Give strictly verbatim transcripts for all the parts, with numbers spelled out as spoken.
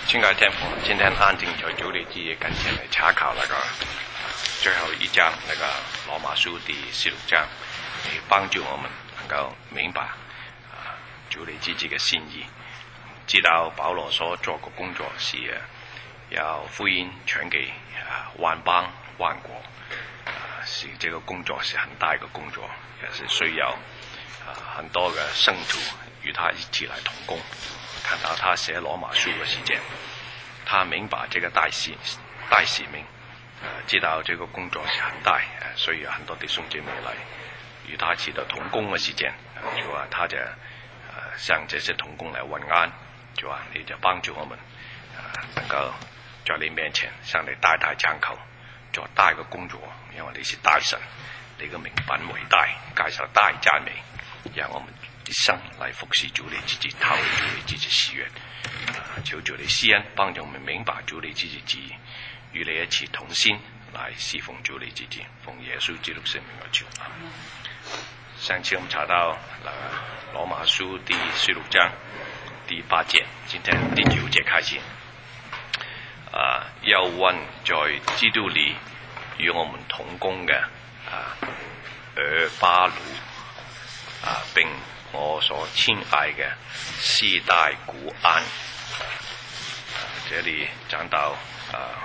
亲爱的天父，今天安静在主你自己跟前来查考那个最后一章那个罗马书第十六章，嚟帮助我们能够明白啊主你自己嘅心意，知道保罗所做嘅工作是要福音传给啊万邦万国，啊是这个工作是很大嘅工作，也是需要啊很多嘅圣徒与他一起来同工。看到他写罗马书的时间，他明白这个大使大使命，呃，知道这个工作是很大，呃，所以有很多弟兄姐妹来与他起的同工的时间，呃，就啊，他就呃向这些同工来问安，就啊，你就帮助我们，呃，能够在你面前向你大大张口，做大嘅工作，因为你是大神，你嘅名品伟大，介绍大赞美，让我们一生来服侍主你自己，讨主你自己喜悦。啊，求主你施恩，帮助我们明白主你自己旨意，与你一起同心来侍奉主你自己，奉耶稣基督圣名而求。上次我们查到呃罗马书第十六章第八节，今天第九节开始。啊，又问在基督里與我們同工嘅啊俄巴魯啊並我所親愛嘅斯大古安，啊，這裡講到啊，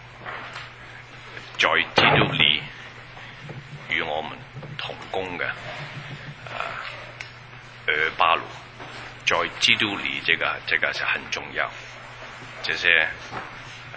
在基督裡與我們同工嘅啊俄巴魯，在基督裡這個這個是很重要，這些啊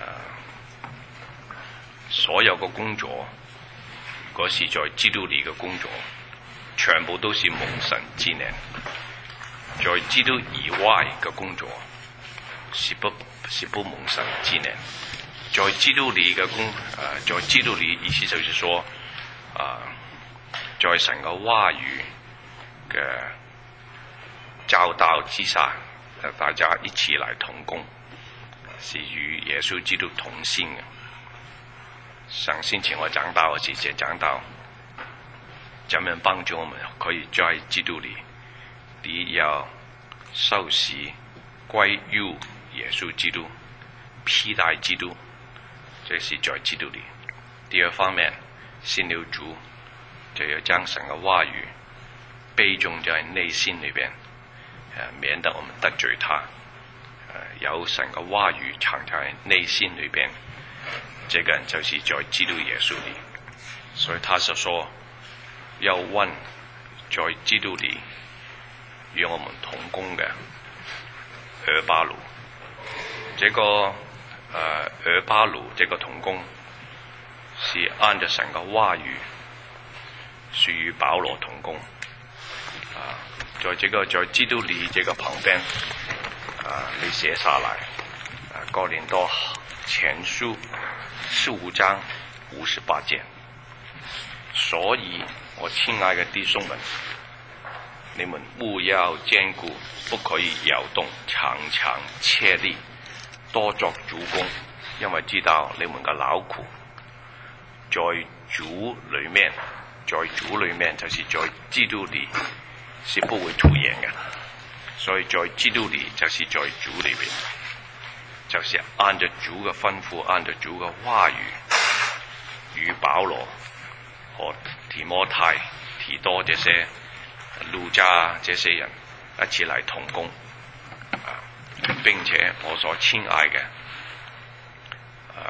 所有嘅工作，如果是在基督裡嘅工作，全部都是蒙神之名，在基督以外嘅工作是不是不蒙神之名。在基督裡嘅工，呃，在基督裡意思就是說，啊、呃，在神嘅話語嘅教導之下，大家一起來同工，是與耶穌基督同心嘅。上星期我講到，之前講到。怎樣幫助我們可以在基督裡，第一要受洗歸入耶穌基督，披戴基督，這是在基督裡。第二方面，信了主，就要將神嘅話語背誦在內心裡邊，呃，免得我們得罪他。呃，有神嘅話語藏在內心裡邊，這個人就是在基督耶穌裡。所以他就說。要問在基督裡與我們同工嘅俄巴魯，這個誒俄巴魯這個同工是按着神嘅話語，是與保羅同工。啊，在這個在基督裡這個旁邊，啊，你寫下來，啊，哥林多前書十五章五十八節，所以。我親愛嘅弟兄們，你們務要堅固，不可以搖動，常常切力，多作主工，因為知道你們嘅勞苦，在主裏面，在主裏面就是在基督裏是不會徒然嘅，所以在基督裏就是在主裏邊，就是按着主嘅吩咐，按着主嘅話語，與保羅和提摩太、提多這些路加這些人一起嚟同工，啊，並且我所親愛嘅，啊，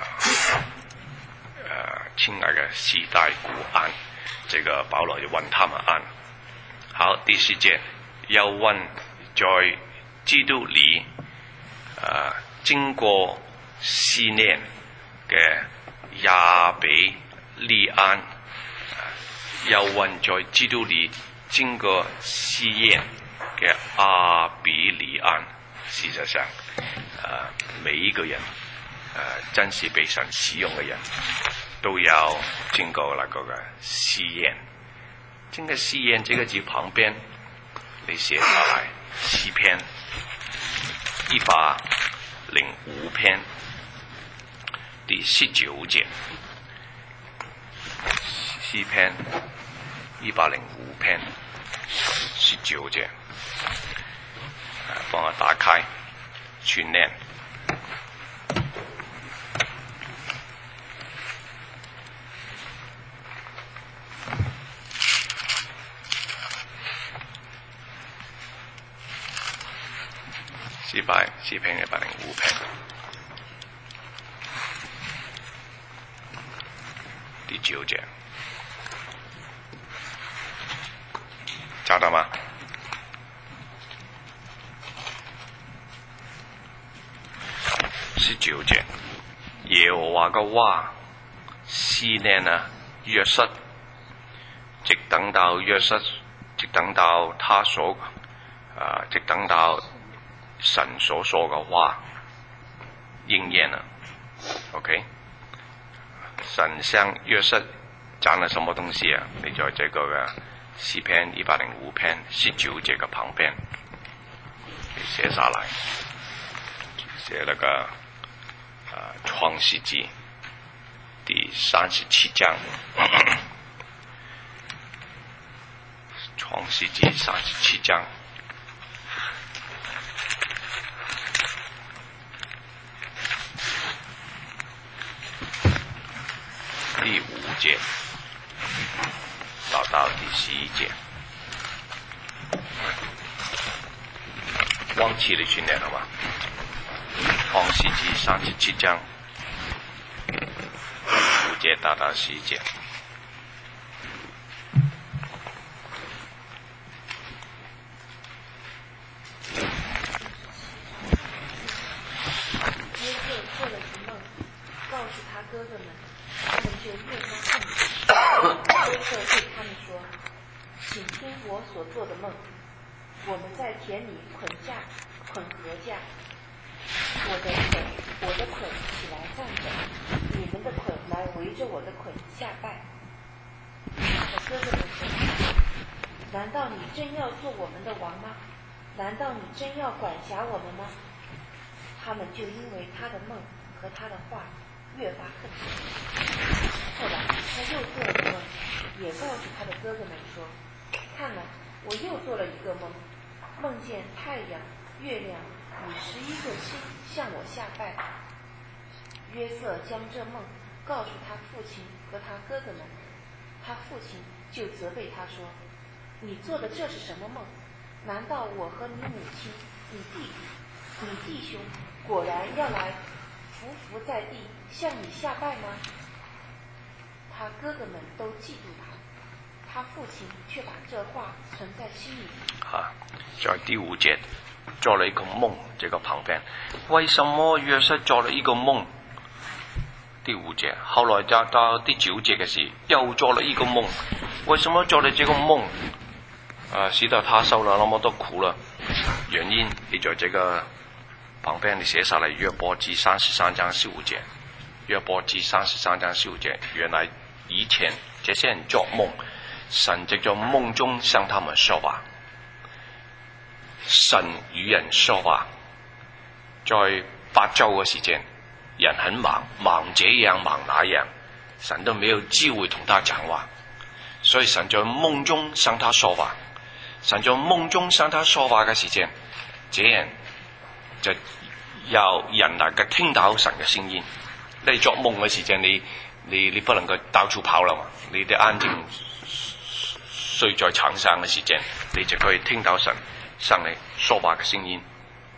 呃，親愛嘅斯大古安，這個保羅就問他們安。好，第四節要問在基督裡，啊，經過試煉嘅亞比利安。又問在基督裡經過試驗嘅亞比利安，事實上，呃、每一個人、呃、真是被神使用嘅人，都要經過那個嘅試驗。這個試驗這個字旁邊，你寫下來詩篇一百零五篇第十九節，詩篇。一百零五篇十九節，幫我打開全念百詩篇一百零五篇，第九節，找到嗎？十九節，耶和華嘅話思念啊約瑟，直等到約瑟，直等到他所啊，直等到神所說嘅話應驗了 ，OK？ 神向約瑟講了什麼東西啊？你在這個嘅詩篇一百零五篇十九節嘅旁邊寫下來，寫那個啊創世記第三十七章，創世記三十七章。第五節到到第十一節，忘記了去念了嗎？創世記三十七章，第五節到到十一節。 田里捆架，捆禾架。我的捆，我的捆起来站着，你们的捆来围着我的捆下拜。我哥哥们说：难道你真要做我们的王吗？难道你真要管辖我们吗？他们就因为他的梦和他的话越发恨他。后来他又做了个梦，也告诉他的哥哥们说：看了，我又做了一个梦。梦见太阳、月亮与十一个星向我下拜。约瑟将这梦告诉他父亲和他哥哥们，他父亲就责备他说：你做的这是什么梦？难道我和你母亲、你弟弟、你弟兄果然要来匍匐在地向你下拜吗？他哥哥们都嫉妒他，他父亲却把这话存在心里。 啊，在第五節做了一個夢，這個旁邊，為什麼約瑟做了一個夢？第五節，後來就到第九節嘅時，又做了一個夢，為什麼做了這個夢？啊，使得他受了那麼多苦了。原因你在這個旁邊你寫下來，約伯記三十三章十五節，約伯記三十三章十五節，原來以前這些人做夢，神藉着夢中向他們說話。神與人說話，在八周嘅時間，人很忙，忙這樣忙那樣，神都沒有機會同他講話，所以神在夢中向他說話。神在夢中向他說話嘅時間，這人就要人能夠聽到神嘅聲音。你作夢嘅時間，你你你不能夠到處跑啦嘛，你得安靜睡在床上嘅時間，你就可以聽到神上嚟說話嘅聲音。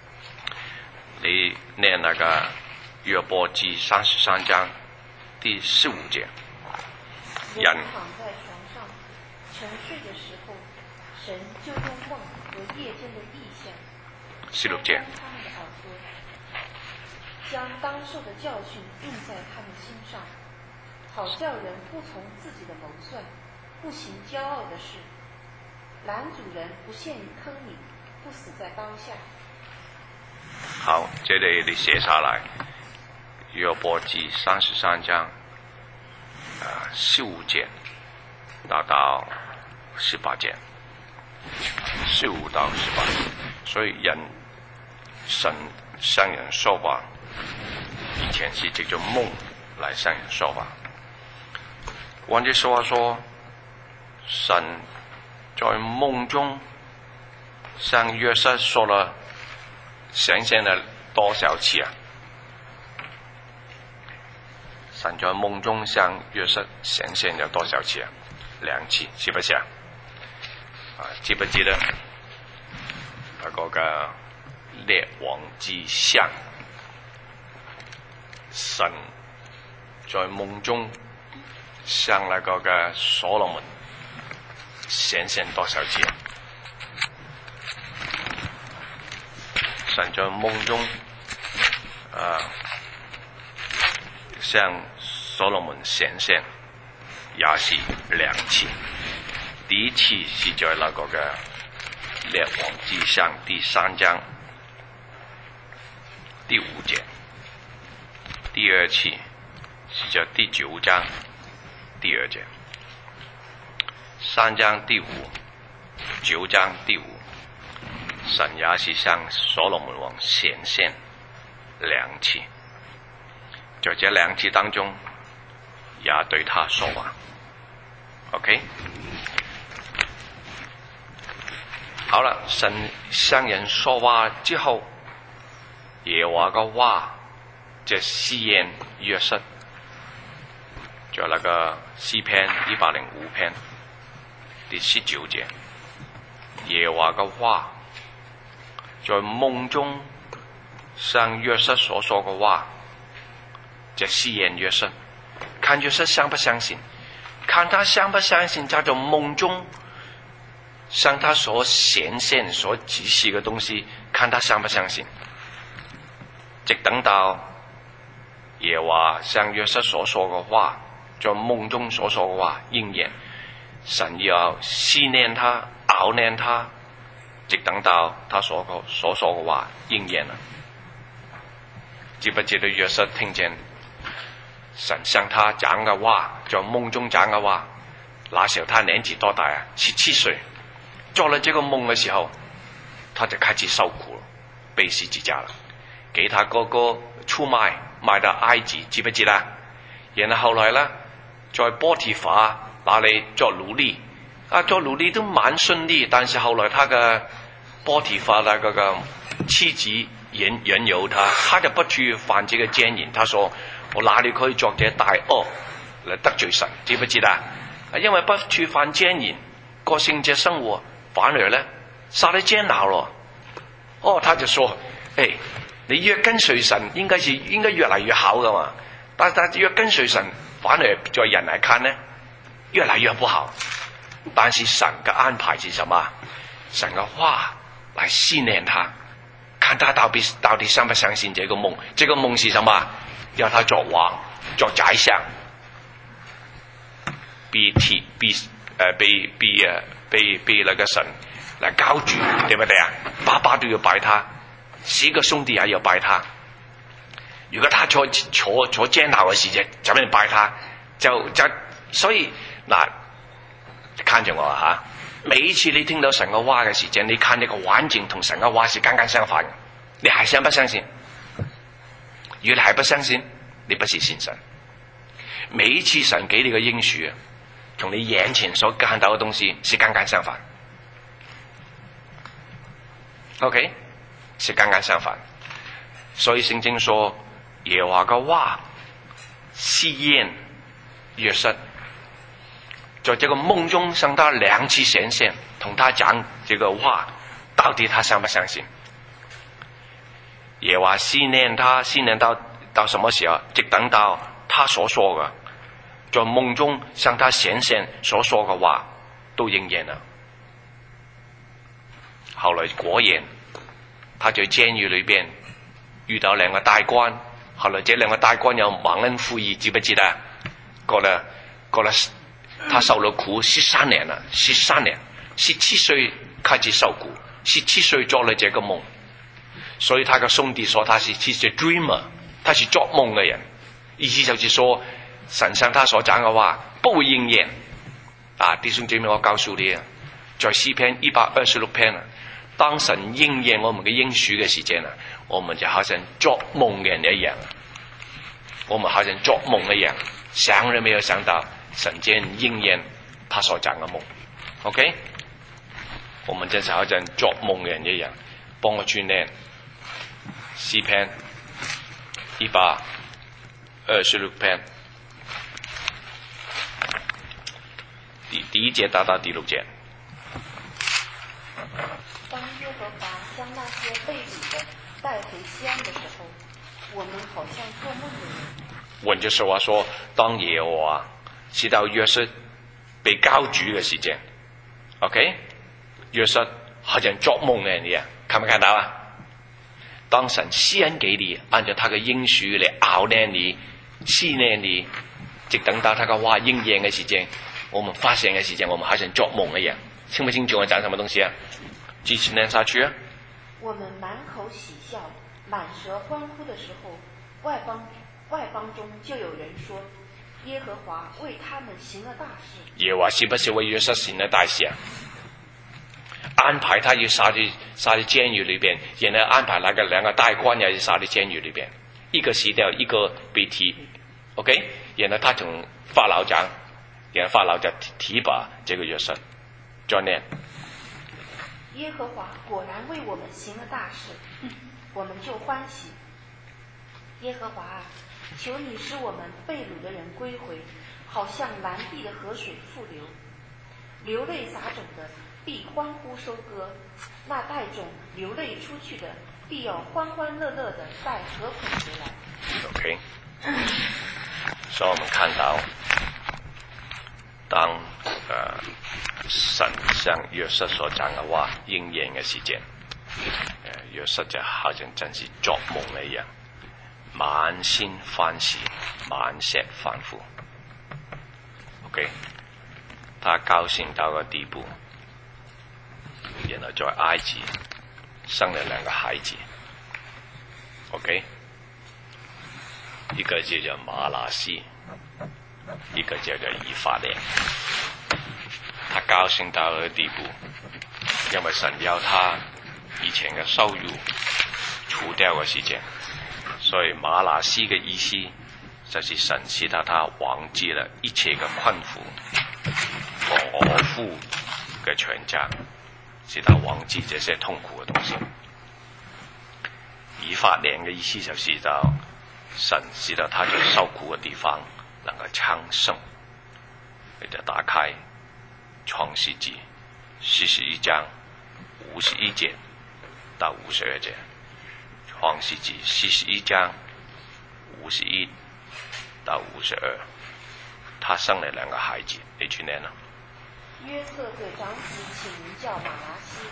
你念那個約伯記三十三章第十五節，人躺在床上沉睡的時候，神就用夢和夜間的異象十六節， 他們的耳朵，將當受的教訓印在他們心上，好叫人不從自己的謀算，不行驕傲的事，攔阻人不陷於坑裏，不死在刀下。 好，這裡你寫下來，約伯記三十三章啊十五節到到十八節，十五到十八節。所以人神向人說話，以前是藉着夢來向人說話。換句話說，神在夢中向約瑟說了顯現了多少次啊？神在夢中向約瑟顯現了多少次啊？兩次，是不是啊？啊，記不記得那個嘅列王之相。神在夢中向那個嘅所羅門顯現多少次？神在夢中啊向所羅門顯現也是兩次。第一次是在那個嘅列王之相第三章第五節，第二次是在第九章第二節，三章第五，九章第五，神也是向所羅門王顯現兩次，在這兩次當中也對他說話。OK， 好了，神向人說話之後，耶和華嘅話就試驗約瑟，在那個詩篇一百零五篇第十九節，耶和華嘅話在夢中向約瑟所說嘅話，就試驗約瑟，看約瑟相不相信，看他相不相信，在這夢中向他所顯現、所指示嘅東西，看他相不相信。直等到耶和華向約瑟所說嘅話，在夢中所說嘅話應驗，神要試煉他、熬煉他，直等到他所所說嘅話應驗啦。知不知道約瑟聽見神向他講嘅話，在夢中講嘅話？那時候他年紀多大啊？十七歲。做了這個夢嘅時候，他就開始受苦，背十字架了，給他哥哥出賣，賣到埃及，知不知啦？然後後來呢，在波提乏那裏做奴隸，啊，做奴隸都蠻順利，但是後來他嘅波提乏那個個妻子引引誘他，他就不去犯這個奸淫。他說：我哪裏可以作這大惡來得罪神？知不知啦？因為不去犯奸淫，過聖潔生活，反而呢受到煎熬咯。哦，他就說：誒，你越跟隨神，應該是應該越來越好噶嘛。但但越跟隨神，反而在人來看呢，越來越不好。但是神嘅安排是什麼？神嘅話來試煉他，看他到底到底相不相信這個夢。這個夢是什麼？要他做王，做宰相，被提被誒被被誒被被那個神來高舉，對不對啊？爸爸都要拜他，十個兄弟也要拜他。如果他坐坐坐監牢嘅時間，就俾人拜他，就就所以嗱，看住我啊吓！每一次你聽到神嘅話嘅時間，你看呢個環境同神嘅話是剛剛相反嘅，你還相不相信？如果你還不相信，你不是信神。每一次神給你嘅應許，同你眼前所看到嘅東西是剛剛相反。OK， 是剛剛相反。所以聖經說耶和華嘅話試驗約瑟，在這個夢中向他兩次顯現，同他講這個話，到底他相不相信？耶和華試驗他，試驗到到什麼時候？直等到他所說嘅，在夢中向他顯現所說嘅話都應驗了。後來果然，他在監獄裏邊遇到兩個大官，後來這兩個大官又忘恩負義，知不知道？過了過了，他受了苦十三年了，十三年，十七歲開始受苦，十七歲做了這個夢，所以他嘅兄弟說他是其實 dreamer， 他是作夢嘅人，意思就是說神向他所講嘅話不會應驗。啊，弟兄姊妹，我告訴你啊，在詩篇一百二十六篇啊，當神應驗我們嘅應許嘅時間啊，我們就好像作夢嘅人一樣，我們好像作夢一樣，想都沒有想到神竟然應驗他所講嘅夢。OK， 我們真是好像作夢嘅人一樣。幫我轉念詩篇一百二十六篇第第一節到到第六節。 当耶和华将那些被掳的带回西安的时候，我们好像做梦的人。 換句說話說，當耶和華使到約瑟被交主嘅時間 ，OK， 約瑟好像作夢嘅你啊，看沒看到啊？當神施恩給你，按照他嘅應許嚟熬練你、試練你，直等到他嘅話應驗嘅時間，我們發現嘅時間，我們好像作夢一樣，清不清楚我講什麼東西啊？繼續念下去啊！ 我們滿口喜笑、滿舌歡呼的時候，外邦外邦中就有人說：耶和華為他們行了大事。 耶和華是不是為約瑟行了大事啊？安排他要殺在殺在監獄裏邊，然後安排那個兩個大官也要殺在監獄裏邊，一個死掉，一個被提 ，OK， 然後他從法老長，然後法老就提拔這個約瑟，再念。 耶和華果然為我們行了大事，我們就歡喜。耶和華啊，求你使我們被擄的人歸回，好像藍地的河水復流。流淚撒種的必歡呼收割，那帶種流淚出去的必要歡歡樂樂的帶禾捆回來。 OK， 所以我們看到，當呃神向約瑟所講嘅話應驗嘅時間，呃約瑟就好像真是作夢一樣，滿心歡喜，滿舌歡呼。OK， 他高興到個地步，然後在埃及生了兩個孩子。OK， 一個就叫馬拿西，一個就叫以法蓮。他高興到個地步，因為神要他以前嘅羞辱除掉嘅時間，所以馬拿西嘅意思就是神使到他忘記了一切嘅困苦和惡婦嘅全家，使他忘記這些痛苦嘅東西。以法蓮嘅意思就是到神使到他在受苦嘅地方能夠昌盛，你就打開創世記四十一章五十一節到五十二節，創世記四十一章五十一到五十二，他生了兩個孩子，你去念啦。 約瑟對長子起名叫馬拿西，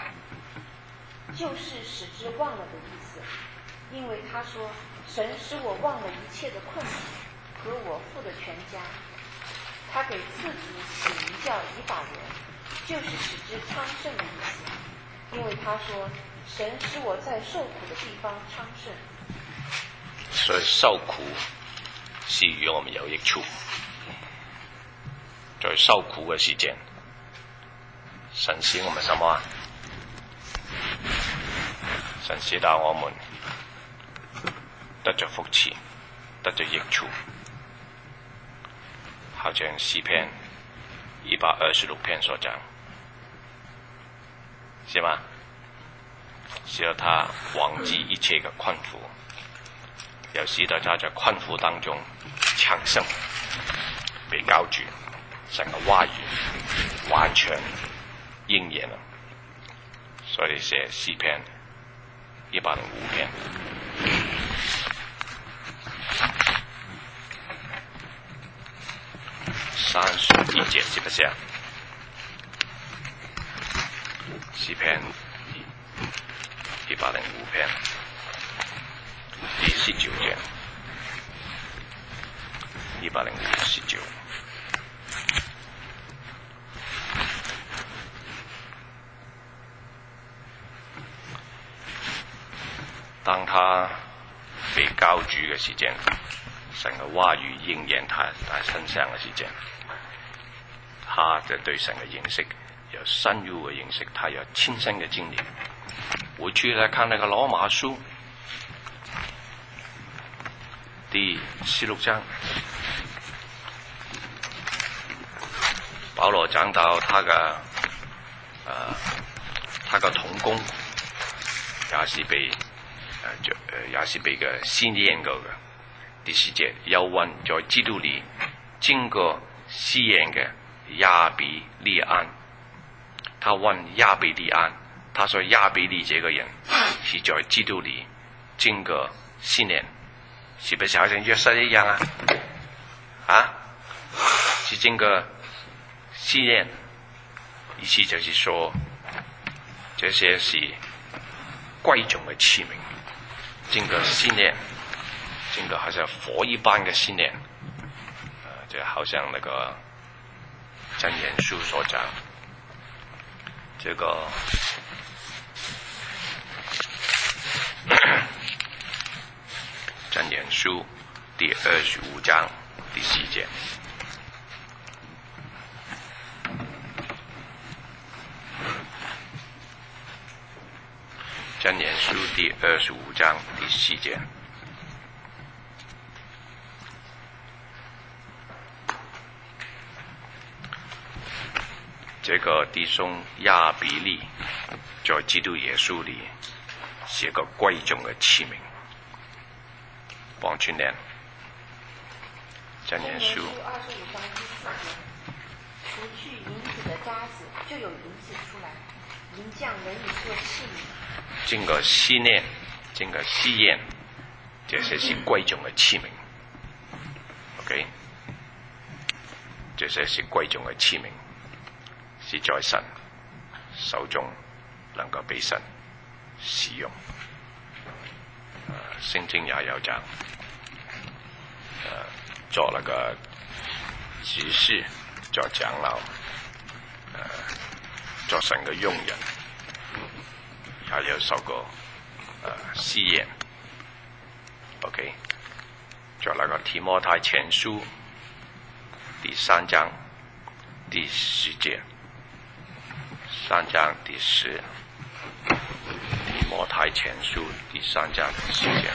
就是使之忘了的意思，因為他說：神使我忘了一切的困苦和我父的全家。他給次子起名叫以法蓮，就是使之昌盛的意思，因為他說：神使我在受苦的地方昌盛。 所以受苦是與我們有益處，在受苦嘅時間，神使我們什麼？神使到我們得着福氣，得着益處。好像詩篇一百二十六篇所講，是嗎？使到他忘記一切嘅困苦，又使到他在困苦當中強盛，被交住神嘅話語完全應驗了。所以寫詩篇一百零五篇。三十一節是不是啊？詩篇一百零五篇第十九節，一百零五十九。當他被交住嘅時間，神嘅話語應驗他他身上嘅時間，他就對神嘅認識有深入嘅認識，他有親身嘅經歷。回去來看那個羅馬書第十六章，保羅講到他嘅呃他嘅同工也是被呃就呃也是被個試驗過嘅。第十節，又問在基督裏經過試驗嘅亞比利安，他問亞比利安， 他说亚比利这个人是在基督里经过训练，是不是好像约瑟一样啊？啊，是经过训练，意思就是说，这些是贵重的器皿，经过训练，经过好像火一般的训练，呃，就好像那个箴言书所讲，这个箴言书第二十五章第四节。箴言书第二十五章第四节。这个弟兄亚比利在基督耶稣里是个贵重的器皿。帮去念箴言书二十五章第四节，除去银子的渣子，就有银子出来，银匠能以做器皿。 经过试炼，经过试验，这些是贵重的器皿。OK， 这些是贵重的器皿，是在神手中能够被神使用。呃，圣经也有讲，呃，做那个执事，做长老，呃，做神的用人。还有受过呃试验 ，OK， 在那个提摩太前书第三章第十节，三章第十，提摩太前书第三章第十节。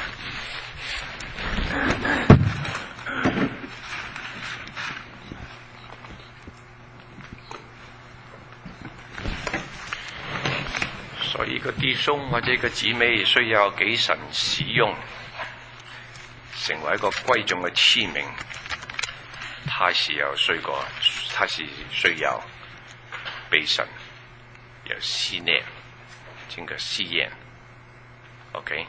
所以一个弟兄或者一个姊妹需要給神使用，成為一個貴重嘅器皿，他是有需要，他是需要被神有試煉，經過試驗 ，OK。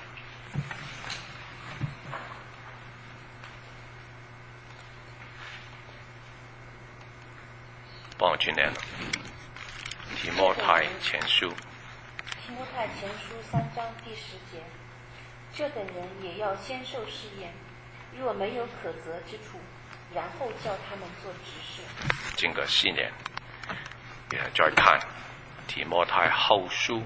幫我轉念，提摩太前書。 提摩太前书三章第十节，这等人也要先受试验，若没有可责之处，然后叫他们做执事。 經過試驗，然後再看提摩太後書，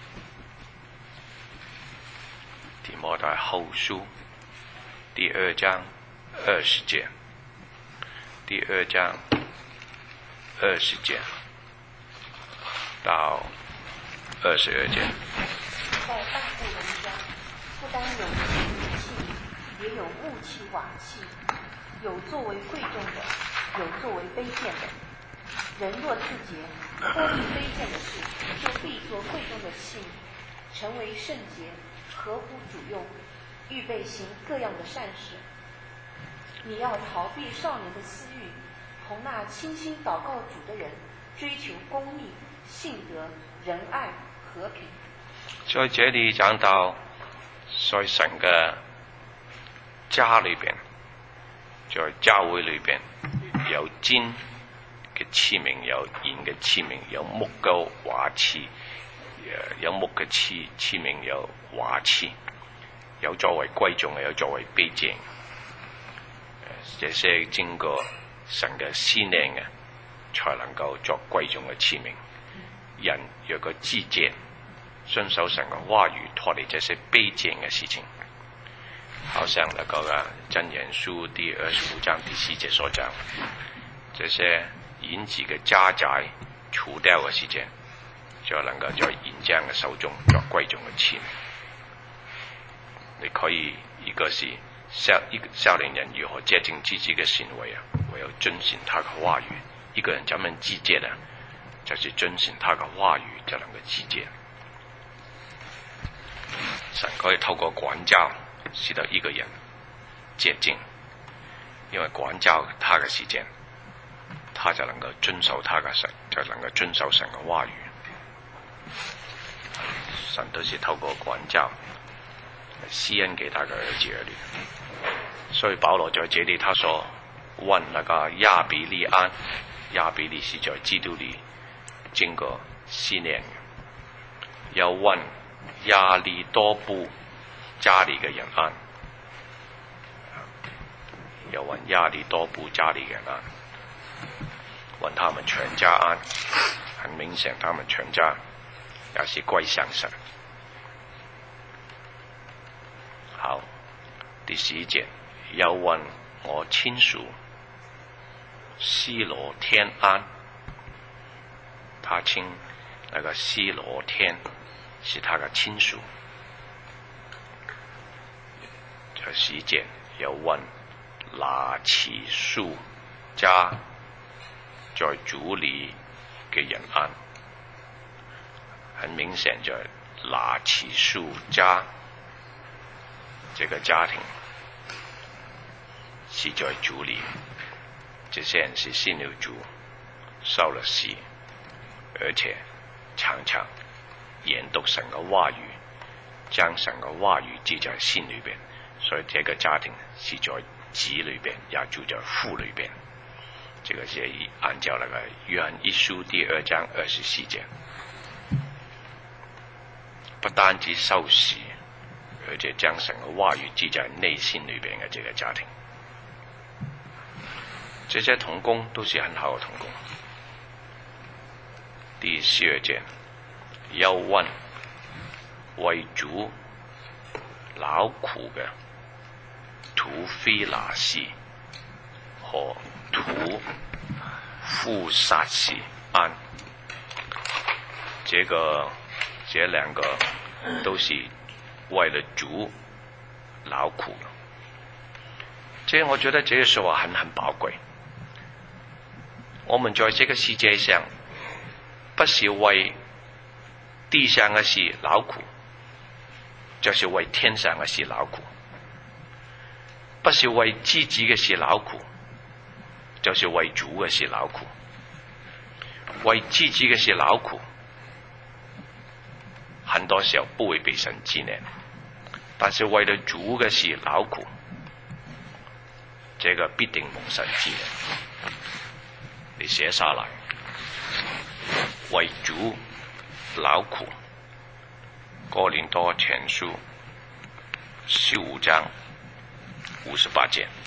提摩太後書第二章二十節，第二章二十節到二十二节。 在大户人家，不单有器器，也有木器瓦器，有作为贵重的，有作为卑贱的。人若自洁，脱离卑贱的事，就必做贵重的器皿，成为圣洁，合乎主用，预备行各样的善事。你要逃避少年的私欲，同那倾心祷告主的人，追求公义、信德、仁爱、和平。 在這裏講到，在神嘅家裏邊，在教會裏邊有金嘅器皿，有銀嘅器皿，有木嘅瓦器，有木嘅器器皿，有瓦器，有作為貴重嘅，有作為卑賤。這些經過神嘅試煉嘅，才能夠作貴重嘅器皿。人若果自潔，遵守神嘅話語，脫離這些卑賤嘅事情，好像那個嘅箴言書第二十五章第四節所講，這些銀子嘅渣滓除掉嘅事情，就能夠在銀匠嘅手中作貴重嘅器皿。你可以一個是少一個少年人如何潔淨自己嘅行為啊，唯有遵循他嘅話語。一個人怎麼自潔呢？就是遵循他嘅話語，就能夠自潔。神可以透過管教，使到一個人潔淨，因為管教他嘅時間，他就能夠遵守他嘅神，就能夠遵守神嘅話語。 神都是透过管教施恩给他的儿子儿女。所以保罗在这里他说问那个亚比利安，亚比利是在基督里经过试炼，要问亚利多布家里嘅人安，要问亚利多布家里嘅人安，问他们全家安。很明显他们全家也是归向神。好，第十节又问我亲属西罗天安，他亲那个西罗天是他的亲属。这十节又问拿起树家在主里嘅人安，很明显就拿起树家这个家庭是在主里，这些人是信了主，受了洗，而且常常研读神嘅话语，将神嘅话语记在心里边，所以这个家庭是在子里边，也住在父里边。这个是按照那个约翰一书第二章二十四节，不单止受洗，而且将神嘅话语记在内心里边嘅这个家庭。这些同工都是很好的同工。第十二节，要问为主劳苦嘅土非拿西和土富萨西安，这个这两个都是为了主劳苦的。这我觉得这个说话很很宝贵。我们在这个世界上，不是为地上的事劳苦，就是为天上的事劳苦；不是为自己的事劳苦，就是为主的事劳苦。为自己的事劳苦，很多时候不会被神纪念，但是为了主的事劳苦，这个必定蒙神纪念。你写下来，为主劳苦。哥林多前书十五章五十八节。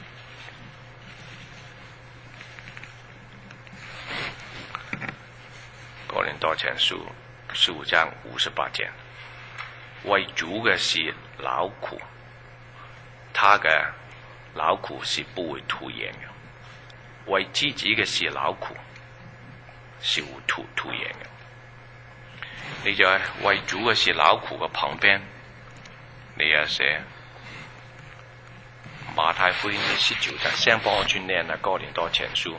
哥林多前书十五章五十八节，为主嘅事劳苦，他嘅劳苦是不會徒然嘅；為自己嘅事勞苦，是會徒徒然嘅。你就係為主嘅事勞苦嘅旁邊，你又寫馬太福音第十九章，先幫我去念啊哥林多前書。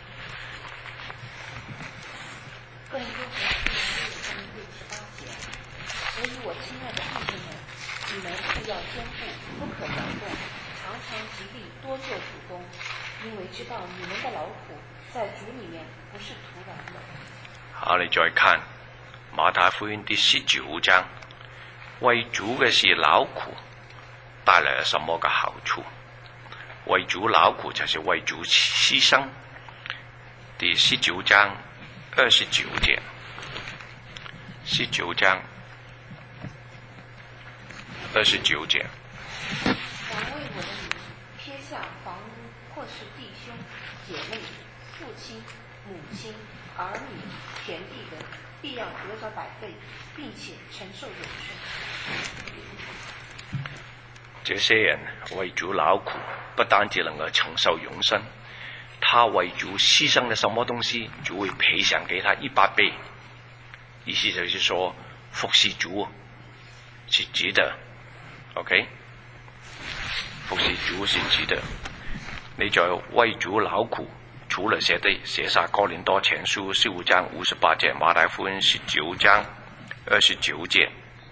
哥林多前书六章第十八节，所以我亲爱的弟兄们，你们务要坚固，不可摇动，常常极力多做主工，因为知道你们的劳苦在主里面不是徒然的。 好，你再看馬太福音第十九章，為主嘅事勞苦帶來了什麼嘅好處？為主勞苦就是為主犧牲。第十九章二十九节，十九章二十九节。 凡为我的名撇下房屋，或是弟兄、姐妹、父亲、母亲、儿女、田地的，必要得着百倍，并且承受永生。 这些人为主劳苦，不单只能够承受永生。他为主牺牲了什么东西，主会赔偿给他一百倍。意思就是说，服侍主是值得 ，OK？ 服侍主是值得。你在为主劳苦，除了写的写下哥林多前书十五章五十八节，马太福音十九章二十九节，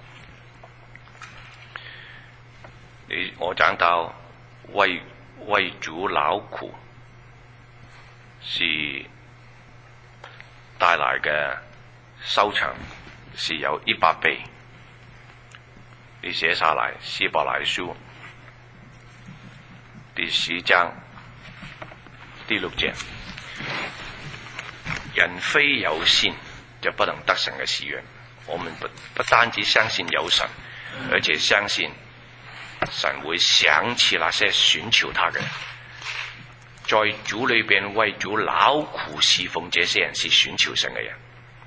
你我讲到为为主劳苦。是帶來嘅收場是有一百倍， 你写下来，希伯来书第十章第六节，人非有信就不能得神嘅喜悦。我們不不單止相信有神，而且相信神會想起那些選求他嘅人，在主裏邊為主勞苦侍奉這些人是選求神嘅人，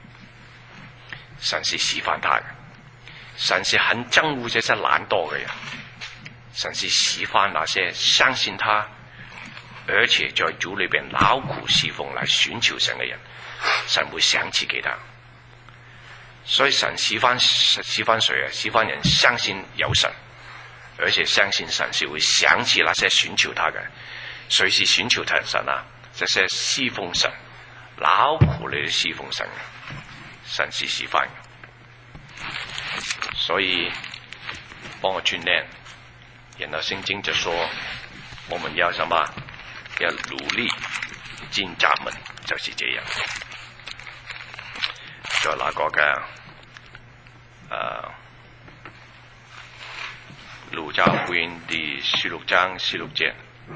神是喜歡他嘅，神是很憎惡這些懶惰嘅人，神是喜歡那些相信他而且在主裏邊勞苦侍奉來選求神嘅人，神會想起給他。所以神喜歡喜歡誰啊？喜歡人相信有神，而且相信神是會想起那些選求他嘅。誰是選求他神啊？這些侍奉神、勞苦嚟侍奉神嘅，神是喜歡嘅。所以幫我訓練，然後聖經就說我們要什麼？要努力進窄門，就是這樣。在那個嘅誒路加福音第十六章十六節，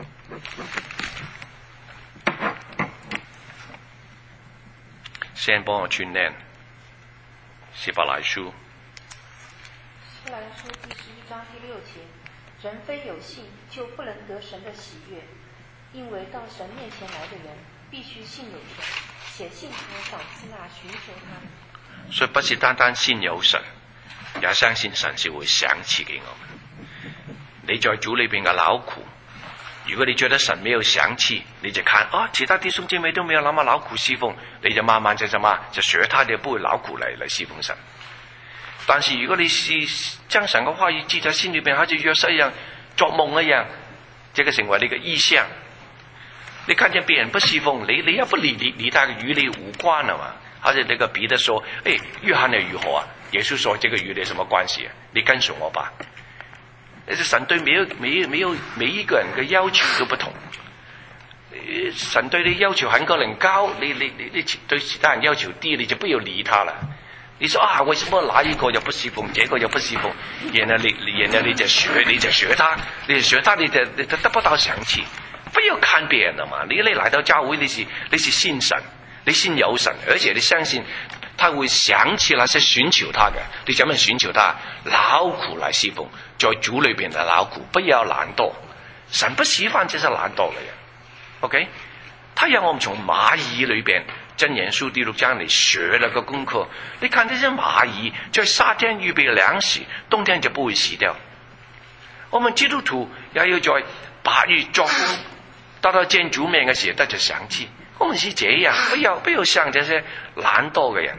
先幫我訓練希伯來書。 希伯來書第十一章第六節，人非有信，就不能得神的喜悅，因為到神面前來的人，必須信有神，且信他賞賜那尋求他。 所以不是單單信有神，也相信神是會想起給我們。你在主裏邊嘅勞苦，如果你覺得神沒有想起，你就看啊，其他弟兄姐妹都沒有那麼勞苦侍奉，你就慢慢就什麼就學他哋，不會勞苦嚟嚟侍奉神。但是如果你是將神嘅話語記在心裏邊，好似約瑟一樣作夢一樣，這個成為你嘅意象。你看見別人不侍奉你，你也不理理理他，與你無關啊嘛。好似那個彼得說：誒，約翰又如何啊？耶穌說：這個與你什麼關係啊？你跟隨我吧。神對每一每一每一每一個人嘅要求都不同。神對你要求很可能高，你你你你對其他人要求低，你就不要理他了。你說啊，為什麼哪一個又不侍奉，這個又不侍奉？然後你然後你就學，你就學他，你就學他，你就你就得不到想起。不要看別人了嘛！你你來到教會，你是你是信神，你信有神，而且你相信他會想起那些尋求他的。你怎麼尋求他？勞苦來侍奉，在主裏邊的勞苦，不要懶惰。神不喜歡這些懶惰嘅人。OK， 他讓我們從螞蟻裏邊箴言書第六章嚟學了個功課。你看這些螞蟻在夏天預備糧食，冬天就不會死掉。我們基督徒也要在八月作工，到到見主面嘅時候，他就想起我們是這樣，不要不要像這些懶惰嘅人。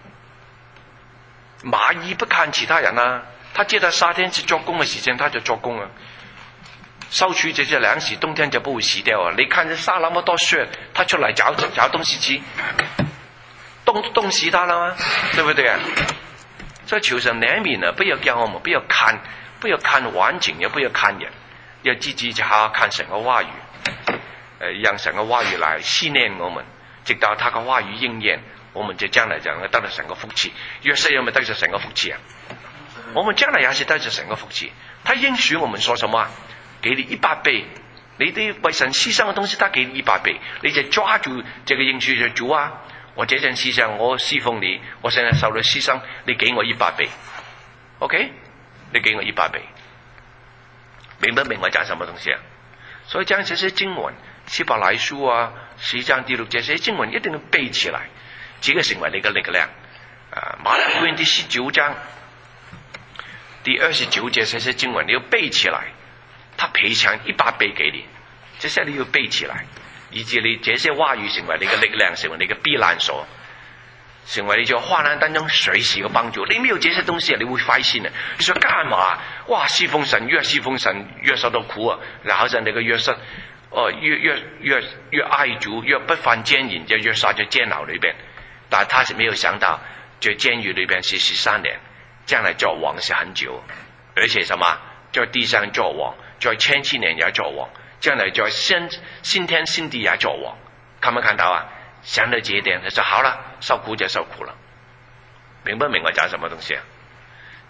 螞蟻不看其他人啊，他知道夏天是做工嘅時間，他就做工啊。收取這些糧食，冬天就不會死掉啊！你看這撒那麼多雪，他出來找找東西吃，凍凍死他了嗎？對不對啊？所以求神憐憫啊，不要叫我們不要看，不要看環境，也不要看人，要積極就好好看神嘅話語，誒，讓神嘅話語來試煉我們，直到他嘅話語應驗，我們就將來就能得到神嘅福氣。約瑟有冇得到神嘅福氣啊？我們將來也是得到神嘅福氣。他應許我們說什麼？給你一百倍，你啲為神犧牲嘅東西，他給你一百倍，你就抓住這個應許就主啊！我這陣犧牲，我侍奉你，我現在受了犧牲，你給我一百倍 ，OK？ 你給我一百倍，明不明我講什麼東西啊？所以將這些經文，希伯來書啊，十章第六節這些經文一定要背起來，這個成為你嘅力量。啊，馬太福音第十九章第二十九節這些經文你要背起來。他賠償一百倍給你，這些你要背起來，以至你這些話語成為你嘅力量，成為你嘅避難所，成為你在患難當中隨時嘅幫助。你沒有這些東西，你會灰心啊！你說幹嘛？哇！侍奉神越侍奉神越受到苦啊！然後就你個約瑟，哦，越越越越愛主，越不犯奸淫，就越撒在監牢裏邊。但他是沒有想到，在監獄裏邊是十三年，將來做王是很久，而且什麼，在地上做王。在千禧年也做王，將來在新新天新地也做王，看沒看到啊？想到這一點，就好了，受苦就受苦了，明不明我講什麼東西啊？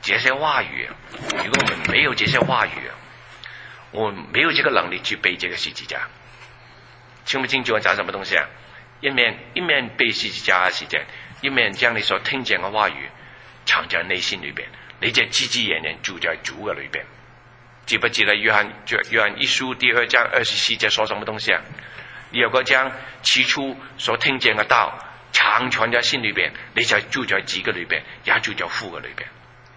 这些话语，如果我们没有这些话语，我们没有这个能力去背这个十字架，清不清楚我讲什么东西啊？一面一面背十字架的时间，一面將你所聽見嘅話語藏在內心裏邊，你就自自然然住在主嘅裏邊。記不記得約翰約翰一書第二章二十四節說什麼東西啊？你如果將起初所聽見嘅道常存在心裏邊，你就住在子嘅裏邊，也住在父嘅裏邊。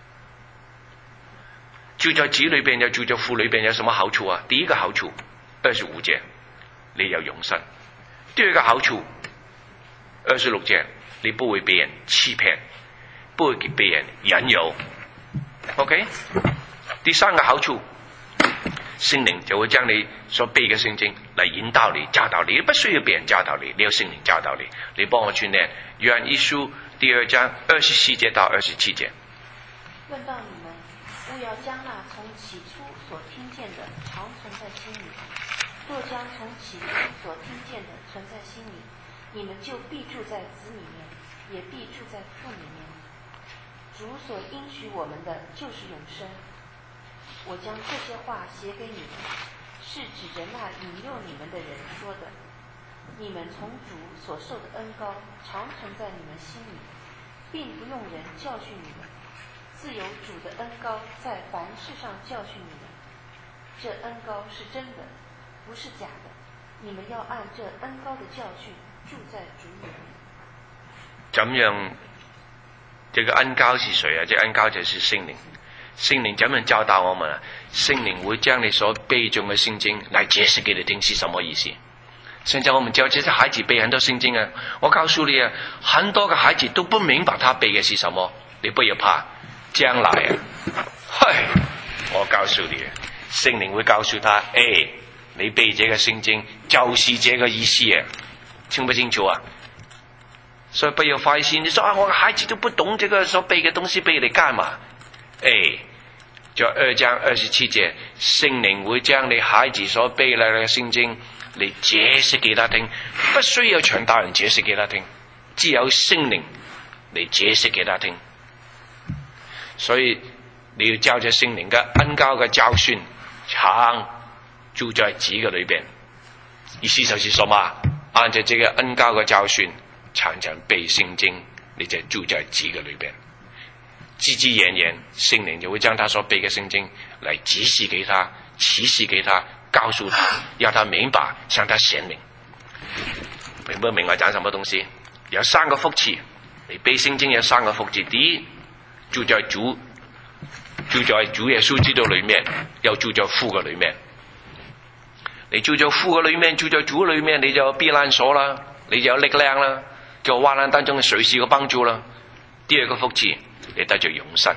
住在子裏邊又住在父裏邊有什麼好處啊？第一個好處二十五節，你有永生；第二個好處二十六節，你不會被人欺騙，不會被人引誘。OK， 第三個好處，聖靈就會將你所背嘅聖經嚟引導你、教導你，你不需要別人教導你，你有聖靈教導你。你幫我去念約翰一書第二章二十四節到二十七節。 論到你們，務要將那從起初所聽見的常存在心裏。若將從起初所聽見的存在心裏，你們就必住在子裏面，也必住在父裏面。主所應許我們的就是永生。我將這些話寫給你們，是指着那引誘你們的人說的。你們從主所受的恩膏常存在你們心裏，並不用人教訓你們，自有主的恩膏在凡事上教訓你們。這恩膏是真的，不是假的。你們要按這恩膏的教訓住在主裏。 怎樣？這個恩膏是誰啊？這個恩膏就是聖靈。聖靈怎樣教導我們啊？聖靈會將你所背誦嘅聖經來解釋給你聽是什麼意思。現在我們教這些孩子背很多聖經啊，我告訴你啊，很多個孩子都不明白他背嘅是什麼。你不要怕，將來啊，嘿，我告訴你，聖靈會告訴他，誒，你背這個聖經就是這個意思啊，清不清楚啊？所以不要壞心，你說啊，我的孩子都不懂這個所背嘅東西，背嚟幹嘛？誒，就二章二十七節，聖靈會將你孩子所背來嘅聖經嚟解釋給他聽，不需要傳道人解釋給他聽，只有聖靈嚟解釋給他聽。所以你要照着聖靈嘅恩膏嘅教訓，常住在子嘅裏邊。意思就是什麼？按照這個恩膏嘅教訓，常常背聖經，你就住在子嘅裏邊。自自然然，聖靈就會將他所背嘅聖經嚟指示給他、啟示給他、告訴他，要他明白，向他顯明。明不明我講什麼東西？有三個福氣，你背聖經有三個福氣。第一，住在主，住在主耶穌基督裏面，又住在父嘅裏面。你住在父嘅裏面，住在主裏面，你就有避難所啦，你就有力量啦，就患難當中隨時嘅幫助啦。第二個福氣，你得着永生。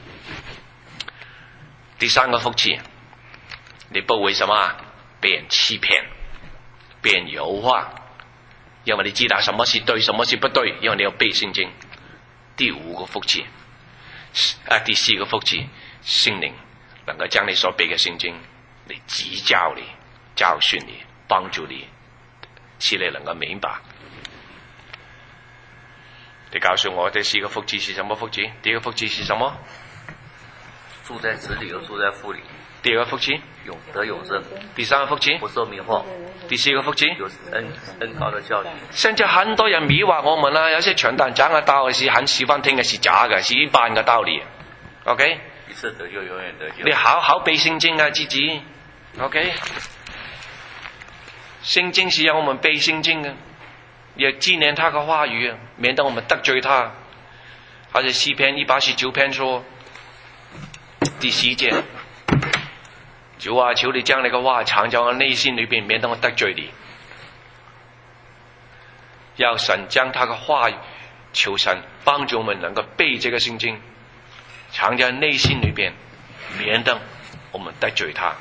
第三個福氣，你不會什麼被人欺騙，被人誘惑，因為你知道什麼是對，什麼是不對，因為你有背聖經。第五個福氣，啊，第四個福氣，聖靈能夠將你所背嘅聖經嚟指教你、教訓你、幫助你，使你能夠明白。你告訴我，這四個福氣是什麼福氣？第一個福氣是什麼？ 住在子裏又住在父裏。 第二個福氣？ 永得永生。 第三個福氣？ 不受迷惑。 第四個福氣？ 有恩恩膏的教訓。 現在很多人迷惑我們啦，有些傳道人講嘅道是很喜歡聽嘅，是假嘅，是一般嘅道理。OK？ 一次得救，永遠得救。 你好好背聖經啊，自己。OK？聖經是讓我們背聖經嘅。也紀念他的話語，免得我們得罪他。而且詩篇一百十九篇說第十節，主啊，求你將你的話藏在我內心裏邊，免得我得罪你。要神將他的話語，求神幫助我們能夠背這個聖經，藏在內心裏邊，免得我們得罪他。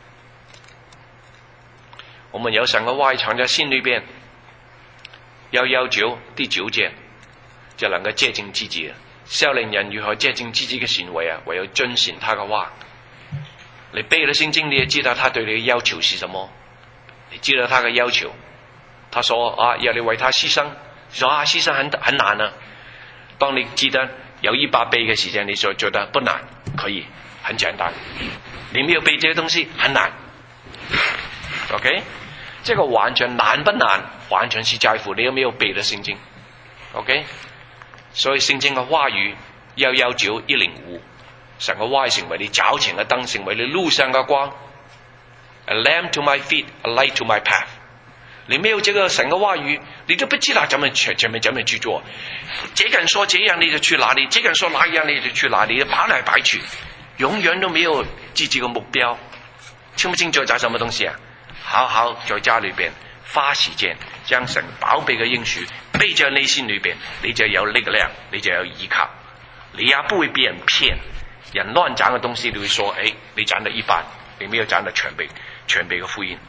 我們有神的話語藏在心裏邊，要要求第九節就能夠潔淨自己。少年人如何潔淨自己嘅行為啊？唯有遵循他嘅話。你背了聖經，你也知道他對你嘅要求是什麼，你知道他嘅要求。他說啊，要你為他犧牲，說啊，犧牲很很難啊。當你記得有一百倍的时间，你说觉得不难，可以，很简单。你没有背这些东西，很难。OK， 这个完全难不难，完全是在乎你有没有背的圣经。OK， 所以聖經嘅話語要有照一零五，神嘅話成為你腳前嘅燈，成為你路上嘅光。A lamp to my feet, a light to my path。你沒有這個神嘅話語，你都不知道怎麼去怎麼怎麼去做。這個人說這樣，你就去哪裡；這個人說那樣，你就去哪裡，擺來擺去，永遠都沒有自己嘅目標。清不清楚找什麼東西啊？好好在家裏邊花時間，將神寶貝嘅應許背在內心裏邊，你就有力量，你就有依靠，你也不會被人騙。人亂講嘅東西，你會說：誒，你講得一半，你沒有講得全備，全備嘅福音。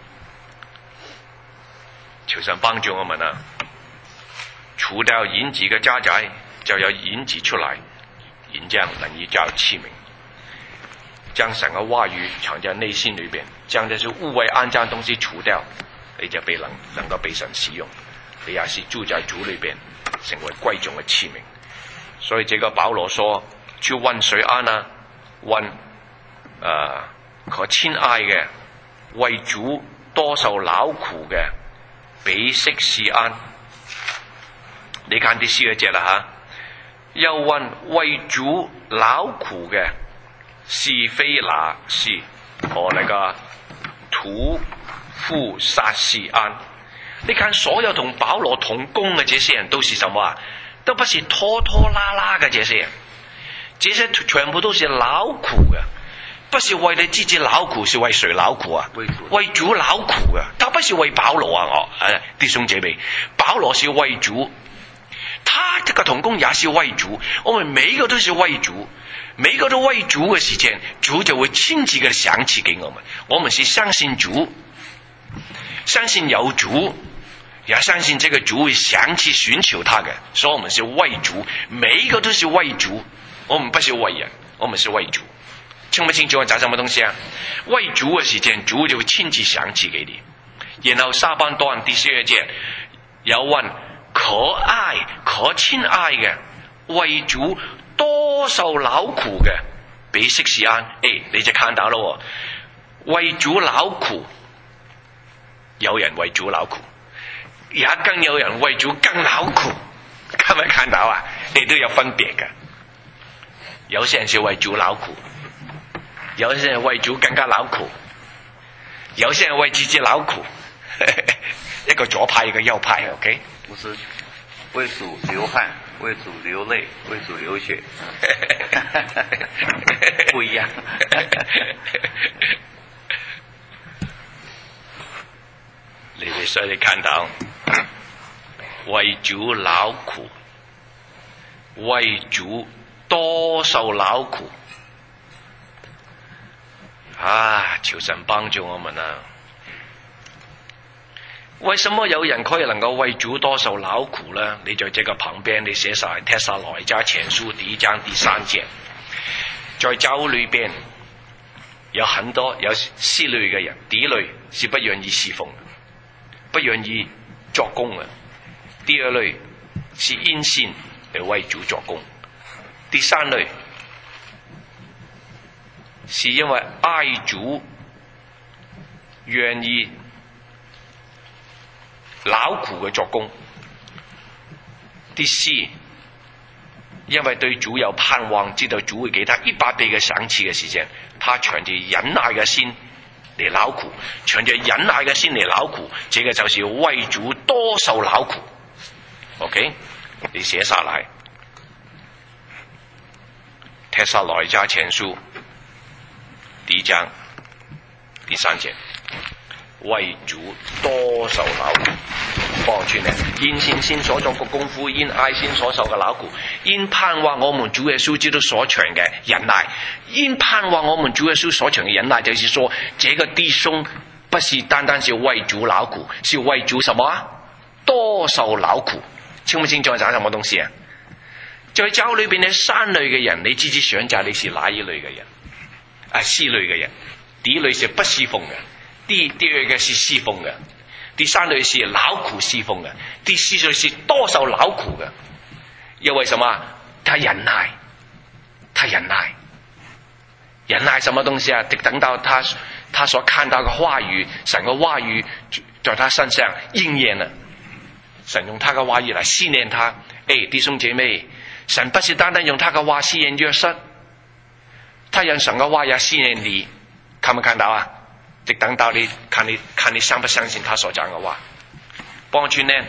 求神幫助我們啊！除掉影子嘅渣滓，就有影子出來，然之後能以造器皿。將神嘅話語藏在內心裏邊，將這些污穢骯髒東西除掉，你就被能能夠被神使用。你也是住在主裏邊，成為貴重嘅器皿。所以這個保羅說：去問誰安啊？問啊，可親愛嘅，為主多受勞苦嘅，比息是安。你看第四個節啦吓，又問為主勞苦嘅，是非那是和那個屠夫殺是安。你看所有同保羅同工嘅這些人都是什麼啊？都不是拖拖拉拉嘅這些人，這些全部都是勞苦嘅，不是為你自己勞苦，是為誰勞苦啊？為主勞苦嘅，他不是為保羅啊！我誒弟兄姐妹，保羅是為主，他這個同工也是為主，我們每一個都是為主，每一個都為主嘅時間，主就會親自嘅賞賜給我們。我們是相信主，相信有主，也相信這個主會想去尋求他的，所以我們是為主，每一個都是為主，我們不是為人，我們是為主。清不清楚我講什麼東西啊？為主的時間，主就會親自想起給你。然後下半段第十二節有問可愛可親愛嘅，為主多受勞苦嘅，比息是安。誒，你就看到了，為主勞苦，有人為主勞苦，也更有人為主更勞苦，看沒看到啊？你都有分別嘅，有些人是為主勞苦，有些人為主更加勞苦，有些人為自己勞苦，一個左派一個右派 ，OK？ 不是為主流汗，為主流淚，為主流血，不一樣。你哋所以看到為主勞苦，為主多受勞苦啊！求神幫助我們啊！為什麼有人可以能夠為主多受勞苦呢？你在這個旁邊你寫晒帖撒羅尼迦前書第一章第三節，在教會裏邊有很多有四類嘅人，第一類是不願意侍奉，不願意作工嘅；第二類是因信嚟為主作工；第三類是因為愛主，願意勞苦嘅作工；第四，因為對主有盼望，知道主會給他一百倍嘅賞賜嘅時間，他存着忍耐嘅心嚟勞苦，存着忍耐嘅心嚟勞苦，這個就是為主多受勞苦。OK， 你寫下來，帖撒羅尼迦前書第一章第三節，為主多受勞苦，望住你，因信心所作嘅功夫，因愛心所受嘅勞苦，因盼望我們主耶穌基督所存嘅忍耐，因盼望我們主耶穌所存嘅忍耐，就是說，這個弟兄不是單單是為主勞苦，是為主什麼？多受勞苦。清唔清楚講什麼東西啊？在教會裏邊嘅三類嘅人，你自己選擇你是哪一類嘅人？啊，四類嘅人，第一類是不侍奉嘅。第第二個是侍奉嘅，第三類是勞苦侍奉嘅，第四類是多受勞苦嘅。因為什麼？他忍耐， 他忍耐。忍耐什么东西啊？等到他他所看到的话语，神的话语在他身上应验了。神用他的话语来试炼他。哎，弟兄姐妹，神不是单单用他的话试验约瑟，他用神的话也试验你，看没看到啊？直等到你看你看你相不相信他所讲的话。帮助呢？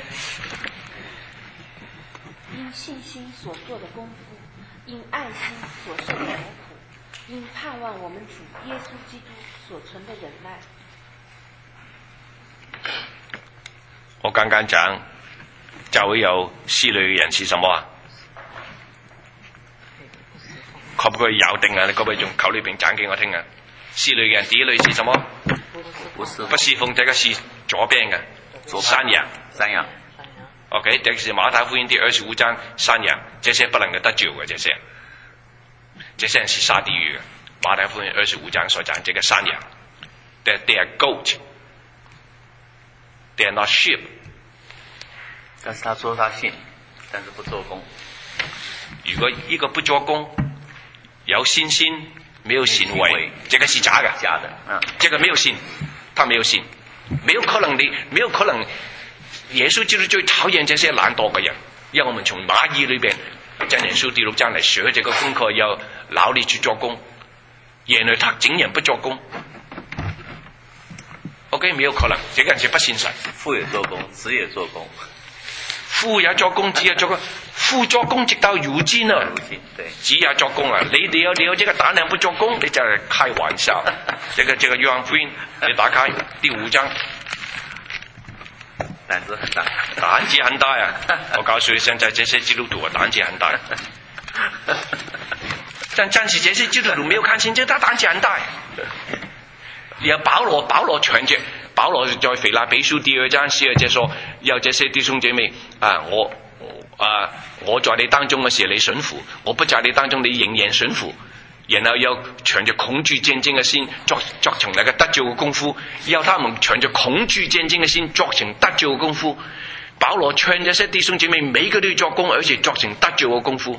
因信心所做的功夫，因爱心所受的劳苦，因盼望我们主耶稣基督所存的忍耐。 我刚刚讲教會有思慮嘅人是什麼啊？可唔可以咬定啊？你可唔可以用口裏邊講給我聽啊？思慮嘅人第一類是什麼？不侍奉，這個是左邊嘅山羊。 山羊。 OK， 這個是馬太福音第二十五章山羊，這些不能夠得救嘅，這些人，這些人是下地獄嘅。馬太福音二十五章所講這個山羊 ，they they are goat， they are not sheep。 但是他說他信，但是不做工。 如果一個不做工，有信心沒有行為，這個是假的。 假的，嗯， 這個沒有信，他沒有信，沒有可能的，沒有可能。耶穌基督最討厭這些懶惰嘅人，讓我們從馬爾裏邊真言書第六章嚟學這個功課，要勞力去做工。原來他竟然不做工。OK， 沒有可能，這個人是不信神。 父也做工，子也做工。 父也做工，子也做工，父做工直到如今啊！子也做工啊！你你有你有這個膽量不做工，你就係開玩笑。這個這個約翰福音，你打開第五章， 膽子很大， 膽子很大啊！我告訴你，現在這些基督徒啊，膽子很大。但暫時這些基督徒沒有看清，這他膽子很大。有保羅，保羅傳着。保羅在腓立比書第二章十二節說：有這些弟兄姐妹啊，我啊我在你當中嘅時候你順服，我不在你當中你仍然順服。然後又存着恐懼戰爭嘅心，作作成那個得救嘅功夫。要他們存着恐懼戰爭嘅心，作成得救嘅功夫。保羅勸這些弟兄姐妹，每個都要做工，而且作成得救嘅功夫。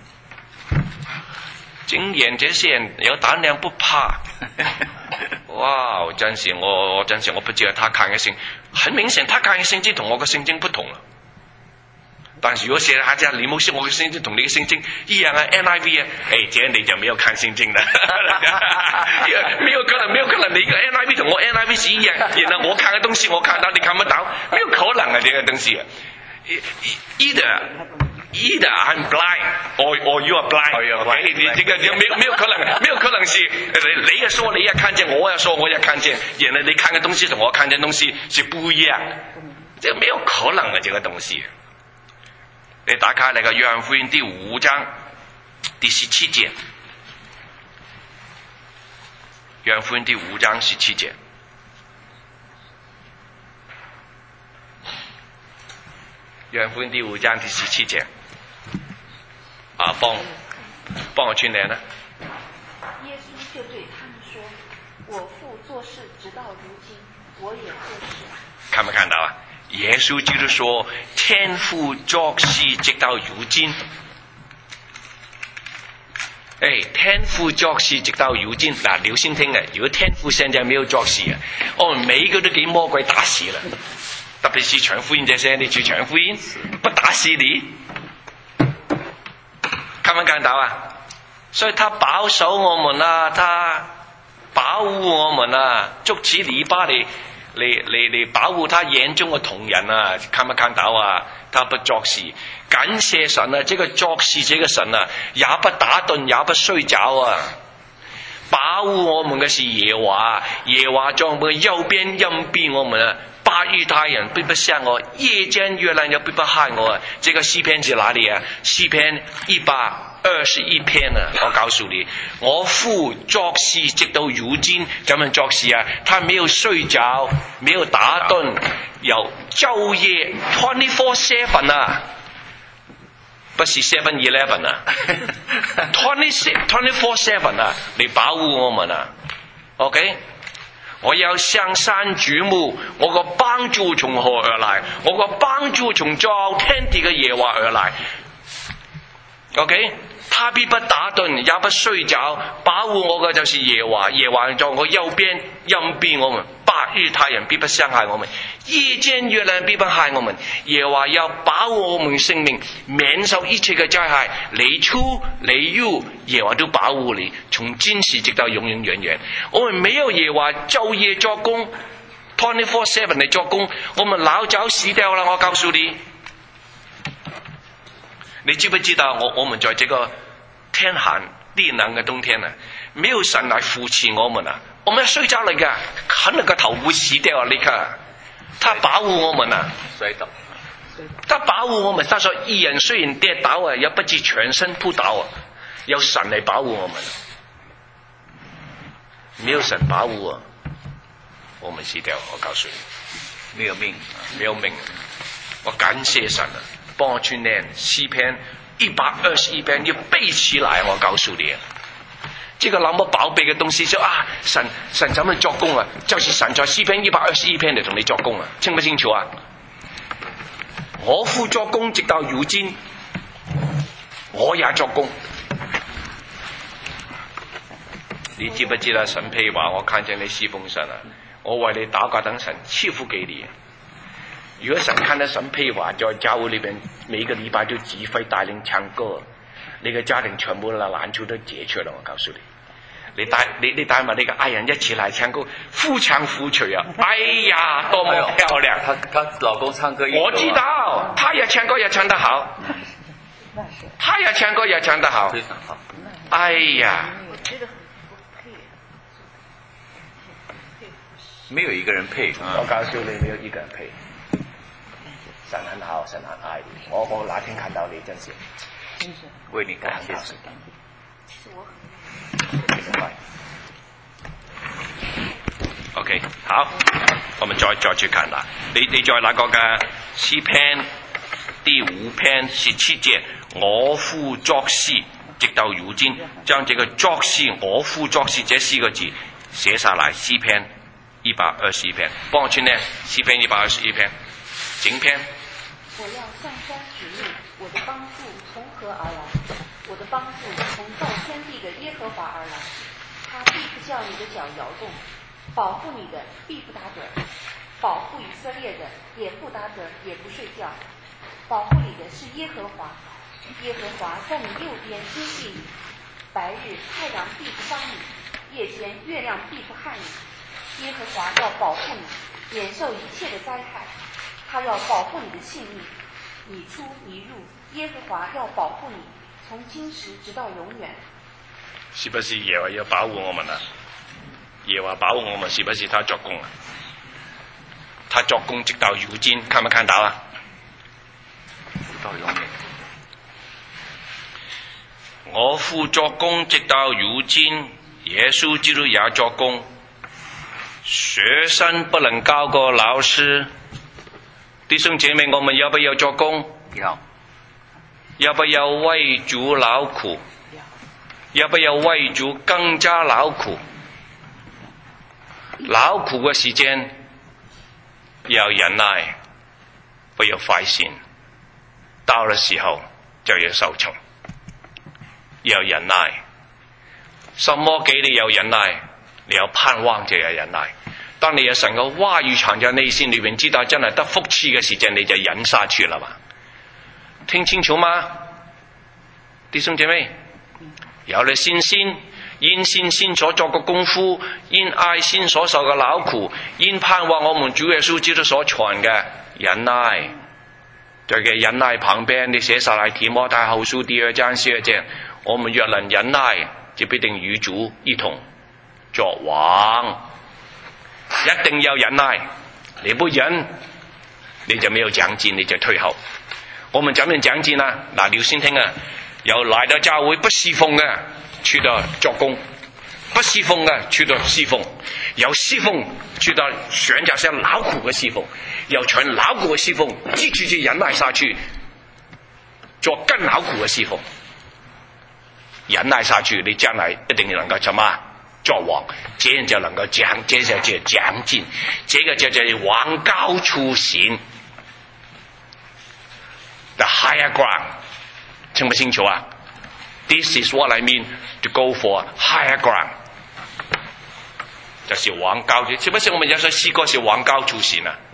竟然這些人有膽量不怕。哇！真是我我真是我不知道他看嘅聖，很明顯他看嘅聖經同我嘅聖經不同啊。但是如果寫下隻李牧師，我嘅聖經同你嘅聖經一樣啊 ，N I V 啊，誒，這樣你就沒有看聖經啦。沒有可能，沒有可能，你嘅 N I V 同我 N I V 是一樣，然後我看嘅東西我看到，你看不到，沒有可能啊！這個東西啊，either either I'm blind or or you are blind， okay？ 你這個就沒有沒有可能，沒有可能是你也說你也看見，我也說我也看見，原來你看嘅東西同我看見東西是不一樣，這個沒有可能嘅，這個東西。你打開那個約翰福音第五章第十七節，約翰福音第五章十七節。約翰福音第五章第十七節，啊，幫幫我串聯啦。 耶穌就對他們說：我父做事直到如今，我也做事。 看沒看到啊？耶穌基督說：天父作事直到如今。誒，天父作事直到如今。嗱，留心聽嘅，如果天父現在沒有作事啊，我們每一個都給魔鬼打死了。特別是傳福音這些，你去傳福音，不打死你，看沒看到啊？所以他保守我們啊，他保護我們啊，築起籬笆嚟嚟嚟嚟保護他眼中嘅瞳人啊，看沒看到啊？他不作事，感謝神啊！這個作事這個神啊，也不打盹，也不睡覺啊。保護我們嘅是耶和華，耶和華在我們嘅右邊蔭庇我們啊。白日太陽必不傷我，夜間月亮又必不害我。這個詩篇是哪裏啊？詩篇一百二十一篇啊！我告訴你，我父作事直到如今，咁樣作事啊，他沒有睡覺，沒有打盹，有晝夜 twenty four seven 啊，不是 seven eleven 啊，twenty four seven 啊，你保護我們啊 ，OK？我要向山舉目，我個幫助從何而來？我個幫助從造天地嘅耶和華而來。OK， 他必不打盹，也不睡覺，保護我嘅就是耶和華，耶和華在我右邊蔭庇我們，白日太陽必不傷害我們，夜間月亮必不害我們。耶和華要保護我們性命，免受一切嘅災害。你出你入，耶和華都保護你，從今時直到永永遠遠。我們沒有耶和華晝夜作工 二十四七 嚟作工，我們老早死掉了。我告訴你，你知不知道我我們在這個天寒地冷嘅冬天啊，沒有神來扶持我們啊，我們要睡着嚟噶，肯定個頭會死掉啊！你看，他保護我們啊， 摔倒， 他保護我們。他說：義人雖然跌倒啊，也不至全身撲倒啊，有神嚟保護我們。沒有神保護啊，我們死掉。我告訴你， 沒有命， 沒有命。我感謝神啊，幫我去念詩篇一百二十一篇，要背起來。我告訴你，這個那麼寶貝嘅東西就啊，神神怎麼作工啊？就是神在詩篇一百二十一篇嚟同你作工啊，清不清楚啊？我父作工直到如今，我也作工。你知不知道神譬如話我看見你侍奉神啊，我為你禱告等神賜福給你。如果神看到神譬如話在教會裏邊每個禮拜都指揮帶領唱歌，你嘅家庭全部嘅難處都解決了。我告訴你，你帶你你帶埋你嘅愛人一起來唱歌，夫唱婦隨啊！哎呀，多麼漂亮！ 她她老公唱歌， 我知道，他也唱歌也唱得好，他也唱歌也唱得好， 非常好。 哎呀， 沒有一個人配。 我告訴你，沒有一個人配。神很好，神很愛你。我我那天看到你，真是為你感謝神。 OK， 好，我們再再去看啦。你你在那個嘅詩篇第五篇十七節，我父作事，直到如今，將這個作事，我父作事這四個字寫下來。詩篇一百二十一篇，幫我去念詩篇一百二十一篇，整篇。 我要向山指路，我的幫助從何而來？我的幫助從造天地的耶和華而來。他必不叫你的腳搖動，保護你的必不打盹，保護以色列的也不打盹，也不睡覺。保護你的是耶和華，耶和華在你右邊堅定你。白日太陽必不傷你，夜間月亮必不害你。耶和華要保護你，免受一切的災害。他要保護你的性命，你出你入，耶和華要保護你，從今時直到永遠。 是不是耶和華要保護我們啊？耶和華保護我們，是不是他作工啊？他作工直到如今，看沒看到啊？ 直到永遠。 我父作工直到如今，耶穌基督也作工。學生不能高過老師。弟兄姐妹，我們要不要做工？ 要。 要不要為主勞苦？要不要為主更加勞苦？勞苦嘅時間要忍耐，不要快心。到了時候就要收成，要忍耐。什麼給你有忍耐？你有盼望就有忍耐。當你有神嘅話語藏在內心裏面，知道真係得福氣嘅時間，你就忍下去了嘛。聽清楚嗎？弟兄姐妹，有了信心，因信心所作嘅功夫，因愛心所受嘅勞苦，因盼望我們主耶穌基督所傳嘅忍耐。對嘅忍耐旁邊，你寫下來提摩太後書第二章十二節，我們若能忍耐，就必定與主一同作王。一定要忍耐，你不忍，你就沒有獎金，你就退後。我們怎樣獎金啊？嗱，你要先聽啊，有來到教會不侍奉嘅，去到作工；不侍奉嘅，去到侍奉；有侍奉，去到選擇些勞苦嘅侍奉；有全勞苦嘅侍奉，繼續去忍耐下去，做更勞苦嘅侍奉。忍耐下去，你將來一定能夠怎麼作王，這樣就能夠獎，這就叫獎金，這個就叫往高處行 ，the higher ground，清不清楚啊？ This is what I mean to go for higher ground。就是往高處，是不是我們有首詩歌是往高處行啊？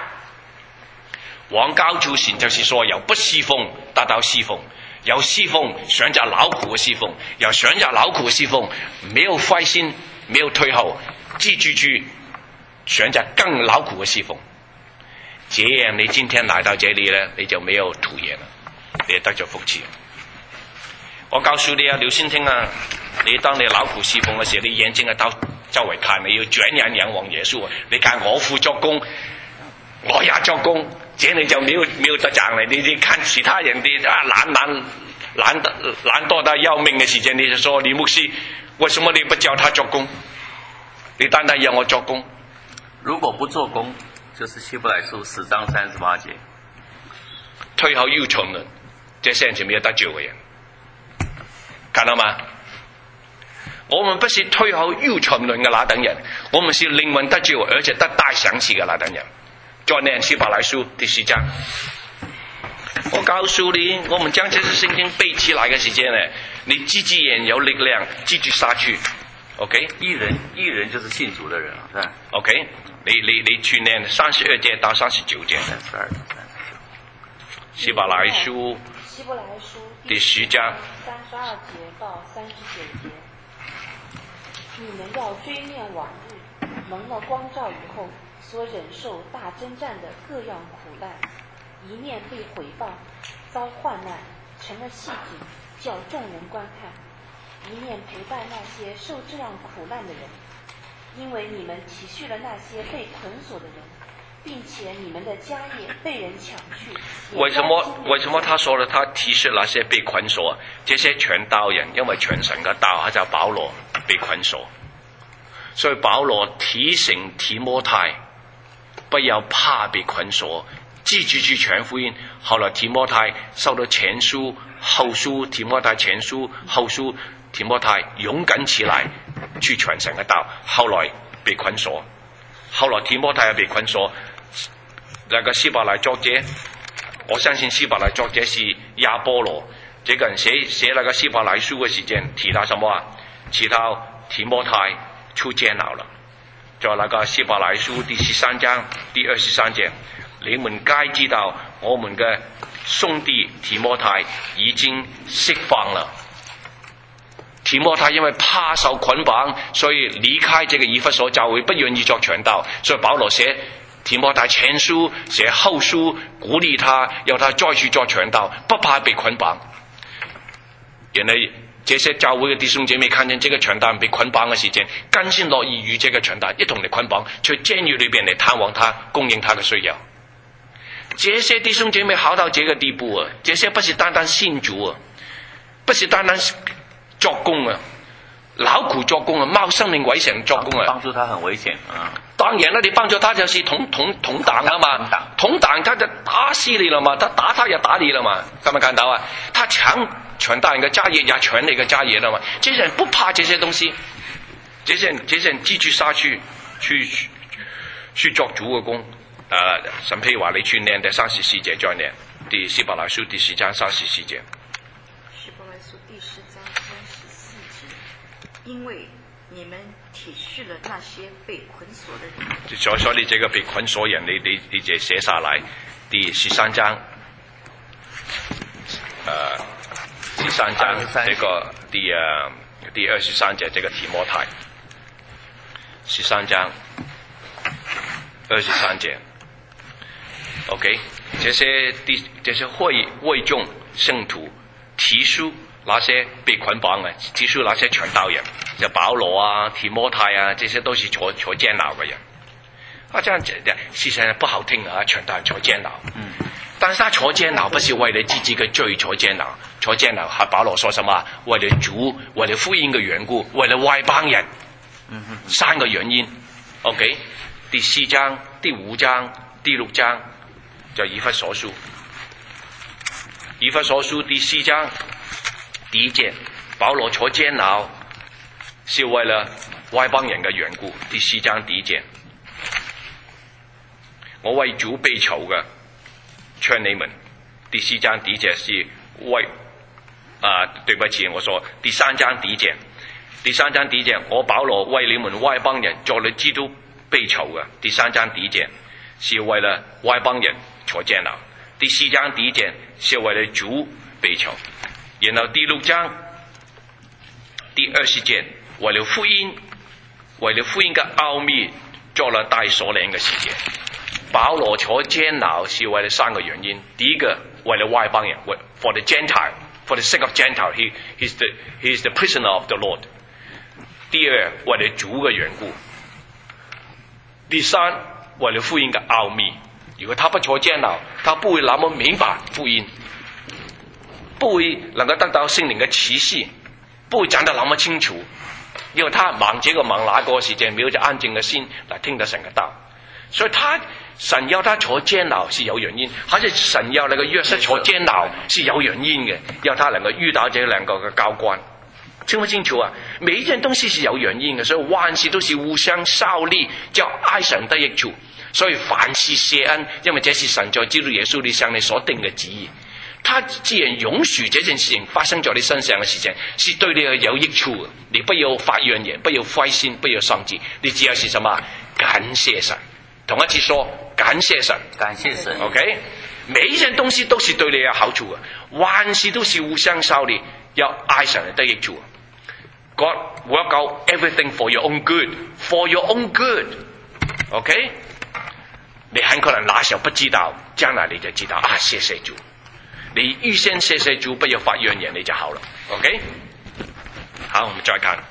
往高處行就是說由不侍奉達到侍奉，由侍奉選擇勞苦嘅侍奉，由選擇勞苦嘅侍奉，沒有灰心，沒有退後，記住住選擇更勞苦嘅侍奉。這樣你今天來到這裡呢，你就沒有徒然了，你得咗福氣。我告訴你啊，劉先聽啊，你當你勞苦侍奉嘅時候，你眼睛啊到周圍看，你要轉眼仰望耶穌啊！你看我父作工，我也作工，這你就沒有沒有得獎了。你你看其他人的啊懶懶懶得懶惰到要命嘅時間，你就說李牧師，為什麼你不叫他作工？你單單讓我作工。 如果不做工，就是希伯來書十章三十八節， 退後要沉淪，這些人就沒有得救嘅人，看到嗎？我們不是退後又沉淪嘅那等人，我們是靈魂得救而且得大賞賜嘅那等人。再念希伯來書第四章，我告訴你，我們將這些聖經背起來嘅時間呢，你自己也有力量繼續下去。OK， 義人義人就是信主的人啊，是吧 ？OK， 你你你去念三十二節到三十九節。 三十二、三十九。 希伯來書希伯來書第十章三十二節到三十九節。你們要追念往日，蒙了光照以後，所忍受大征戰的各樣苦難，一面被毀謗，遭患難，成了戲景，叫眾人觀看；一面陪伴那些受這樣苦難的人，因為你們體恤了那些被捆鎖的人，並且你們的家業被人搶去。 為什麼為什麼他說了他體恤那些被捆鎖？這些傳道人因為傳神嘅道，他叫保羅被捆鎖，所以保羅提醒提摩太不要怕被捆鎖，記住去傳福音。後來提摩太收到前書後書，提摩太前書後書，提摩太勇敢起來去傳神嘅道，後來被捆鎖，後來提摩太也被捆鎖。那個希伯來作者，我相信希伯來作者是亞波羅，這個人寫寫那個希伯來書嘅時間提到什麼啊？提到提摩太出監牢了。在那個希伯來書第十三章第二十三節，你們該知道我們嘅兄弟提摩太已經釋放了。提摩太因為怕受捆綁，所以離開這個以弗所教會，不願意作傳道，所以保羅寫提摩太前書寫後書，鼓勵他，要他再去做傳道，不怕被捆綁。原來這些教會嘅弟兄姐妹看見這個傳道人被捆綁嘅時間，甘心樂意與這個傳道一同嚟捆綁，去監獄裏邊嚟探望他，供應他嘅需要。這些弟兄姐妹好到這個地步啊！這些不是單單信主啊，不是單單作工啊，勞苦作工啊，冒生命危險作工啊， 幫助他很危險啊。 當然啦，你幫助他就是同同同黨啊嘛，同黨他就打死你了嘛，他打他也打你了嘛，看沒看到啊？他搶傳道人嘅家業也搶你嘅家業了嘛。這些人不怕這些東西，這些人這些人繼續下去去去，去作主嘅工。啊，神譬如話你去念第三十四節再念，第希伯來書第十章三十四節。 希伯來書第十章三十四節，因為你們體恤了那些被捆鎖的人。 所所以你這個被捆鎖人，你你你就寫下來，第十三章，呃，十三章這個第呃第二十三節，這個提摩太，十三章二十三節。OK， 這些第這些會會眾聖徒提書那些被捆綁嘅，提書那些傳道人，就保羅啊、提摩太啊，這些都是坐坐監牢嘅人。啊，這樣子事實上不好聽啊，傳道人坐監牢。嗯。但是他坐監牢不是為了自己嘅罪坐監牢，坐監牢係保羅說什麼？為了主，為了福音嘅緣故，為了外邦人。嗯哼。三個原因。OK， 第四章、第五章、第六章。就以弗所書，以弗所書第四章第一節，保羅坐監牢是為了外邦人嘅緣故。第四章第一節，我為主被囚嘅，勸你們。第四章第一節是為啊，对不起，我说第三章第一节，第三章第一节，我保罗为你们外邦人做了基督被囚的。第三章第一节是为了外邦人坐监牢，第四章第一节是为了主被囚，然后第六章第二十节为了福音，为了福音的奥秘做了带锁链的事情。保罗坐监牢是为了三个原因：第一个，为了外邦人 ，for the Gentile, for the sake of Gentile, he he's the he's the prisoner of the Lord。第二，为了主的缘故。第三，为了福音的奥秘。如果他不坐监牢，他不会那么明白福音，不会能够得到圣灵的启示，不会讲得那么清楚。因为他忙这个忙那个时间，没有这安静的心来听得神的道。所以他神要他坐监牢是有原因，还是神要那个约瑟坐监牢是有原因的，要他能够遇到这两个的高官，清不清楚啊？每一件东西是有原因的，所以万事都是互相效力，叫爱神得益处。所以凡事谢恩，因为这是神在基督耶稣裏向你所定嘅旨意。他既然允許這件事情發生在你身上嘅事情，是對你有益處嘅。你不要發怨言，不要灰心，不要喪志，你只要是什麼？感謝神。同一次說感謝神， 感謝神。 OK， 每一件東西都是對你有好處嘅，萬事都是互相效力，要愛神得益處。God work out everything for your own good, for your own good。OK， 你很可能那時候不知道，將來你就知道啊！謝謝主。你預先謝謝主，不要發怨言，你就好了。OK， 好，我們再看，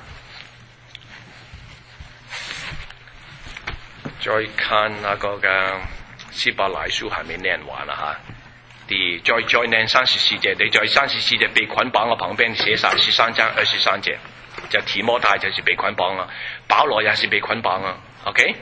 再看那個嘅希伯來書還沒念完啦嚇。第再再念三十四節，你在三十四節被捆綁嘅旁邊寫晒十三章二十三節，就提摩太就是被捆綁啦，保羅也是被捆綁啦。OK。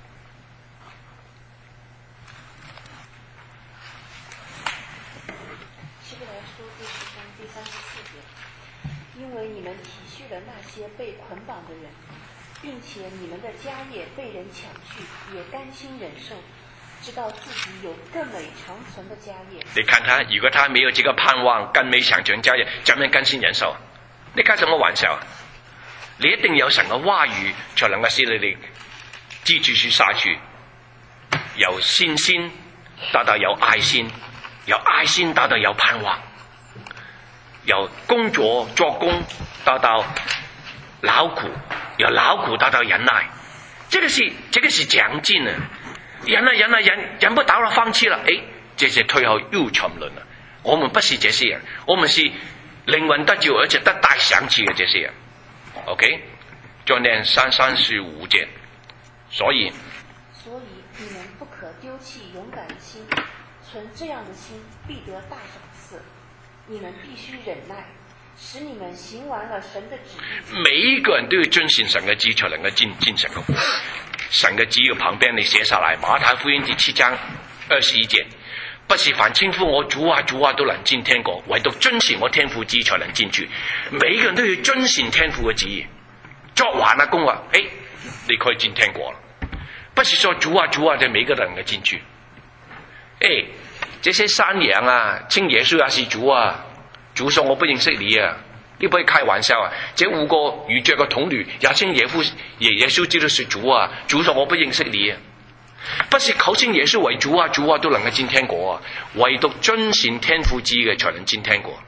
因为你们体恤了那些被捆绑的人，并且你们的家业被人抢去，也甘心忍受，知道自己有更美长存的家业。 你看他，如果他没有这个盼望，更美长存家业，怎么甘心忍受？你開什麼玩笑？你一定有神嘅話語，才能夠使你哋支持住下去，由信心達到有愛心，由愛心達到有盼望。由工作做工到到勞苦，由勞苦到到忍耐，這個是這個是獎金啊！忍啊忍啊忍，忍不到了，放棄了，誒，這些退後又沉淪了。我們不是這些人，我們是靈魂得救而且得大賞賜嘅這些人。OK， 再念三三十五節，所以所以你們不可丟棄勇敢的心，存這樣的心，必得大賞賜。你們必須忍耐，使你們行完了神的旨意。每一個人都要遵循神嘅旨意，才能夠進進神嘅國。神嘅旨意旁邊你寫下來，馬太福音第七章二十一節，不是凡稱呼我主啊主啊都能進天國，唯獨遵循我天父旨意才能進去。每一個人都要遵循天父嘅旨意，作完了工啊，誒，你可以進天國了。不是說主啊主啊就每個人能夠進去，誒。這些山羊啊，稱耶穌也是主啊！主說我不認識你啊！你不可以開玩笑啊！這五個愚拙嘅童女也稱耶穌耶耶穌基督是主啊！主說我不認識你啊！不是口稱耶穌為主啊主啊都能夠進天國啊！唯獨遵循天父旨意嘅才能進天國。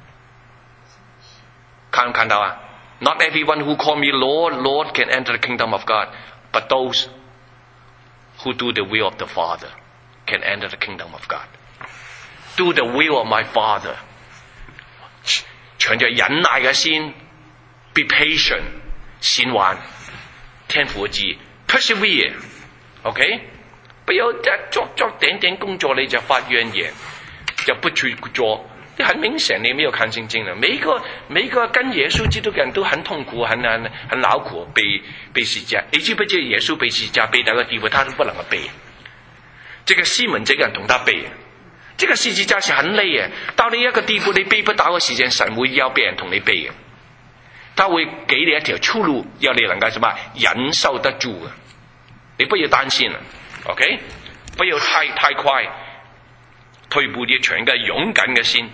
看唔看到啊 ？Not everyone who call me Lord, Lord can enter the kingdom of God, but those who do the will of the Father can enter the kingdom of God.Do the will of my Father， 存着忍耐嘅心 ，be patient， 先還天父嘅旨意 ，persevere，OK， 不要一做做點點工作你就發怨言，就不去做，你很明顯你沒有看聖經了。每一個每一個跟耶穌基督嘅人都很痛苦，很很很勞苦，被被十字架。你知不知耶穌被十字架背到個地步，他都不能夠背。這個西門這個人同他背。這個十字架是很累嘅，到你一個地步你背不到嘅時間，神會要別人同你背嘅，他會給你一條出路，要你能夠什麼忍受得住嘅，你不要擔心啦 ，OK， 不要太太快退步，你存個勇敢嘅心，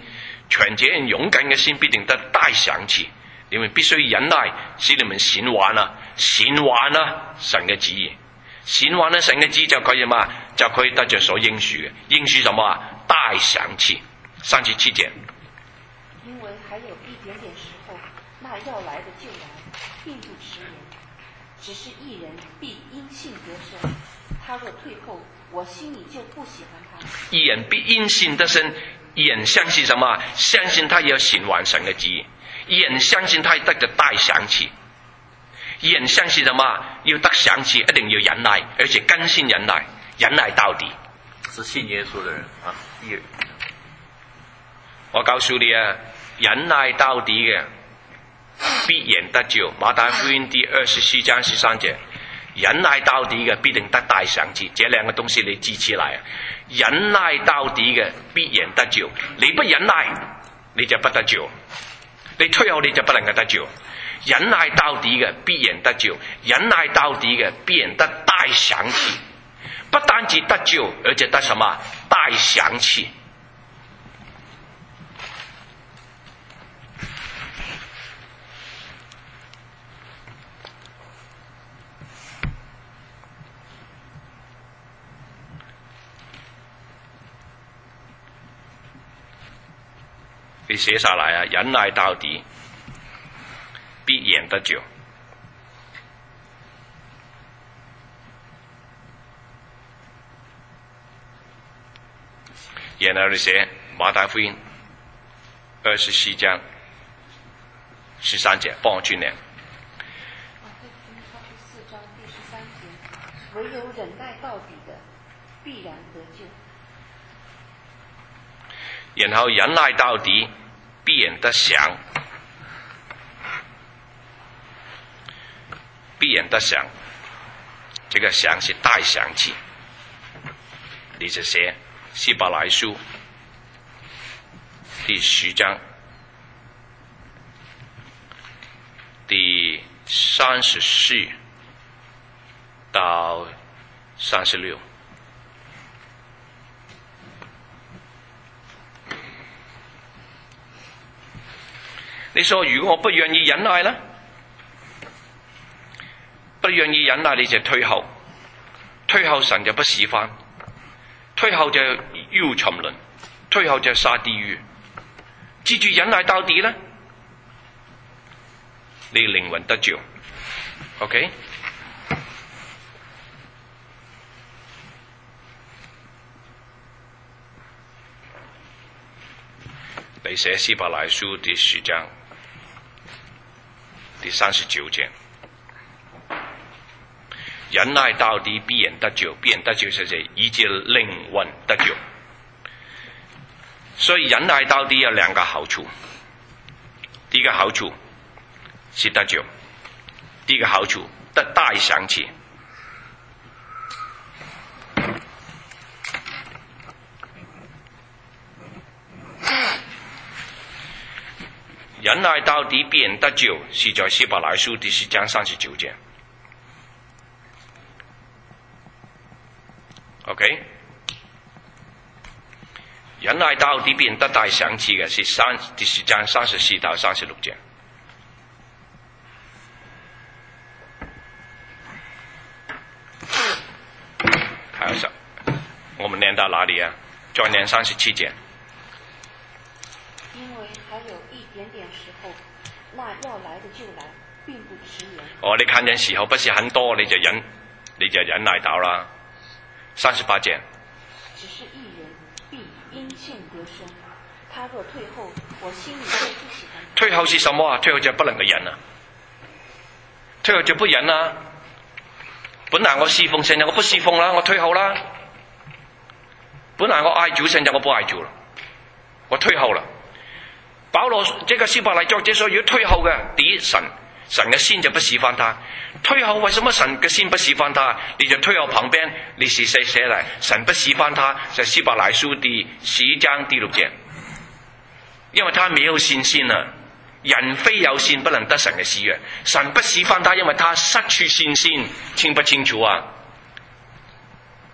纯洁人勇敢嘅心必定得大賞賜。你們必須忍耐，使你們顯還啦，顯還啦神嘅旨意，顯還啦神嘅旨意就可以嘛，就可以得着所應許嘅。應許什麼啊？大賞賜。三十七節。 因為還有一點點時候，那要來的就來，並不遲延。只是義人必因信得生，他若退後，我心裡就不喜歡他。 義人必因信得生，義人相信什麼？相信他要顯還神嘅旨意。義人相信他得着大賞賜。義人相信什麼？要得賞賜，一定要忍耐，而且甘心忍耐，忍耐到底。 是信耶穌的人啊，義人。 我告訴你啊，忍耐到底嘅必然得救。馬太福音第二十四章十三節，忍耐到底嘅必定得大賞賜。這兩個東西你記起來啊！忍耐到底嘅必然得救，你不忍耐，你就不得救。你退後你就不能夠得救。忍耐到底嘅必然得救，忍耐到底嘅必然得大賞賜。不單止得救，而且得什麼？大賞賜。你寫下來啊！忍耐到底，必然得救。然後你寫馬太福音二十四章十三節，幫我轉念。 馬太福音二十四章第十三節，唯有忍耐到底的，必然得救。 然後忍耐到底，必然得賞，必然得賞。這個賞是大賞賜。你就寫希伯來書第十章第三十四到三十六。你說如果我不願意忍耐呢？不願意忍耐你就退後，退後神就不使翻，退後就要沉淪，退後就下地獄。記住忍耐到底呢，你靈魂得救。OK？你寫希伯來書第十章第三十九節，忍耐到底必然得救，必然得救是指以致靈魂得救。所以忍耐到底有兩個好處，第一個好處是得救，第一個好處得大賞賜。忍耐到底必然得救，是在希伯來書第十章三十九節。OK， 忍耐到底必然得大賞賜嘅是三第十章三十四到三十六節。還有什？我們念到哪裡啊？再念三十七節。 因為還有一點點時候，那要來的就來，並不遲延。 哦，你看見時候不是很多，你就忍，你就忍耐到啦。三十八節。 只是義人必因信得生，他若退後，我心裡就不喜歡他。 退後是什麼啊？退後就不能夠忍啊！退後就不忍啦。本來我侍奉神，我不侍奉啦，我退後啦。本來我愛主神，我不愛主了，我退後了。保羅這個希伯來作者說，如果退後嘅，第一神神嘅心就不使喚他。退後為什麼神嘅心不使喚他？你就退後旁邊，你寫寫寫嚟，神不使喚他，就希伯來書第十一章第六節，因為他沒有信心啊。人非有信不能得神嘅喜悅，神不使喚他，因為他失去信心，清不清楚啊？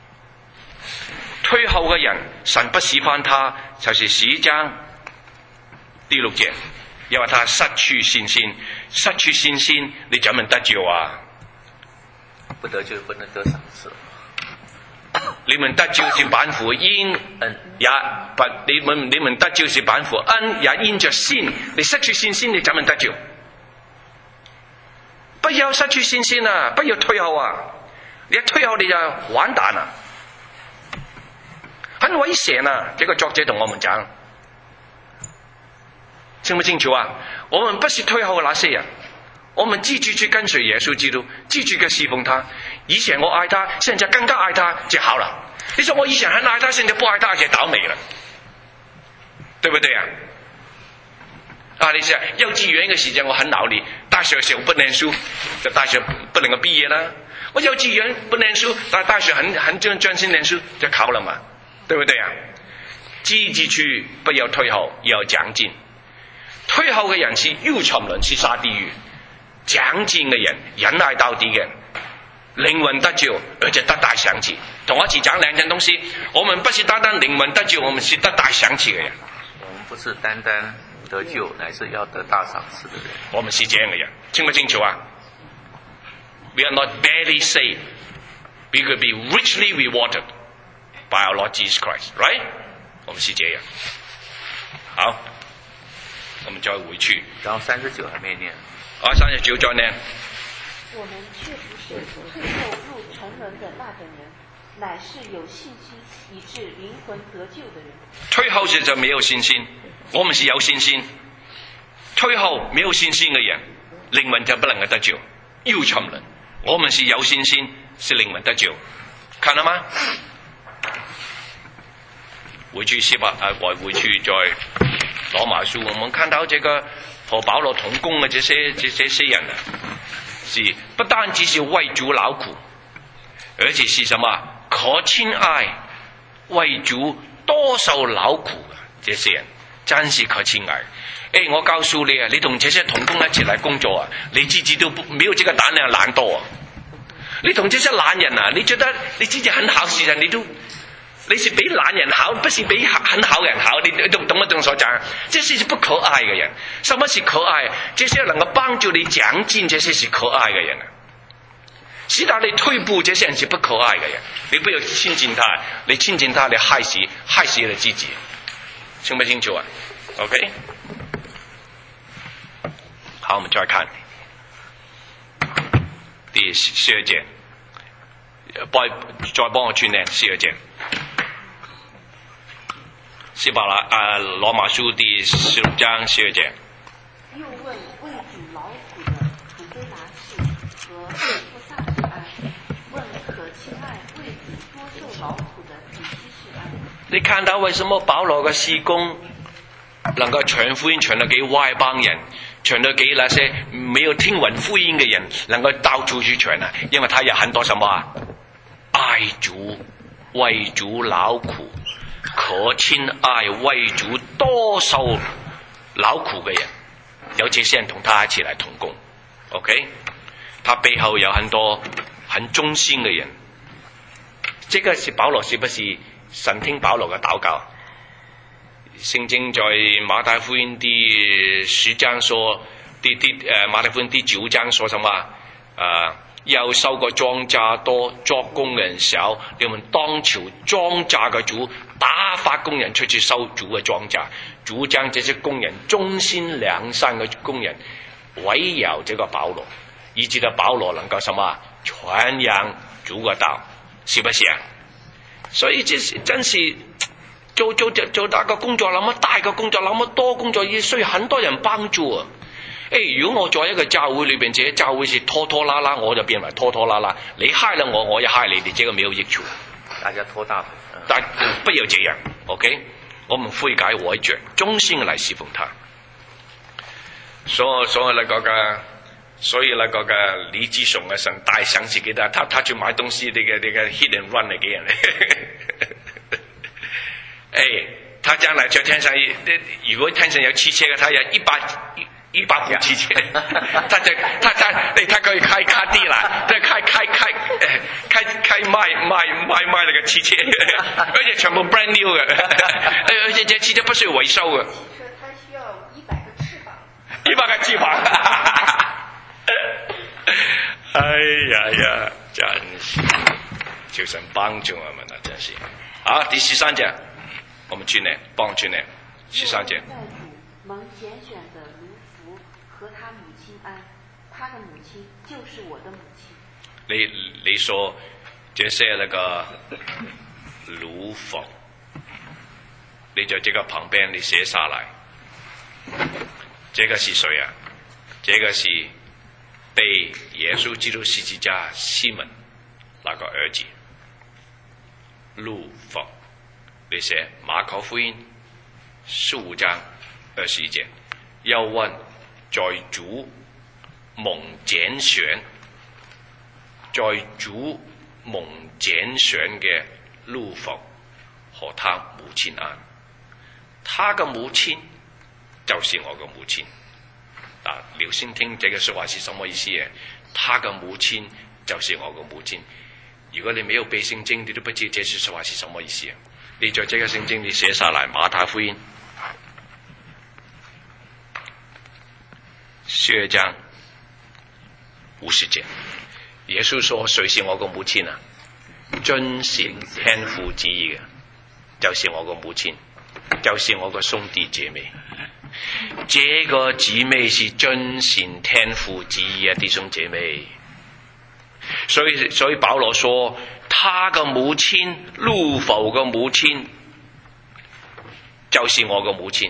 退後嘅人，神不使喚他，就是十一章第六节，因為他失去信心，失去信心，你怎麼得救啊？ 不得救，不能得賞賜。 你們得救是本乎因恩， 也不你們你們得救是本乎恩，也因着信。你失去信心，你怎麼得救？不要失去信心啊！不要退後啊！你一退後你就完蛋啦，很危險啊！這個作者同我們講，清不清楚啊？我們不是退後那些人，我們繼續去跟隨耶穌基督，繼續嘅侍奉他。以前我愛他，現在更加愛他就好了。你說我以前很愛他，現在不愛他就倒霉了，對不對啊？啊！你想幼稚園嘅時間我很努力，大學時候不念書，就大學不能夠畢業啦。我幼稚園不念書，但大學很很專專心念書就考了嘛，對不對啊？積極去，不要退後，要長進。退後嘅人是要沉淪，是下地獄；長進嘅人，忍耐到底嘅靈魂得救，而且得大賞賜。同我一起講兩件東西，我們不是單單靈魂得救，我們是得大賞賜嘅人。 我們不是單單得救，乃是要得大賞賜的人。 我們是這樣嘅人，清不清楚啊 ？We are not barely saved. We could be richly rewarded by our Lord Jesus Christ, right? 我們是這樣。好，我們再回去。 然後三十九還沒念。 啊，三十九再念。 我們確不是退後入沉淪的那等人，乃是有信心以致靈魂得救的人。 退後時就沒有信心，我們是有信心。退後沒有信心嘅人，靈魂就不能夠得救，要沉淪。我們是有信心，是靈魂得救，看了嗎？回去希伯啊，回去在羅馬書，我們看到這個和保羅同工嘅這些這這些人啊，是不單只是為主勞苦，而且是什麼可親愛，為主多受勞苦嘅這些人，真是可親愛。誒，我告訴你啊，你同這些同工一起來工作啊，你自己都沒有這個膽量懶惰啊。你同這些懶人啊，你覺得你自己很好時啊，你都你是比懶人好，不是比很好人好，你懂懂不懂所講？這些是不可愛嘅人。什麼是可愛？這些能夠幫助你長進，這些是可愛嘅人啊。使到你退步，這些人是不可愛嘅人。你不要親近他，你親近他，你害死害死了自己。清不清楚啊 ？OK。好，我們再看第十二節，幫再幫我轉呢十二節，希伯來啊羅馬書第十六章十二節。 又問為主勞苦的土非拿士和布撒是安，問可親愛為主多受勞苦的底西是安。 你看到為什麼保羅嘅事工能夠傳福音傳到給外邦人？傳到給那些沒有聽聞福音嘅人，能夠到處去傳啊！因為他有很多什麼啊？愛主、為主勞苦、可親愛、為主多受勞苦嘅人，有這些人同他一起來同工。OK， 他背後有很多很忠心嘅人。這個是保羅，是不是神聽保羅嘅禱告？聖經在馬太福音第十章說，第第誒馬太福音第九章說什麼？啊，要收個莊稼多，作工人少，你們當求莊稼嘅主打發工人出去收主嘅莊稼。主將這些工人忠心良善嘅工人委有這個保羅，以致到保羅能夠什麼傳揚主嘅道，是不是啊？所以這是真是。做做做做大個工作，那麼大個工作，那麼多工作，也需要很多人幫助啊！誒，如果我在一個教會裏邊，這教會是拖拖拉拉，我就變為拖拖拉拉。你害了我，我也害你，你這個沒有益處。 大家拖大腿， 但不要這樣 ，OK？我們悔改為主，忠心嚟侍奉他。所所以那個嘅，所以那個嘅李志雄嘅神大賞賜給他，他他去買東西，那個那個 hit and run 嚟給人。哎，他將來在天上，如果天上有汽車嘅，他有一百一一百部汽車，他就他他誒，他可以開卡地啦，他開開開誒，開開賣賣賣賣那個汽車，而且全部 brand new 嘅，而且這汽車不需要維修嘅。 汽車它需要一百你把个鸡巴。哎呀呀，真是求神帮助我们了，真是。好，第十三节，我们去年帮去年十三节。 在主蒙拣选的卢福和他母亲安，他的母亲就是我的母亲。 你你说这些那个卢福，你在这个旁边你写下来，这个是谁啊？这个是被耶稣基督十字架西门那个儿子路福。你写马可福音十五章二十一节，又问在主蒙拣選，在主蒙揀選嘅路福和他母親安，他嘅母親就是我嘅母親。啊，留心聽這個說話是什麼意思嘅？他嘅母親就是我嘅母親。如果你沒有背聖經，你都不知這句說話是什麼意思啊！你在這個聖經你寫下來，馬太福音十二章五十節，耶穌說：誰是我嘅母親啊？遵行天父旨意嘅，就是我嘅母親，就是我嘅兄弟姐妹。這個姊妹是遵行天父旨意啊，弟兄姐妹。所以所以保羅說，他嘅母親路弗嘅母親就是我嘅母親，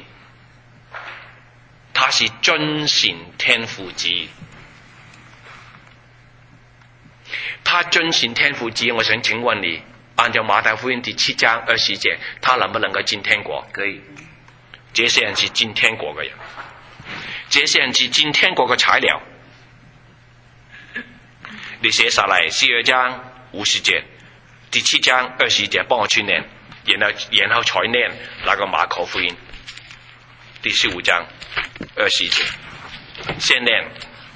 他是遵行天父旨意。他遵行天父旨意，我想請問你，按照馬太福音第七章二十節，他能不能夠進天國？ 可以。 這些人是進天國嘅人，這些人是進天國嘅材料。你寫下來十二章五十節，第七章二十節，幫我去念，然後然後才念那個馬可福音第十五章二十節，先念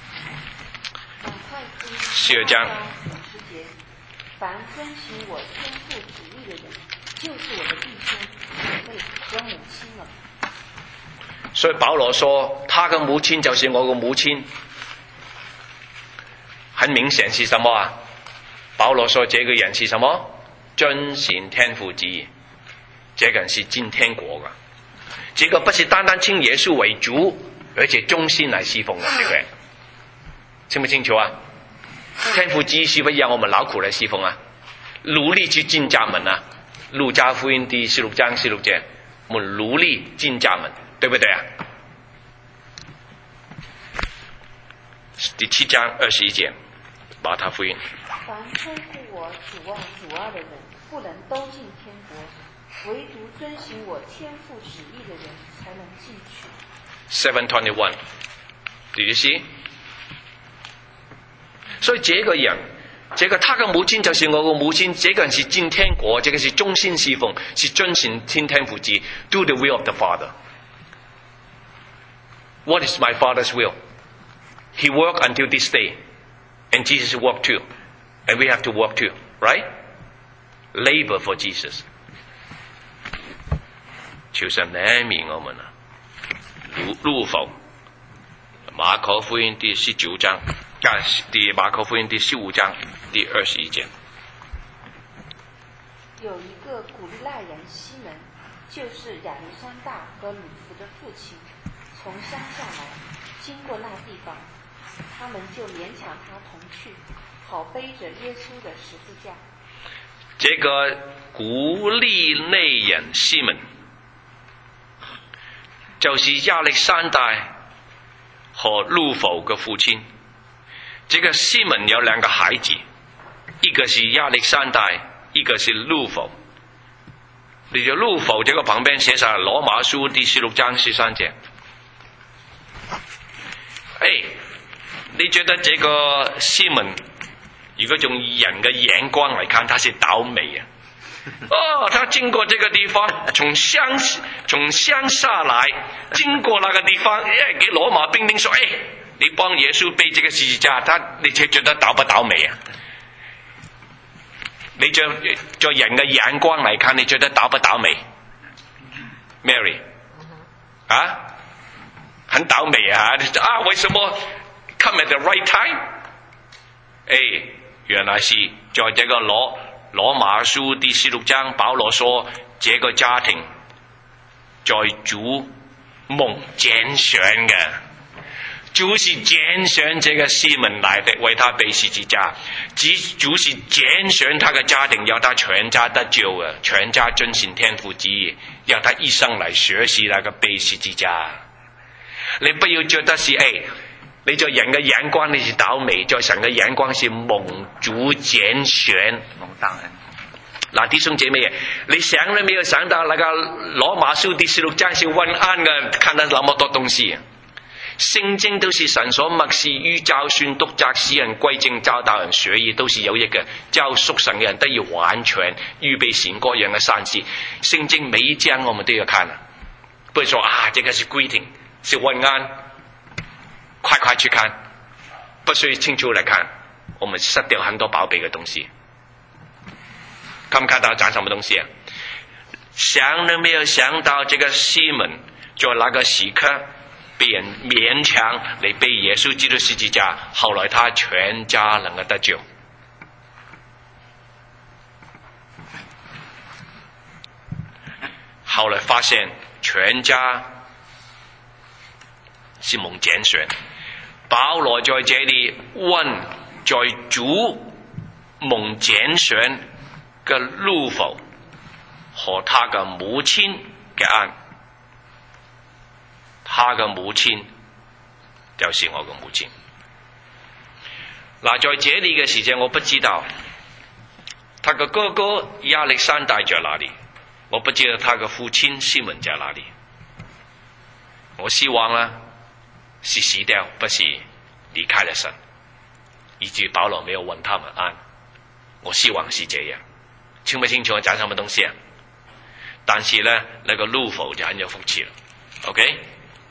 十二章。 凡遵行我天父旨意的人，就是我的弟兄姐妹和母親了。 所以保羅說，他的母親就是我的母親，很明顯是什麼啊？保羅說，這個人是什麼？遵行天父旨意，這個人是進天國的。這個不是單單稱耶穌為主，而且忠心來侍奉的這個人，清不清楚啊？天父旨意是不是讓我們勞苦來侍奉啊？努力去進家門啊！路加福音第十六章十六節，我們努力進家門，對不對啊？第七章二十一節，馬太福音。 凡稱呼我主啊主啊的人，不能都進天國，唯獨遵行我天父旨意的人才能進去。 Seven twenty one， Did you see？所以這個人，這個他的母親就是我的母親，這個人是進天國，這個是忠心侍奉，是遵行天天父旨 ，Do the will of the Father. What is my Father's will? He worked until this day, and Jesus worked too, and we have to work too, right? Labor for Jesus. 求神憐憫我們啊！路路弗，馬可福音第十九章。第馬可福音第十五章第二十一節， 有一個古利奈人西門，就是亞歷山大和魯孚的父親，從鄉下來，經過那地方，他們就勉強他同去，好背着耶穌的十字架。 這個古利奈人西門，就是亞歷山大和魯孚嘅父親。這個西門有兩個孩子，一個是亞歷山大，一個是魯孚。你就魯孚這個旁邊寫上羅馬書第十六章十三節。哎，你覺得這個西門，如果用人嘅眼光來看，他是倒霉啊！哦，他經過這個地方，從鄉從鄉下來，經過那個地方，哎，給羅馬兵丁說，哎。你幫耶穌背這個十字架，他你覺得倒不倒霉啊？你就在人嘅眼光嚟看，你覺得倒不倒霉 ？Mary，啊，很很倒霉啊！啊，为什么 come at the right time？ 哎，原来是在这个罗罗马书第十六章，保罗说，这个家庭在主蒙拣选嘅。主是拣选这个西门来的，为他背十字架。主是拣选他的家庭，要他全家得救啊，全家遵行天父旨意，要他一生来学习那个背十字架。你不要觉得是哎，你在人嘅眼光你是倒霉，在神嘅眼光是蒙主拣选。 蒙大恩。 嗱，弟兄姐妹，你想都没有想到那个罗马书第十六章是问案嘅，看到那么多东西。聖經都是神所默示於教訓督責使人歸正教導人學義，都是有益嘅，教屬神嘅人得以完全預備善各樣嘅善事。聖經每一章我們都要看啊，不是說啊，這個是規定是問案，快快去看，不需要清楚來看，我們失掉很多寶貝嘅東西。看唔看到講什麼東西啊？想都沒有想到這個西門在那個時刻被人勉強嚟背耶穌基督十字架，後來他全家能夠得救。後來發現全家是蒙揀選。保羅在這裡問在主蒙揀選嘅路否和他嘅母親嘅案。他嘅母親就是我嘅母親。嗱，在這裡嘅時間，我不知道他嘅哥哥亞歷山大在哪裡，我不知道他嘅父親西門在哪裡。我希望啊，是死掉，不是離開了神，以至保羅沒有問他們安。我希望是這樣，清不清楚我講什麼東西啊？但是呢，那個路否就很有福氣了。OK。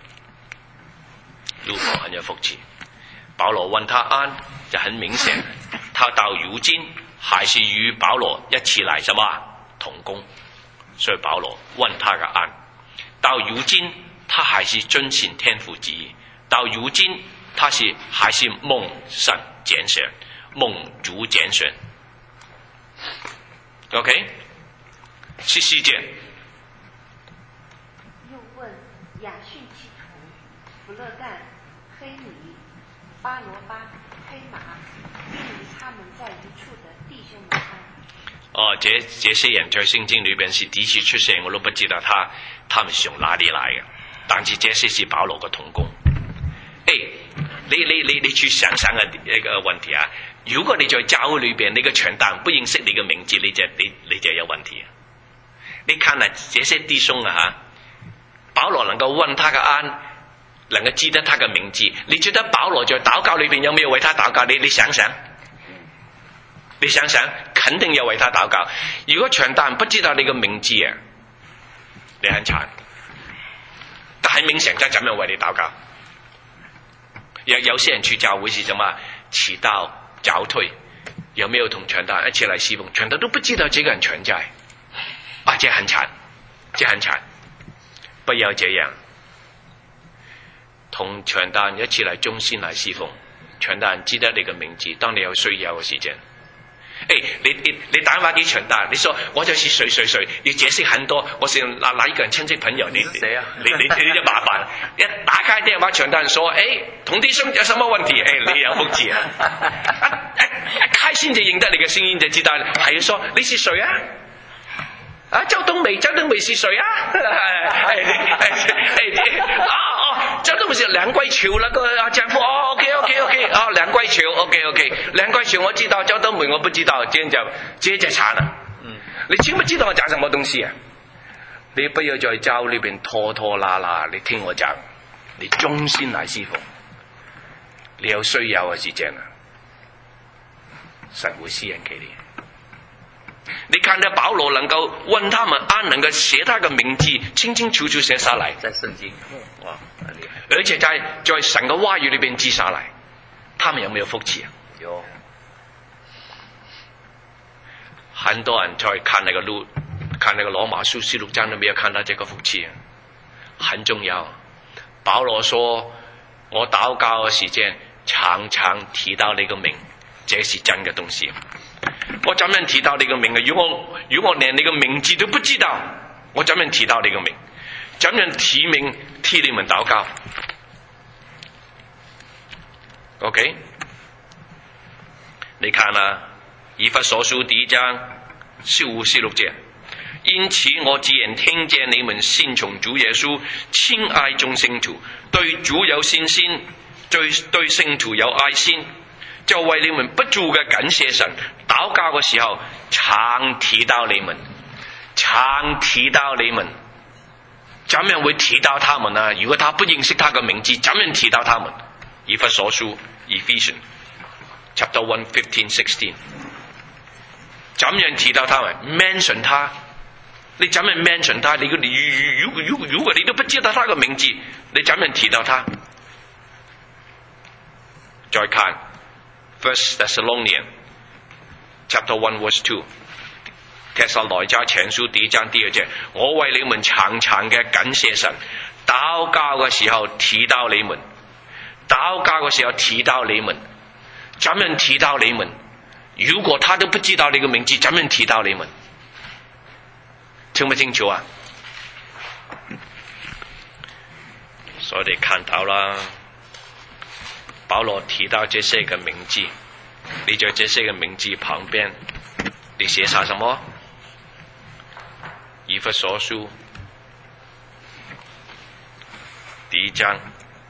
路否很有福氣，保羅問他安就很明顯，他到如今還是與保羅一起來什麼同工，所以保羅問他嘅安。到如今他還是遵行天父旨意，到如今他是還是蒙神揀選，蒙主揀選。OK， 是世界。 又問亞遜基圖、弗勒干、黑米、巴羅巴、黑馬，因為他們在一處的弟兄們安。 哦，這這些人在聖經裏邊是第一次出現，我都不知道他他們是從哪裡來嘅。但是這些是保羅嘅同工。誒，你你你你去想想嘅一個問題啊！如果你在教會裏邊，你個傳道人不認識你嘅名字，你就你你就有問題。你看啊，這些弟兄啊嚇，保羅能夠問他嘅安，能夠記得他嘅名字，你覺得保羅在禱告裏邊有沒有為他禱告？你你想想，你想想，肯定有為他禱告。如果傳道人不知道你嘅名字啊，你很慘。但係明成就怎樣為你禱告？有有些人去教會是什麼遲到早退，有沒有同傳道人一起來侍奉？傳道都不知道這個人存在，啊，這很慘，這很慘。不要這樣，同傳道人一起來忠心來侍奉，傳道人記得你嘅名字，當你有需要嘅時間。誒，你你你打電話給傳道，你說我就是誰誰誰，要解釋很多，我是哪哪一個人親戚朋友，你誰啊？ 你你你就麻煩，一打開電話，傳道人說，誒，同弟兄有什麼問題？誒，你有福氣啊！一一開心就認得你嘅聲音，就知道係要說你是誰啊？啊，周冬梅，周冬梅是誰啊？誒誒誒啊哦，周冬梅是梁桂橋那個啊丈夫哦 ，OK OK OK， 哦，梁桂橋 OK OK， 梁桂橋我知道，周冬梅我不知道，這樣就這就慘啦。嗯，你知唔知道我講什麼東西啊？你不要在教裏邊拖拖拉拉，你聽我講，你忠心來侍奉，你有需要嘅時間啊，神會施恩給你。你看到保羅能夠問他們安，能夠寫他的名字清清楚楚寫下來， 在聖經，哇，很厲害！ 而且在在神嘅話語裏邊記下來，他們有沒有福氣啊？ 有。 很多人在看那個路，看那個羅馬書十六章都沒有看到這個福氣啊，很重要。 保羅說：我禱告嘅時間常常提到你個名，這是真嘅東西。我怎樣提到你個名啊？如果我如果我連你個名字都不知道，我怎樣提到你個名？怎樣提名替你們禱告 ？OK， 你看啊，以弗所書第一章十五、十六節。因此我既然聽見你們先從主耶穌親愛眾聖徒，對主有信心，對對聖徒有愛心，就為你們不住嘅感謝神。禱告嘅時候常提到你們，常提到你們。怎樣會提到他們啊？如果他不認識他嘅名字，怎樣提到他們？以弗所書 Ephesians chapter one fifteen sixteen， 怎樣提到他們 ？mention 他。你怎樣 mention 他？你如如如如果你都不知道他嘅名字，你怎樣提到他？再看 First Thessalonians chapter one verse two， 帖撒羅尼迦前書第一章第二節，我為你們常常嘅感謝神，禱告嘅時候提到你們，禱告嘅時候提到你們，怎樣提到你們？如果他都不知道你嘅名字，怎樣提到你們？清不清楚啊？所以你看到啦，保羅提到這些個名字，你在這些個名字旁邊，你寫下什麼？以弗所書第一章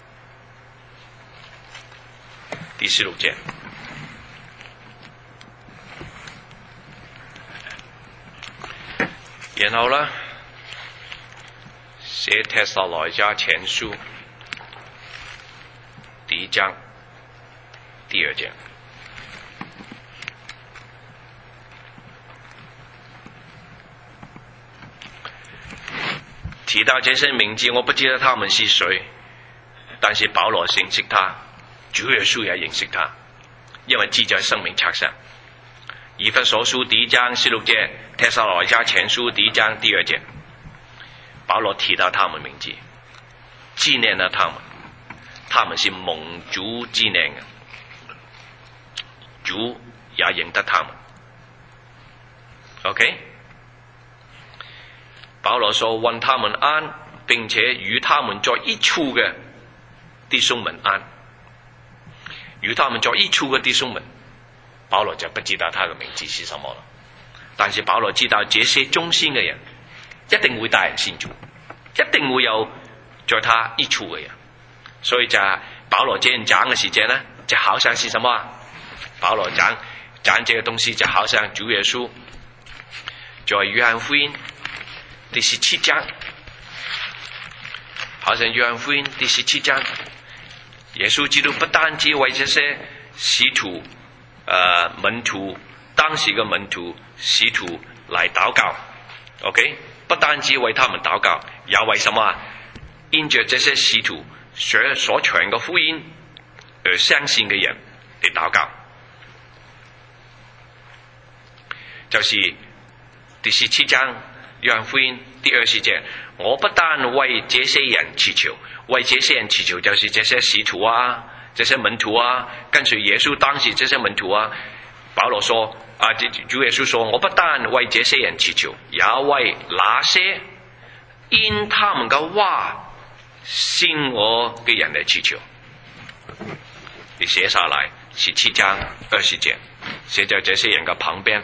第十六節。然後呢，寫帖撒羅尼迦前書第一章第二節，提到這些名字，我不知道他們是誰，但是保羅認識他，主耶穌也認識他，因為記在生命冊上。以弗所書第一章十六節，帖撒羅尼迦前書第一章第二節，保羅提到他們名字，紀念了他們，他們是蒙主紀念的，主也認得他們。OK， 保羅說問他們安，並且與他們在一處嘅弟兄們安，與他們在一處嘅弟兄們。保羅就不知道他的名字是什麼了，但是保羅知道這些忠心嘅人一定會帶人信主，一定會有在他一處嘅人，所以就保羅這樣講嘅時間呢，就好像是什麼？保羅講講這個東西就好像主耶穌在約翰福音第十七章，好像約翰福音第十七章，耶穌基督不單止為這些使徒呃，門徒當時嘅門徒使徒來禱告 ，OK， 不單止為他們禱告，也為什麼？因着這些使徒所所傳嘅福音而相信嘅人嚟禱告，就是第十七章約翰福音第二十節，我不但為這些人祈求，為這些人祈求，就是這些使徒啊。這些門徒啊，跟隨耶穌當時這些門徒啊，保羅說啊，主耶穌說，我不但為這些人祈求，也為那些因他們嘅話信我嘅人嚟祈求。你寫下來十七章二十節，寫在這些人嘅旁邊。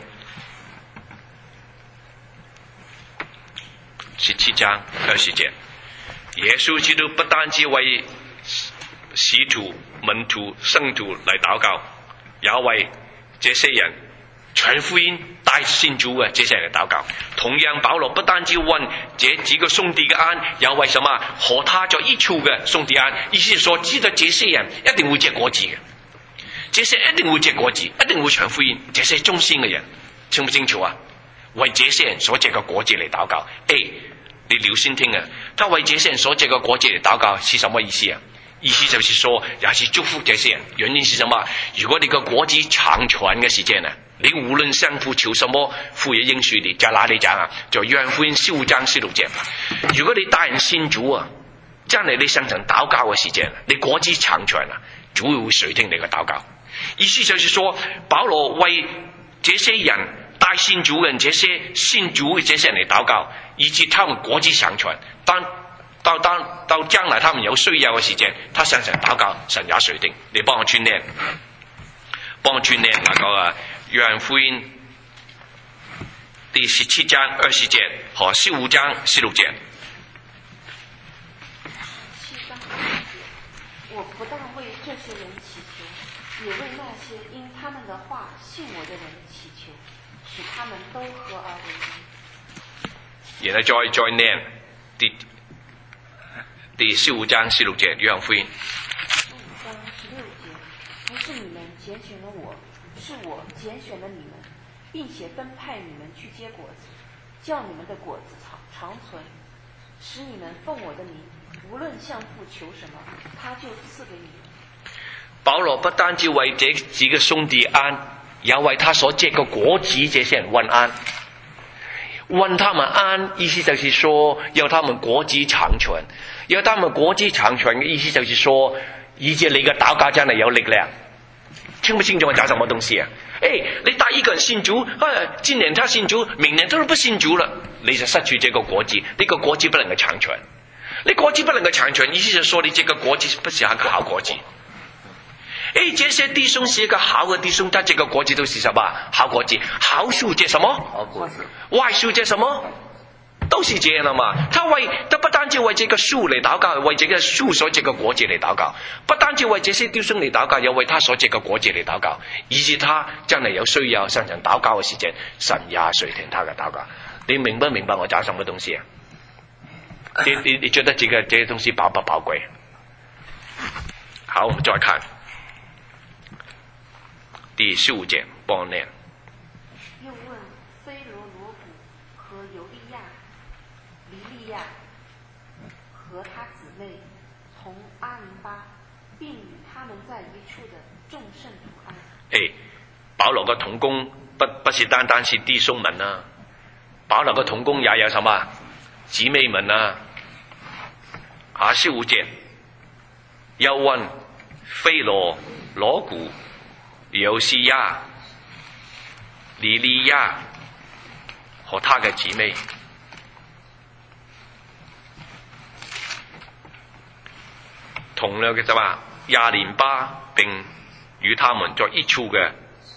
十七章二十節，耶穌基督不單止為使徒、門徒、聖徒嚟禱告，也為這些人傳福音、帶信主嘅這些人嚟禱告。同樣，保羅不單止問這幾個兄弟嘅安，也為什麼和他在一處嘅兄弟安？意思是說，知道這些人一定會結果子嘅，這些一定會結果子，一定會傳福音。這些忠心嘅人，清唔清楚啊？為這些人所結嘅果子嚟禱告。誒，你留心聽啊！他為這些人所結嘅果子嚟禱告是什麼意思啊？意思就是說，也是祝福這些人。原因是什麼？如果你個果子長存嘅時間呢，你無論向父求什麼，父也應許你。在哪裏講啊？在約翰福音十五章十六節。如果你帶人信主啊， 真係你上層禱告嘅時間，你果子長長啊，主會垂聽你嘅禱告。意思就是說，保羅為這些人帶信主嘅人，這些信主嘅這些人嚟禱告，以致他們果子長長。當到當到將來他們有需要嘅時間，他上層禱告，神也垂聽。你幫我串念，幫我串念那個啊，約翰福音第十七章二十節和十五章十六節。 七章二十節，我不但為這些人祈求，也為那些因他們的話信我的人祈求，使他們都合而為一。 然後再再念第第十五章十六節，約翰福音。 十五章十六節，不是你們揀選了我，是我揀選了你們，並且分派你們去結果子，叫你們的果子長長存，使你們奉我的名，無論向父求什麼，他就賜給你們。 保羅不單止為這幾個兄弟安，也為他所結個果子這些人問安。問他們安，意思就是說要他們果子長存。要他們果子長存嘅意思就是說，以致你嘅禱告真係有力量。清不清楚我講什麼東西啊？誒，你帶一個人信主，啊，今年他信主，明年他都不信主了，你就失去這個果子，呢、這個果子不能夠長存。你果子不能夠長存，意思就是說你這個果子不是一個好果子。誒，這些弟兄是一個好嘅弟兄，他這個果子都是什麼？好果子。好樹結什麼？ 好果子。 壞樹結什麼？都是這樣的嘛。他為他不單止為這個樹嚟禱告，為這個樹所結個果子嚟禱告，不單止為這些弟兄嚟禱告，又為他所結個果子嚟禱告，以致他真係有需要上場禱告嘅時間，神也垂聽他嘅禱告。你明不明白我講什麼東西啊？你你你覺得這個這些東西寶不寶貴？好，我們再看第十五節，幫我念。 又問菲羅羅古和尤利亞、黎利亞和他姊妹同阿林巴，並與他們在一處的眾聖徒安。 誒，保羅嘅同工不不是單單是弟兄們啊，保羅嘅同工也有什麼姊妹們啊。啊，十五節，又問菲羅羅古、猶西亞、利利亞和他嘅姊妹，同樣嘅什麼亞連巴，並與他們在一處嘅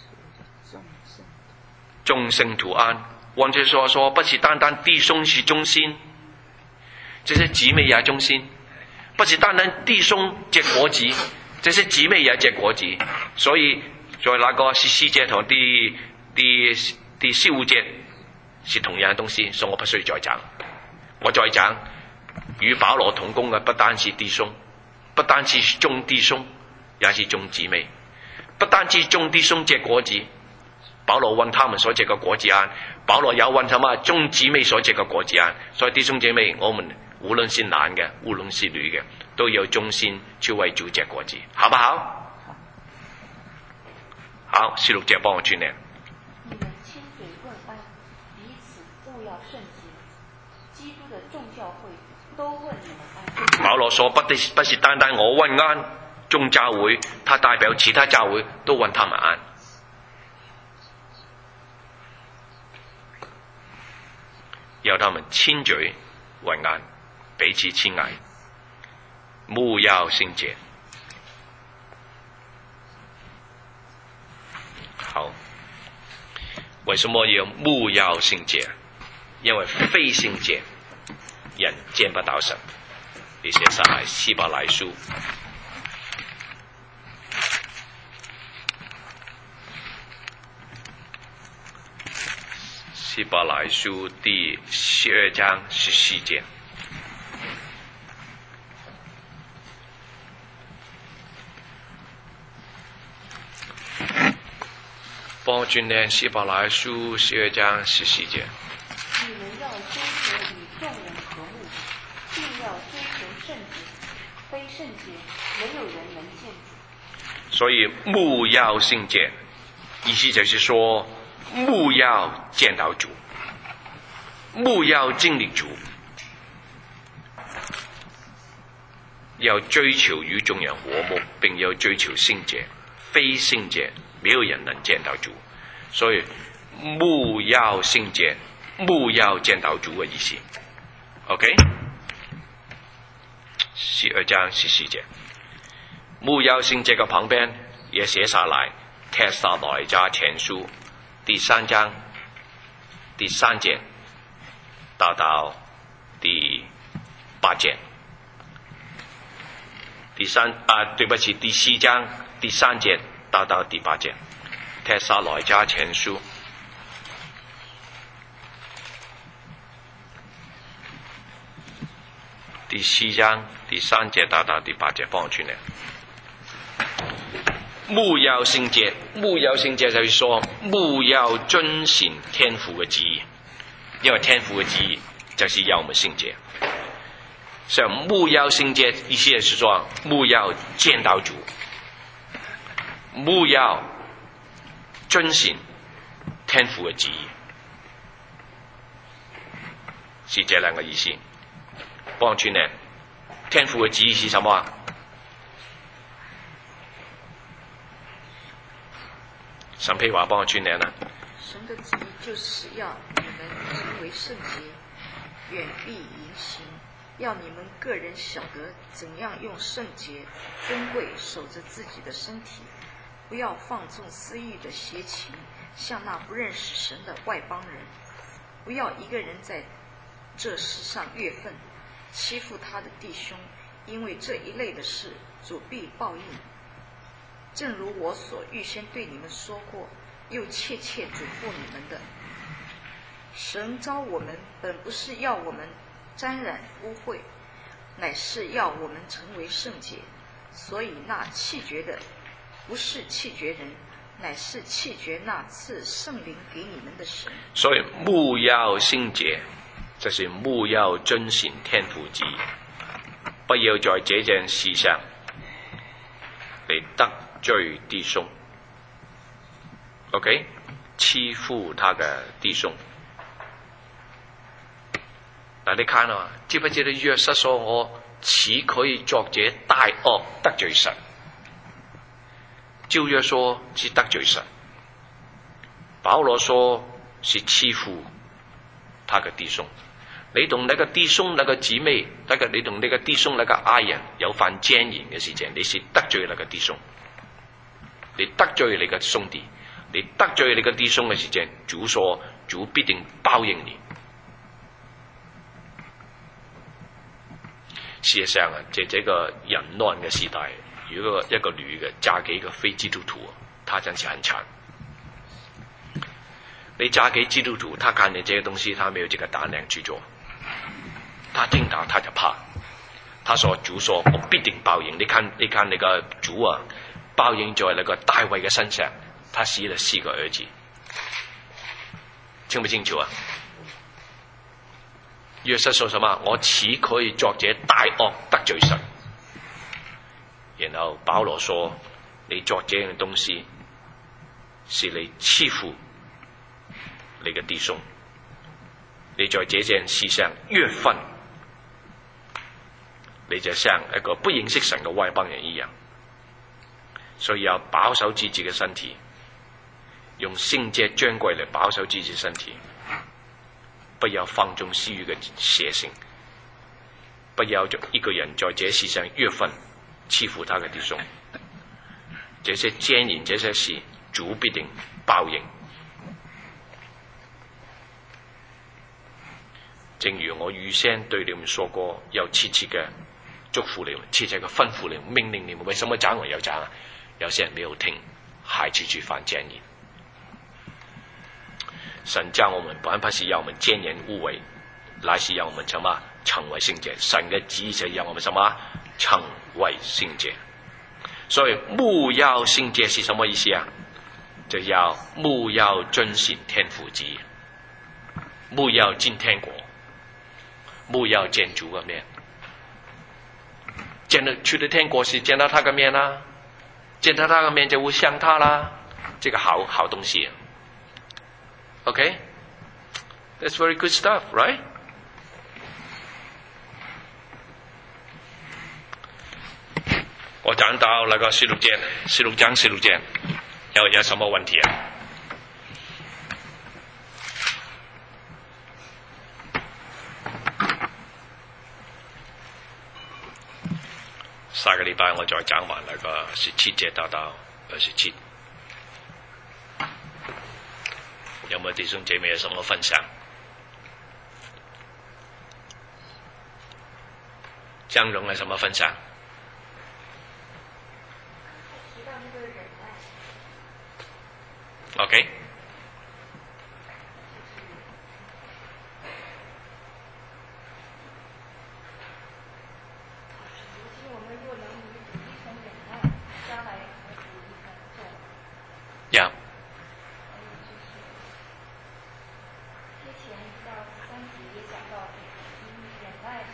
眾聖徒安。換句話說，不是單單弟兄是中心，這些姊妹也中心，不是單單弟兄結果子，這些姊妹也結果子。所以在那個十四節同第第第十五節是同樣嘅東西，所以我不需要再講。我再講，與保羅同工嘅不單是弟兄，不單是眾弟兄，也是眾姊妹。不單是眾弟兄結果子，保羅問他們所結嘅果子安，保羅有問什麼眾姊妹所結嘅果子安。所以弟兄姐妹，我們無論是男嘅，無論是女嘅，都要忠心去為主結果子，好不好？好，十六節幫我轉念。 你們親嘴問安，彼此務要聖潔。基督的眾教會都問你們安。 保羅說不的不是單單我問安，眾教會，他代表其他教會都問他們安。要他們親嘴問安，彼此親愛，務要聖潔。好，為什麼要務要聖潔？因為非聖潔人見不到神。你寫上來希伯來書希伯來書第十二章十四節。幫我轉念希伯來書十二章十四節。 你們要追求與眾人和睦，並要追求聖潔，非聖潔沒有人能見主。 所以務要聖潔，意思就是說務要見到主，務要經歷主。 要追求与众人和睦，并要追求圣洁。非圣洁，没有人能见到主。所以務要聖潔，務要見到主的意思。OK， 十二章十四節，務要聖潔的旁邊也寫下來，帖撒羅尼迦前書第三章第三節到到第八節，第三啊，對不起，第四章第三節到到第八節，帖撒羅尼迦前書第四章第三節到到第八節，放出嚟。務要聖潔，務要聖潔就是說，務要遵行天父嘅旨意，因為天父嘅旨意就是要我們聖潔。所以務要聖潔意思是說，務要見到主，務要遵行天父嘅旨意，是這兩個意思。幫助呢，天父嘅旨意是什麼？神譬話幫我轉念啦。 神的旨意就是要你們成為聖潔，遠避淫行，要你們個人曉得怎樣用聖潔尊貴守着自己的身體，不要放縱私欲的邪情，像那不認識神的外邦人。不要一個人在這世上越分，欺負他的弟兄，因為這一類的事主必報應。正如我所預先對你們說過，又切切囑咐你們的，神召我們本不是要我們沾染污穢，乃是要我們成為聖潔。所以那棄絕的不是棄絕人，乃是棄絕那賜聖靈給你們的神。 所以務要聖潔，就是務要遵行天父旨意，不要在這件事上嚟得罪弟兄。OK， 欺負他的弟兄。嗱，你看啊，知不知道約瑟說我豈可以作這大惡得罪神？舊約說是得罪神，保羅說是欺負他的弟兄。你同那個弟兄、那個姊妹、那個你同那個弟兄、那個愛人有犯奸淫嘅事情，你是得罪那個弟兄，你得罪你個兄弟，你得罪你個弟兄嘅事情，主說主必定報應你。事實上啊，在這個淫亂嘅時代，如果一個女嘅嫁給一個非基督徒，她真是很慘。你嫁給基督徒，他看你這個東西，他沒有這個膽量去做。他聽到他就怕，他說主說我必定報應。你看你看那個主啊，報應在那個大衛嘅身上，他死了四個兒子，清不清楚啊？約瑟說什麼？我豈可以作這大惡得罪神？然後保羅說你做這樣的東西是你欺負你嘅弟兄，你在這件事上越分，你就像一個不認識神嘅外邦人一樣。所以要保守自己嘅身體，用聖潔尊貴嚟保守自己身體，不要放縱私欲嘅邪性，不要一個人在這事上越分，欺負他嘅弟兄。這些奸淫，這些事，主必定報應。正如我預先對你們說過，要切切嘅祝福你們，切切嘅吩咐你們，命令你們。為什麼講我要講啊？有些人沒有聽，還去去犯奸淫。神叫我們本不是要我們奸淫污穢，乃是要我們什麼成為聖潔。神嘅旨意就要我們什麼成為聖潔。所以務要聖潔是什麼意思啊？就要務要遵行天父旨意，務要進天國，務要見主嘅面。見到去了天國是見到他嘅面啦，見到他嘅面就會像他啦，這個好好東西。Okay? That's very good stuff, right? 我讲到那个十六节，十六章十六节，有有什么问题啊？下个礼拜我再讲完那个十七节到到二十七，有没有弟兄姐妹有什么分享？江荣有什么分享？ 提到那个忍耐。 OK。呀。 之前到三节也讲到，因忍耐所，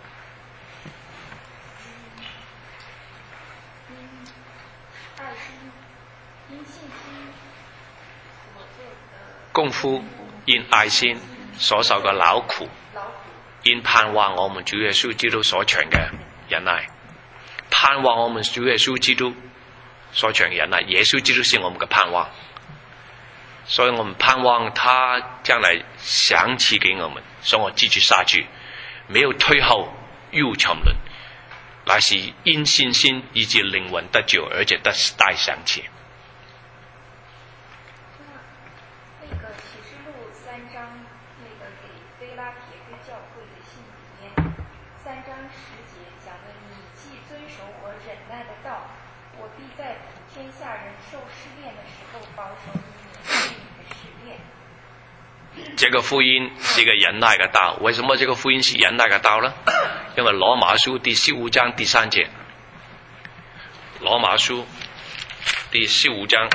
因爱心，因信心所做的功夫，因爱心所受嘅勞苦，因盼望我們主耶穌基督所長嘅忍耐，盼望我們主耶穌基督所長嘅忍耐，耶穌基督是我們嘅盼望，所以我們盼望他將來賞賜給我們，所以我繼續下去，沒有退後，又沉淪，乃是因信心以致靈魂得救，而且得大賞賜。这个福音是一个忍耐的道，为什么这个福音是忍耐的道呢？因为罗马书第十五章第三节，罗马书第十五章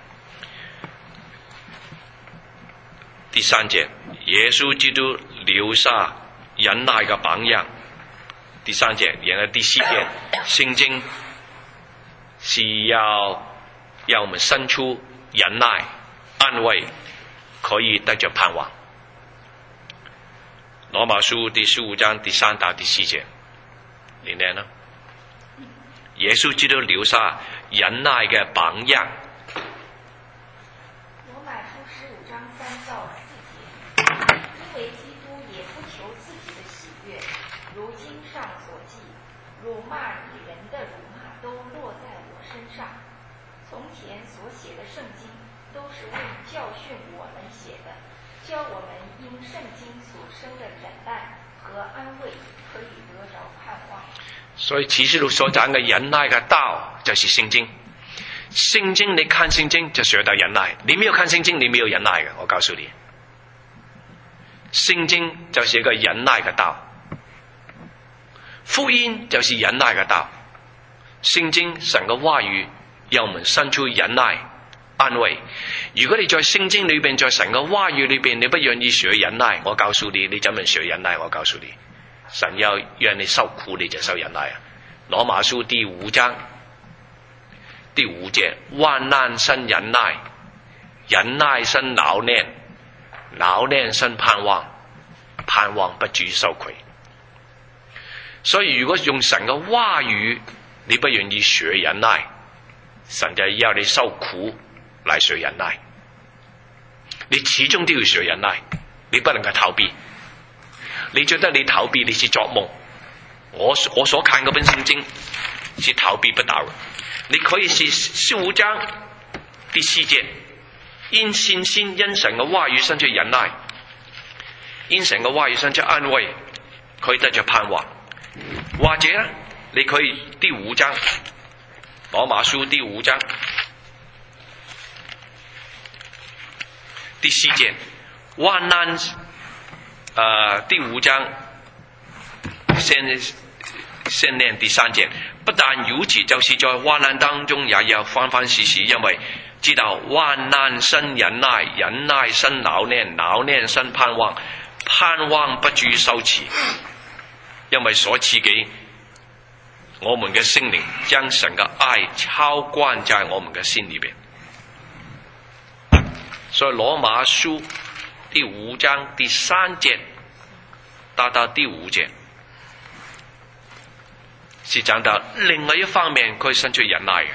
第三节，耶稣基督留下忍耐的榜样。第三节，然后第四节，圣经是要让我们生出忍耐、安慰，可以得着盼望。罗马书第十五章第三到第四节，你念呢？耶稣基督留下忍耐嘅榜样。 罗马书十五章三到四节，因为基督也不求自己的喜悦，如经上所记，辱骂你人的辱骂都落在我身上。从前所写的圣经都是为教训我们写的，教我们因圣经所生的忍耐和安慰可以得着盼望。 所以启示录所讲嘅忍耐嘅道就是聖經。聖經你看聖經就學到忍耐，你沒有看聖經你沒有忍耐嘅，我告訴你。聖經就是一個忍耐嘅道，福音就是忍耐嘅道。聖經神嘅話語讓我們生出忍耐安慰。如果你在聖經裏邊，在神嘅話語裏邊，你不願意學忍耐，我告訴你，你怎麼學忍耐？我告訴你，神要讓你受苦，你就受忍耐啊。羅馬書第五章第五節，患難生忍耐，忍耐生老練，老練生盼望，盼望不至於羞愧。所以如果用神嘅話語，你不願意學忍耐，神就要你受苦來學忍耐。你始終都要學忍耐，你不能夠逃避。你覺得你逃避你是作夢，我我所看嗰本聖經是逃避不到嘅。你可以是十五章第四節，因信心因神嘅話語生出忍耐，因神嘅話語生出安慰，可以得着盼望。或者呢，你可以第五章羅馬書第五章第四節，患難呃第五章先先念第三節，不但如此，就是在患難當中也要歡歡喜喜，因為知道患難生忍耐，忍耐生老練，老練生盼望，盼望不至於羞恥，因為所賜給我們嘅聖靈將神嘅愛澆灌在我們嘅心裏邊。所以羅馬書第五章第三節到到第五節， 是講到另外一方面佢生出忍耐嘅。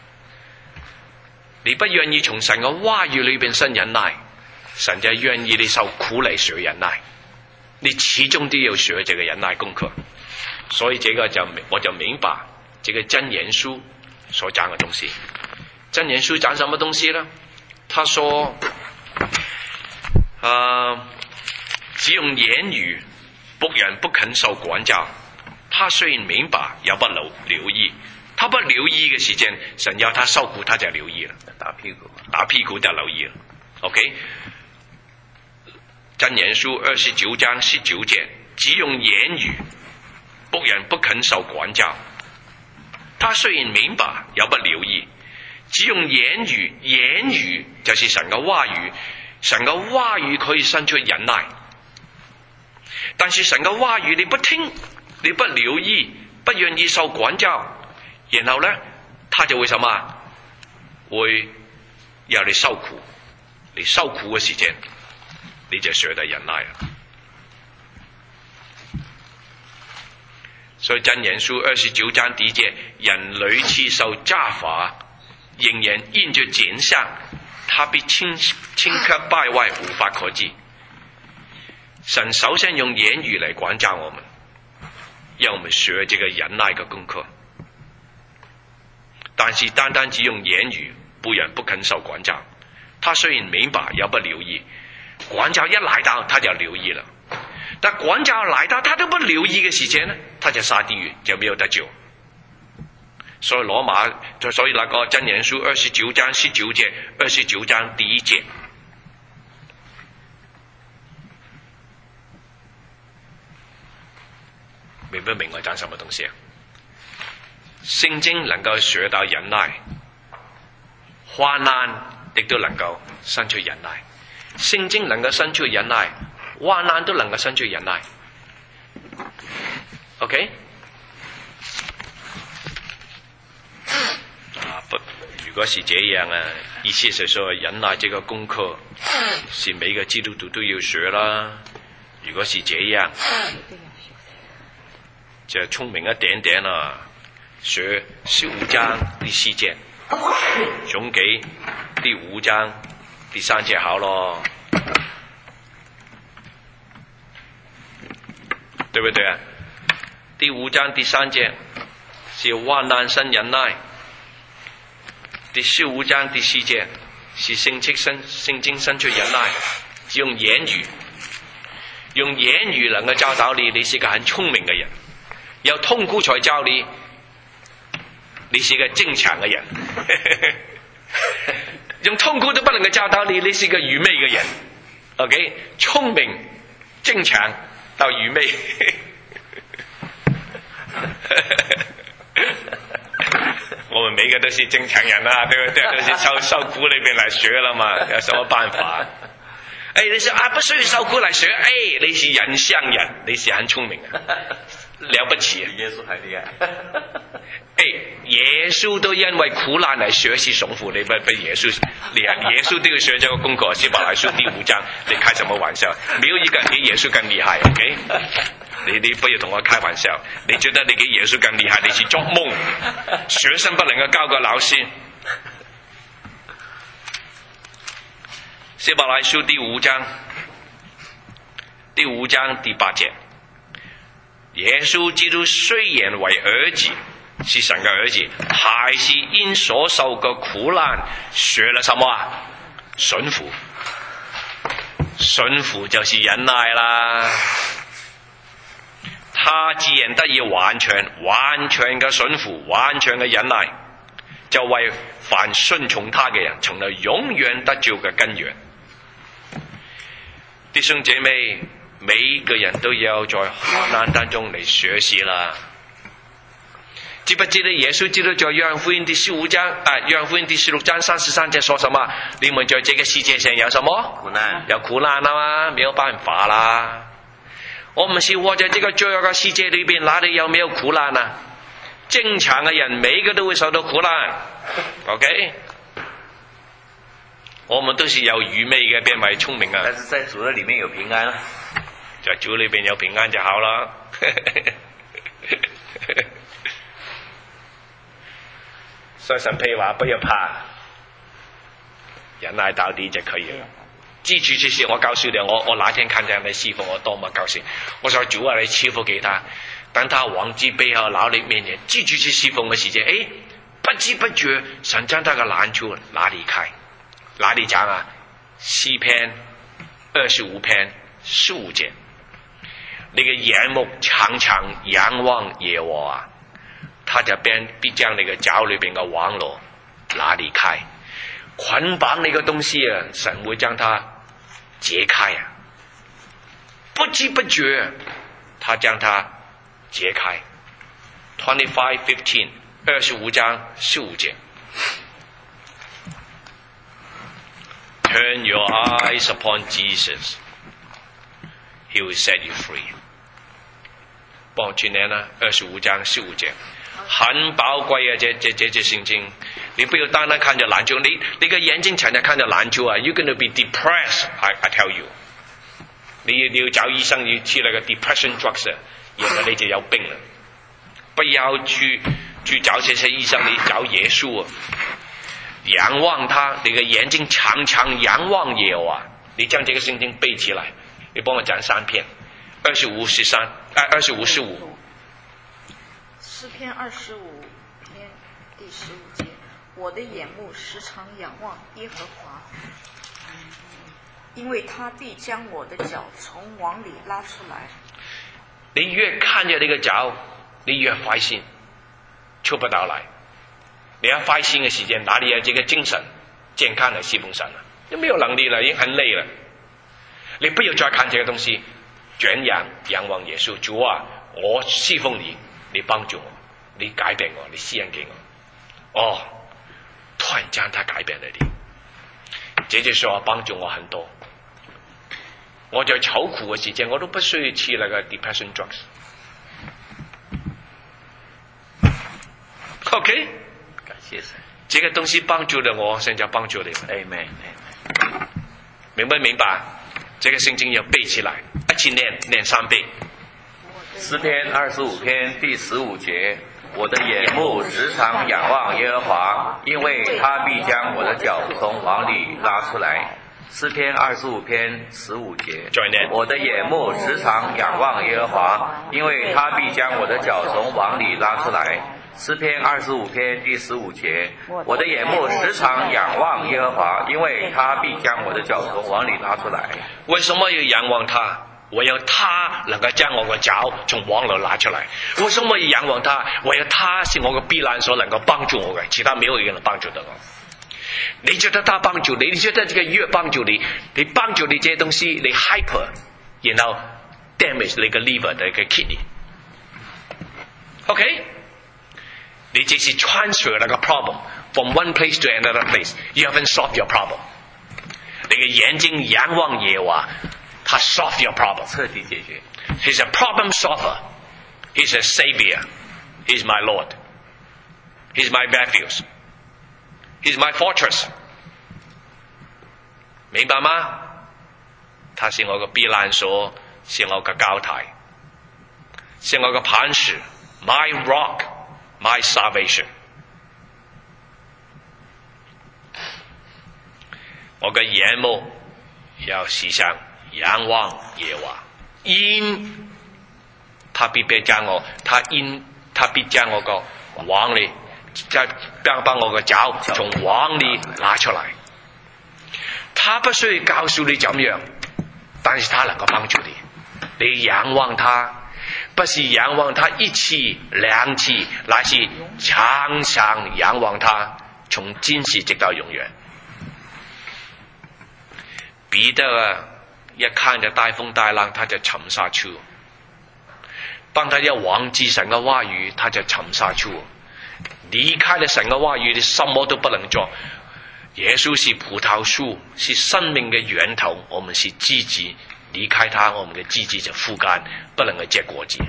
你不願意從神嘅話語裏邊生忍耐，神就願意你受苦嚟學忍耐，你始終都要學這個忍耐功課。所以這個就我就明白這個箴言書所講嘅東西。箴言書講什麼東西呢？他說，呃，只用言語，僕人不肯受管教。他雖然明白，也不留留意。他不留意嘅時間，神要他受苦，他就留意了。 打屁股， 打屁股就留意了。OK， 箴言書二十九章十九節，只用言語，僕人不肯受管教。他雖然明白，也不留意。只用言語，言語就是神嘅話語，神嘅話語可以生出忍耐。但是神嘅話語你不聽，你不留意，不願意受管教，然後呢，他就會什麼？會要你受苦。你受苦嘅時間，你就學得忍耐啦。所以箴言書二十九章第一節，人屢次受責罰，仍然因着儉相，他必頃刻敗壞，無法可治。神首先用言語嚟管教我們，讓我們學這個忍耐嘅功課。但是單單只用言語，僕人不肯受管教。他雖然明白，也不留意。管教一來到，他就留意了。但管教來到，他都不留意嘅時間呢，他就下地獄，就沒有得救。所以羅馬，所以那個箴言書二十九章十九節，二十九章第一節，明不明我講什麼東西啊？聖經能夠學到忍耐，患難亦都能夠生出忍耐。聖經能夠生出忍耐，患難都能夠生出忍耐。OK？啊，不，如果是這樣啊，意思是說忍耐這個功課是每個基督徒都要學啦。如果是這樣，就聰明一點點啦，學十五章第四節，總給第五章第三節好咯，對不對啊？第五章第三節是患難生忍耐，第十五章第四節是聖經生聖經生出忍耐，只用言語，用言語能夠教導你，你是個很聰明嘅人。有痛苦才教你，你是個正常嘅人。用痛苦都不能夠教導你，你是個愚昧嘅人。OK， 聰明、正常到愚昧。我們每個都是正常人啦，對不對？都是受受苦裏面來學了嘛，有什麼辦法？哎，你說啊，不需要受苦來學，哎，你是人像人，你是很聰明啊。了不起， 耶穌還厲害。 哎，耶穌都因為苦難嚟學習順服，你不不耶穌厲害？耶穌都要學這個功課，希伯來書第五章，你開什麼玩笑？沒有一個比耶穌更厲害 ，OK？ 你你不要同我開玩笑，你覺得你比耶穌更厲害，你是做夢。學生不能夠高過老師。希伯來書第五章，第五章第八節。耶穌基督雖然為兒子，是神嘅兒子，還是因所受嘅苦難學了什麼啊？順服，順服就是忍耐啦。他既然得以完全、完全嘅順服、完全嘅忍耐，就為凡順從他嘅人，成了永遠得救嘅根源。弟兄姐妹，每一個人都要在患難當中嚟學習啦。記不記得耶穌基督在約翰福音第十五章啊，約翰福音第十六章三十三節說什麼？你們在這個世界上有什麼？ 苦難， 有苦難啊嘛，沒有辦法啦。我們是活在這個罪惡嘅世界裏邊，哪裏有沒有苦難啊？正常嘅人每個都會受到苦難 ，OK？我們都是有愚昧嘅，變為聰明啊！ 但是在主的裏面有平安啊， 在主裏邊有平安就好啦。 所以神譬話不要怕，忍耐到底就可以了。記住這些，我告訴你，我我那天看見你師傅，我多麼高興！我說主啊，你賜福給他，當他忘記背後勞力面前，記住這侍奉嘅時間，誒，不知不覺神將他嘅難處拿離開。哪裡講啊？詩篇二十五篇十五節，你嘅眼目常常仰望耶和華，他就必必將你嘅腳裏邊嘅網羅拿離開。捆綁你嘅東西啊，神會將它解開啊！不知不覺，他將它解開。twenty-five fifteen 二十五章十五節。Turn your eyes upon Jesus, He will set you free。幫住你啦，二十五章十五節。很寶貴啊！這這這這聖經，你不要單單看着難處，你你個眼睛成日看着難處啊 ，you're gonna be depressed。I I tell you， 你要你要找醫生，要吃那個 depression drugs， 然後你就有病了。不要去去找這些醫生，你找耶穌啊！仰望他，你個眼睛常常仰望耶和華。你將這個聖經背起來，你幫我講三篇，二十五十三，啊，二十五十五。 詩篇二十五篇第十五節，我的眼目時常仰望耶和華，因為他必將我的腳從網裏拉出來。 你越看着你個腳，你越壞心，出不到來。你要壞心嘅時間，哪裡有這個精神健康嚟侍奉神啊？你沒有能力了，已經很累了。你不要再看這個東西，轉仰仰望耶穌。主啊，我侍奉你。你幫助我，你改變我，你施恩給我。哦，突然間他改變了你，這就說幫助我很多。我在愁苦嘅時間，我都不需要吃那個 depression drugs。OK， 感謝神， 這個東西幫助了我，現在幫助你。 Amen， 明不明白？這個聖經要背起來，一起念念三倍。 詩篇二十五篇第十五節，我的眼目時常仰望耶和華，因為他必將我的腳從網裏拉出來。詩篇二十五篇十五節，我的眼目時常仰望耶和華，因為他必將我的腳從網裏拉出來。詩篇二十五篇第十五節，我的眼目時常仰望耶和華，因為他必將我的腳從網裏拉出來。 為什麼要仰望他？我要他能夠將我個腳從網裏拿出來。為什麼要仰望他？我要他是我個避難所，能夠幫助我嘅，其他沒有一個人幫助得我。你覺得他幫助你，你覺得這個藥幫助你，你幫助你這些東西，你 hyper， 然後 damage 你個 liver 你個 kidney。OK， 你這是 transfer 那個 problem from one place to another place， you haven't solved your problem。你嘅眼睛仰望耶和華，他 solve your problem， 徹底解決。 He's a problem solver. He's a savior. He's my Lord. He's my refuge. He's my fortress. 明白嗎？他是我個避難所，是我個高台，是我個磐石 ，my rock, my salvation。我嘅眼目要時常仰望耶和華，因他必必將我，他因他必將我個網裏，將把我個腳從網裏拿出來。他不需要告訴你怎樣，但是他能夠幫助你。你仰望他，不是仰望他一次兩次，乃是常常仰望他，從今時直到永遠。彼得啊，一看着大風大浪，他就沉下去。當他一忘記神嘅話語，他就沉下去。離開了神嘅話語，你什麼都不能做。耶穌是葡萄樹，是生命嘅源頭，我們是枝子，離開他，我們嘅枝子就枯乾，不能夠結果子。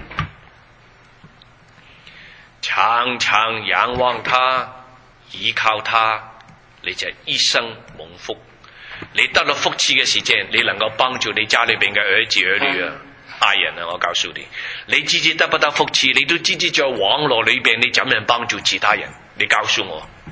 常常仰望他，依靠他，你就一生蒙福。你得到福氣嘅時間，你能夠幫助你家裏邊嘅兒子兒女啊、愛人啊，我告訴你，你自己得不到福氣，你都自己在網絡裏邊，你怎樣幫助其他人？你告訴我，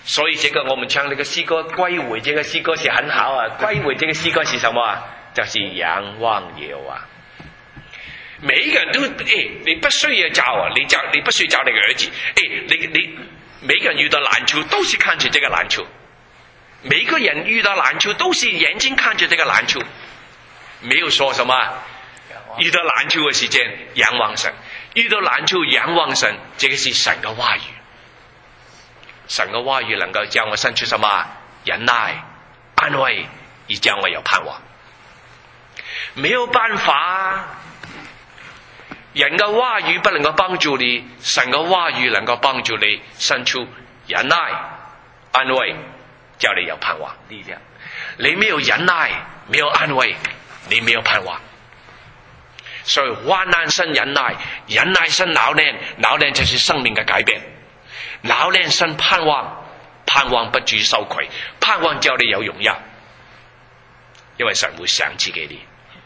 所以这个我们唱那个诗歌，归回这个诗歌是很好啊。归回这个诗歌是什么啊？就是仰望耶和华。每一个人都诶，你不需要教啊，你教你不需要教你的儿子，诶，你你每个人遇到难处都是看着这个难处，每个人遇到难处都是眼睛看着这个难处，没有说什么遇到难处的时间仰望神，遇到难处仰望神，这个是神的话语。神的话语能够叫我生出什么忍耐、安慰，以叫我有盼望。没有办法，人的话语不能够帮助你，神的话语能够帮助你生出忍耐、安慰，叫你有盼望力量。你没有忍耐，没有安慰，你没有盼望。所以患难生忍耐，忍耐生老练，老练就是生命的改变。老练生盼望，盼望不至羞愧，盼望叫你有荣耀，因为神會賞賜給你。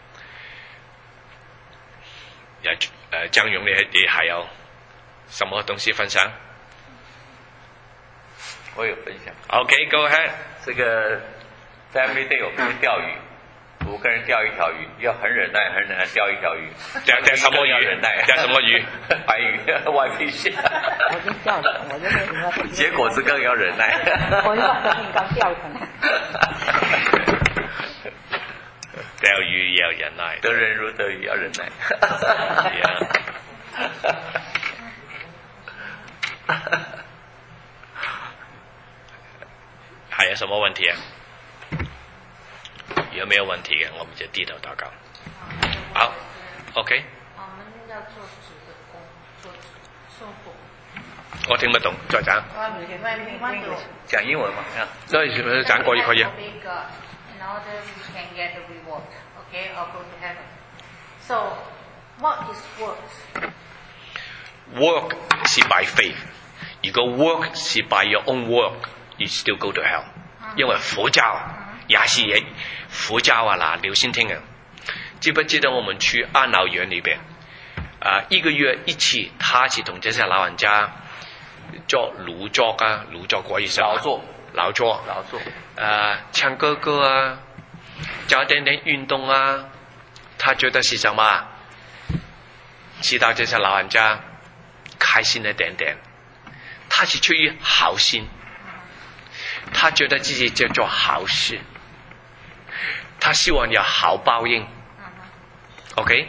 有誒張勇，你你還有什麼東西分享？ 我有分享。 OK， go ahead。 这个 Family Day 我们去钓鱼，五个人钓一条鱼，要很忍耐，很忍耐钓一条鱼。 钓钓什么鱼？ 要忍耐。 钓什么鱼？ 白鱼、外皮蟹。 我就钓了，我就为什么？ 结果是更要忍耐。 我就把生命刚钓上来。 钓鱼也要忍耐， 得人如得鱼要忍耐。 还有什么问题啊？有没有问题的，我们就低头祷告。好 ，OK。 我们要做主的工，做顺服。 我听不懂，再讲。 讲英文嘛？ 所以讲國語可以啊。 In order we can get the reward, okay, or go to heaven. So, what is works? Work 是 by faith. 如果 work 是 by your own work, you still go to hell. 因為佛教也是也佛教啊嗱，劉先聽啊，知不知道我們去安老院裏邊啊，一個月一次，他是同這些老人家做勞作啊，勞作國語上勞作。 勞作， 勞作， 呃，唱歌歌啊，做一點點運動啊，他覺得是什麼？知道這些老人家開心一點點，他是出於好心，他覺得自己在做好事，他希望有好報應。OK，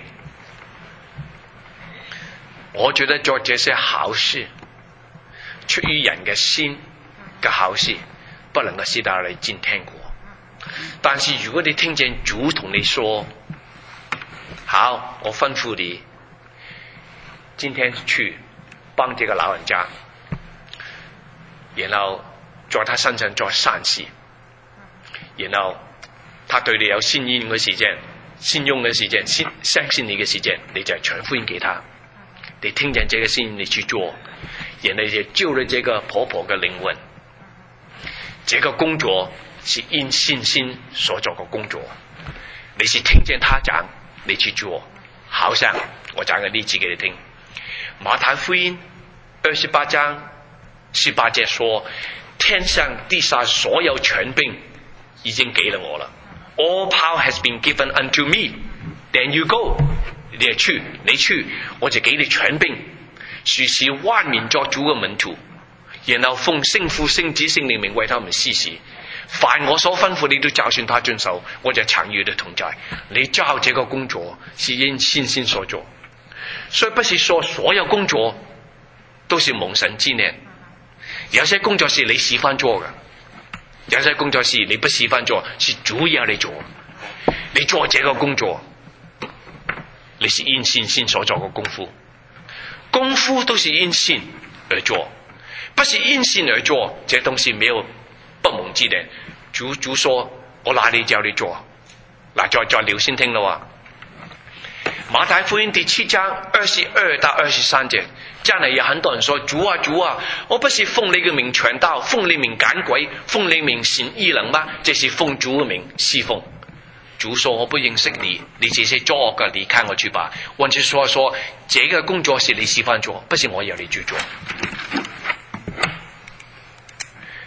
我覺得做這些好事，出於人嘅心嘅好事。不能夠使到你進天國，但是如果你聽見主同你說，好，我吩咐你今天去幫這個老人家，然後在他身上做善事，然後他對你有信任嘅時間，信用嘅時間，信相信你嘅時間，你就傳福音給他，你聽見這個信你去做，然後就救了這個婆婆嘅靈魂。這個工作是因信心所做嘅工作，你是聽見他講，你去做。好像我講個例子給你聽，馬太福音二十八章十八節說，天上地下所有權柄已經給了我了。All power has been given unto me. Then you go， 你去，你去，我就給你權柄，是使萬民作主嘅門徒。然後奉聖父聖子聖靈名為他們施洗，凡我所吩咐你都照算他遵守，我就常與你同在。你照這個工作是因信心所做，所以不是說所有工作都是蒙神之念，有些工作是你喜歡做嘅，有些工作是你不喜歡做，是主要你做。你做這個工作，你是因信心所做嘅功夫，功夫都是因信而做。不是因信而做，這東西沒有不蒙之念。主主說：我哪裏叫你做？嗱，再再聊先聽咯。馬太福音第七章二十二到二十三節，真係有很多人說：主啊主啊，我不是奉你嘅名傳道，奉你名趕鬼，奉你名行異能嗎？這是奉主嘅名侍奉。主說：我不認識你，你這些作惡嘅，離開我去吧。或者說說，這個工作是你喜歡做，不是我要你去做。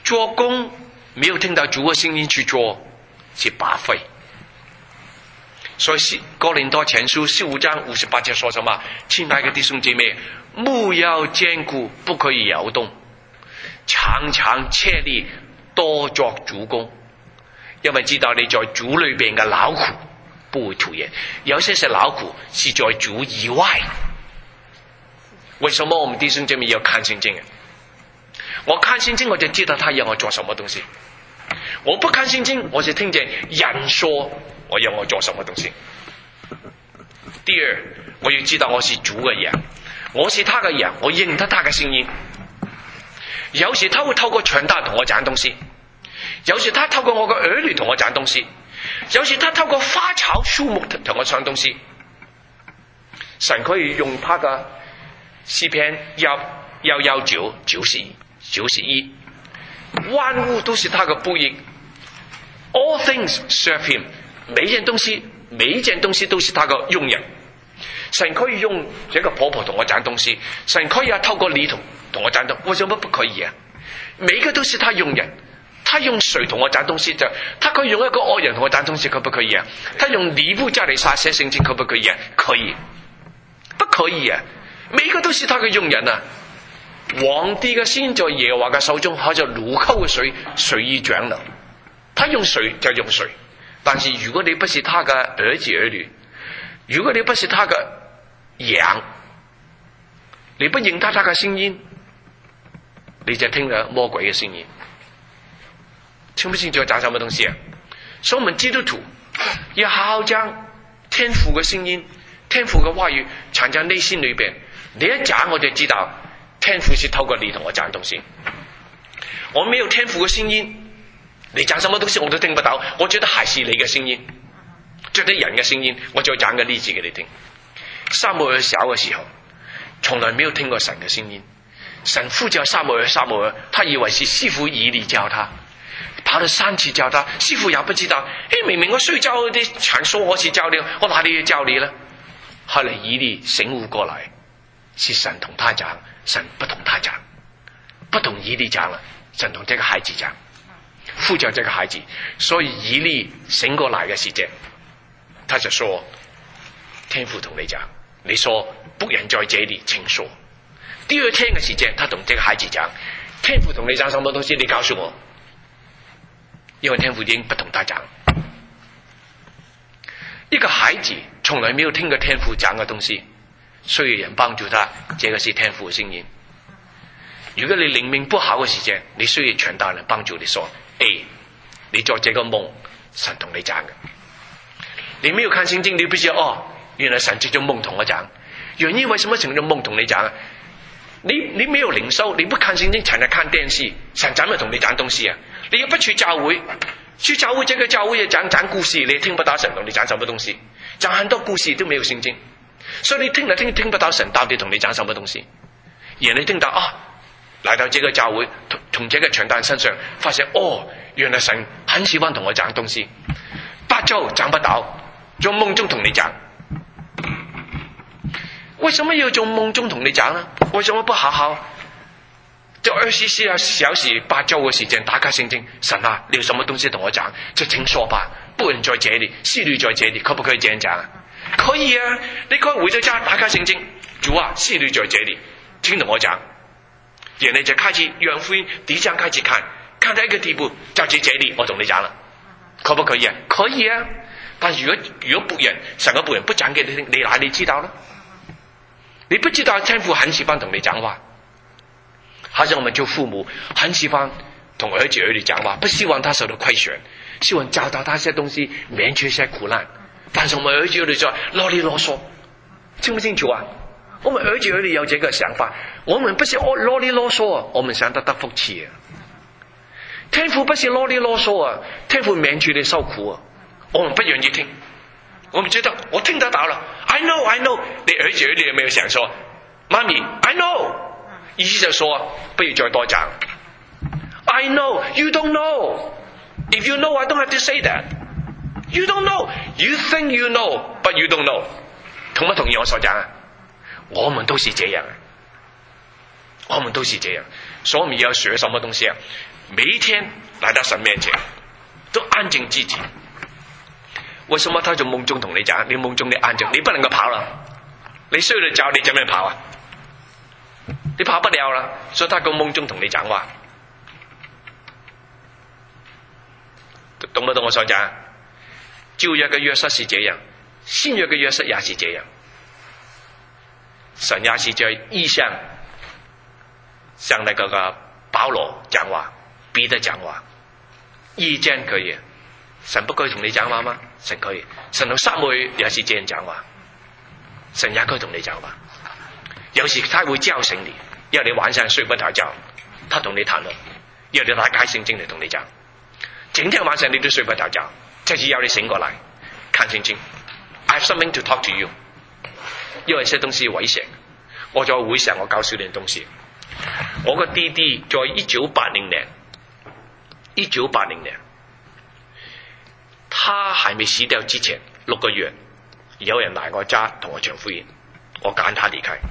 做工没有听到主的声音去做是白费。所以哥林多前书十五章五十八节说什么？亲爱的弟兄姐妹，务要坚固，不可以摇动，常常切力，多作主工，因为知道你在主里边嘅劳苦不會徒然，有些是勞苦是在主以外。為什麼我們弟兄姐妹要看聖經啊？我看聖經我就知道他要我做什麼東西，我不看聖經我就聽見人說我要我做什麼東西。第二，我要知道我是主嘅人，我是他嘅人，我認得他嘅聲音。有時他會透過傳道同我講東西，有時他透過我嘅兒女同我講東西，有時他透過花草樹木同我講東西。神可以用他嘅詩篇幺幺幺九九十一九十一，萬物都是他嘅僕役。All things serve him， 每一件東西每一件東西都是他嘅用人。神可以用這個婆婆同我講東西，神可以啊透過你同同我講東西，為什麼不可以啊？每個都是他用人。他用誰同我講東西？就他可以用一個惡人同我講東西，可不可以啊？他用尼布加利沙寫聖經，可不可以啊？可以，不可以啊？每個都是他嘅用人啊！皇帝嘅心在耶和華嘅手中，好似盧溝嘅水隨意轉流。他用誰就用誰。但是如果你不是他嘅兒子兒女，如果你不是他嘅羊，你不認得他嘅聲音，你就聽咗魔鬼嘅聲音。清不清楚講什麼東西啊？所以我們基督徒要好好將天父嘅聲音、天父嘅話語藏在內心裏邊。你一講我就知道天父是透過你同我講東西。我沒有天父嘅聲音，你講什麼東西我都聽不到，我覺得還是你嘅聲音，覺得人嘅聲音。我再講個例子給你聽。撒母耳小嘅時候從來沒有聽過神嘅聲音，神呼叫撒母耳，撒母耳他以為是師傅以利教他，跑到山去教他，師傅也不知道，誒，明明我睡覺啲傳說我是教練，我哪裏要教你呢？後來以利醒悟過來，是神同他講，神不同他講，不同以利講了，神同這個孩子講，呼叫這個孩子。所以以利醒過來嘅時間，他就說天父同你講，你說僕人在這裏請說。第二天嘅時間，他同這個孩子講，天父同你講什麼東西，你告訴我。因為天父已經不同他講。一個孩子從來沒有聽過天父講嘅東西，需要人幫助他，這個是天父嘅聲音。如果你靈命不好嘅時間，你需要傳道人幫助你說，誒，你做這個夢，神同你講嘅。你沒有看聖經，你不知道哦，原來神藉著夢同我講。原因為什麼神用夢同你講啊？你你沒有靈修，你不看聖經，成日看電視，神怎麼同你講東西啊？你又不去教會，去教會這個教會也講講故事，你也聽不到神同你講什麼東西，講很多故事都沒有聖經，所以你聽來聽聽不到神到底同你講什麼東西。而你聽到啊，來到這個教會，從從這個傳道人身上發現，哦，原來神很喜歡同我講東西，八周講不到，在夢中同你講。為什麼要做夢中同你講呢？為什麼不好好就二十四小時八周嘅時間打開聖經？神啊，你有什麼東西同我講，就請說吧。僕人在這裏，侍女在這裏，可不可以這樣講啊？可以啊，你可以回到家打開聖經，主啊，侍女在這裏，請同我講。然後就開始約福音第一章開始看，看到一個地步就在這裏，我同你講了，可不可以啊？可以啊。但如果如果僕人神嘅僕人不講給你聽，你哪裏知道呢？你不知道天父很喜歡同你講話，好像我們做父母很喜歡同兒子兒女講話，不希望他受到虧損，希望教導他一些東西，免去一些苦難。但是我們兒子兒女就囉里囉嗦，清不清楚啊？我們兒子兒女有這個想法，我們不是囉里囉嗦啊，我們想得得福氣啊。天父不是囉里囉嗦啊，天父免去你受苦啊，我們不願意聽。我們覺得我聽得到了 I know I know， 你兒子兒女有沒有想說媽咪 I know， 意思就說不如再多講 I know you don't know if you know I don't have to say that you don't know you think you know but you don't know， 同不同意我所講啊？我們都是這樣，我們都是這樣，所以我們要學什麼東西啊？ 每一天来到神面前，都安静自己。为什么他在梦中同你讲？你梦中你安静，你不能够跑了，你睡了觉你怎么跑啊？你跑不了了，所以他在梦中同你讲话，懂不懂我所讲？旧約嘅約瑟是這樣，新約嘅約瑟也是這樣。神也是在異象向那個個保羅講話，彼得講話，意見可以，神不可以同你講話嗎？神可以，神同撒母耳也是這樣講話，神也可以同你講話。有時他會叫醒你，因為你晚上睡不着覺，他同你談論，因為你打開聖經嚟同你講，整天晚上你都睡不着覺。這次要你醒過來看聖經 I have something to talk to you， 因為這東西危險。我在會上我教少年東西。我個弟弟在一九八零年，一九八零年，他還沒死掉之前六個月，有人來我家同我傳福音，我趕他離開。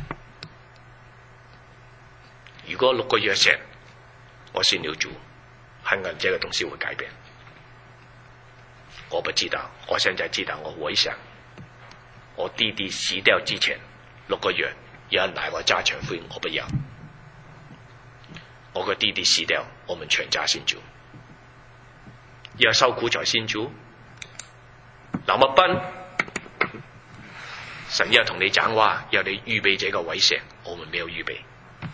如果六個月前我信了主，很可能這個東西會改變。我不知道，我現在知道，我回想我弟弟死掉之前六個月，有人來我家傳福音，我不要。我個弟弟死掉，我們全家信主，要受苦才信主。那麼笨，神要同你講話，要你預備這個危險，我們沒有預備。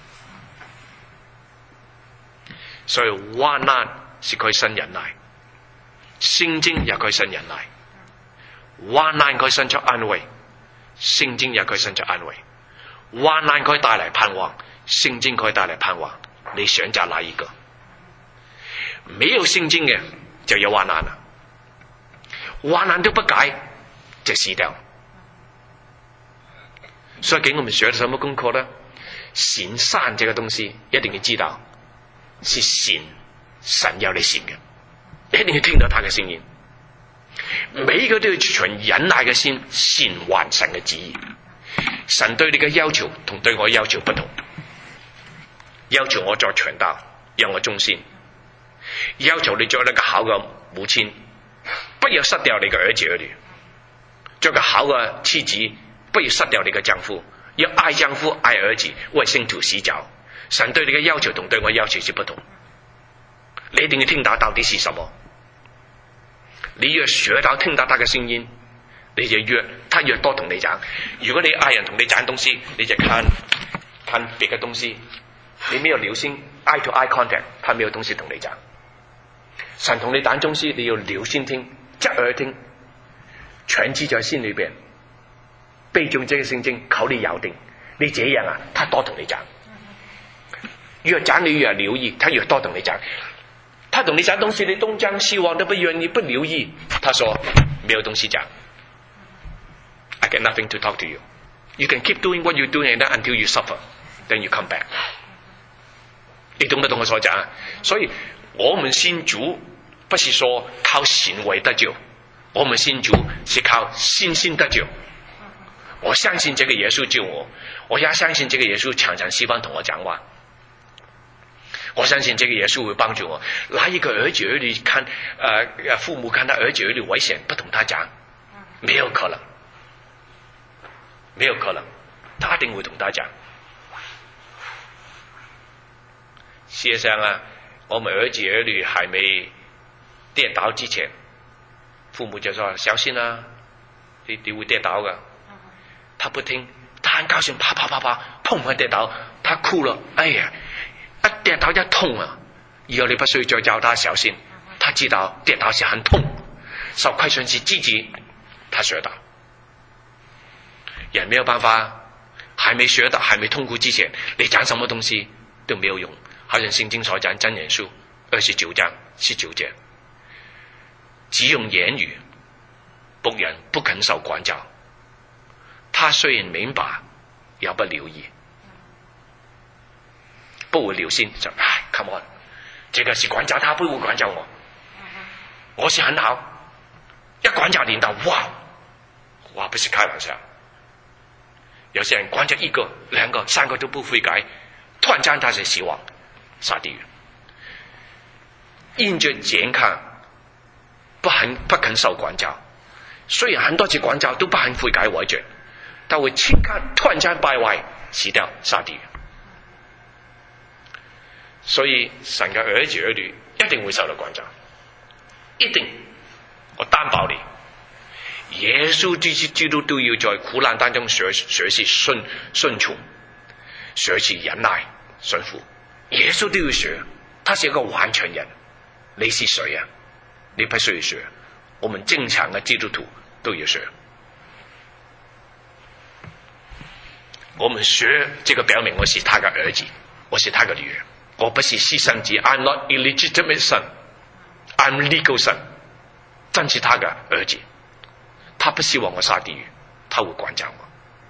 所以患難是佢生忍耐，聖經也可以生忍耐，患難可以生出安慰，聖經也可以生出安慰。患難可以帶來盼望，聖經可以帶來盼望。你選擇哪一個？沒有聖經嘅就有患難啦，患難都不改就死掉。所以給我們學了什麼功課呢？行善這個東西一定要知道是善，神要你行嘅，一定要聽到他嘅聲音。每一個都要存忍耐嘅心，善還神嘅旨意。神對你嘅要求同對我要求不同，要求我做傳道，讓我忠心；要求你做一個好嘅母親，不要失掉你嘅兒子兒女；做個好嘅妻子，不要失掉你嘅丈夫，要愛丈夫愛兒子，為聖徒洗腳。神對你嘅要求同對我要求是不同，你一定要聽到到底是什麼。你越學到聽到他嘅聲音，你就越他越多同你講。如果你愛人同你講東西，你就看看別嘅東西，你沒有留心 eye to eye contact， 他沒有東西同你講。神同你講東西，你要留心聽，側耳聽，全記在心裏邊，背誦這個聖經，口裏咬定。你這樣啊，他多同你講。越講你越留意，他越多同你講。他同你講東西，你東張西望都不願意，不留意。他說沒有東西講。I get nothing to talk to you. You can keep doing what you're doing until you suffer, then you come back. 你懂不懂我所講？所以我們信主不是說靠行為得救，我們信主是靠信心得救。我相信這個耶穌救我，我也相信這個耶穌常常希望同我講話。我相信這個耶穌會幫助我。哪一個兒子兒女看，呃，父母看到兒子兒女危險，不同他講，沒有可能，沒有可能，他一定會同他講。事實上啊，我們兒子兒女還沒跌倒之前，父母就說小心啊，你你會跌倒㗎。他不聽，他很高興，啪啪啪啪，砰砰跌倒，他哭了，哎呀！一跌倒一痛啊！以後你不需要再教他小心，他知道跌倒是很痛，受虧損是自己，他學到。人沒有辦法，還沒學到，還沒痛苦之前，你講什麼東西都沒有用。好像聖經所講箴言書二十九章十九節，只用言語，僕人不肯受管教。他雖然明白，也不留意。不會留心就唉 ，come on， 這個是管教他，不會管教我。我是很好，一管教領導，哇，哇，不是開玩笑。有些人管教一個、兩個、三個都不悔改，突然間他就死亡，下地獄。 因着健康不肯不肯受管教，虽然很多次管教都不肯悔改悔罪，他会即刻突然間敗壞死掉下地獄。所以神嘅兒子兒女一定會受到管教，一定，我擔保你。耶穌基督都要在苦難當中學學習順順從，學習忍耐順服。耶穌都要學，他是一個完全人。你是誰啊？你不需要學，我們正常嘅基督徒都要學。我們學這個表明我是他的兒子，我是他的女兒，我不是私生子。I'm not illegitimate son, I'm legal son。真是他的兒子，他不希望我下地獄，他會管教我。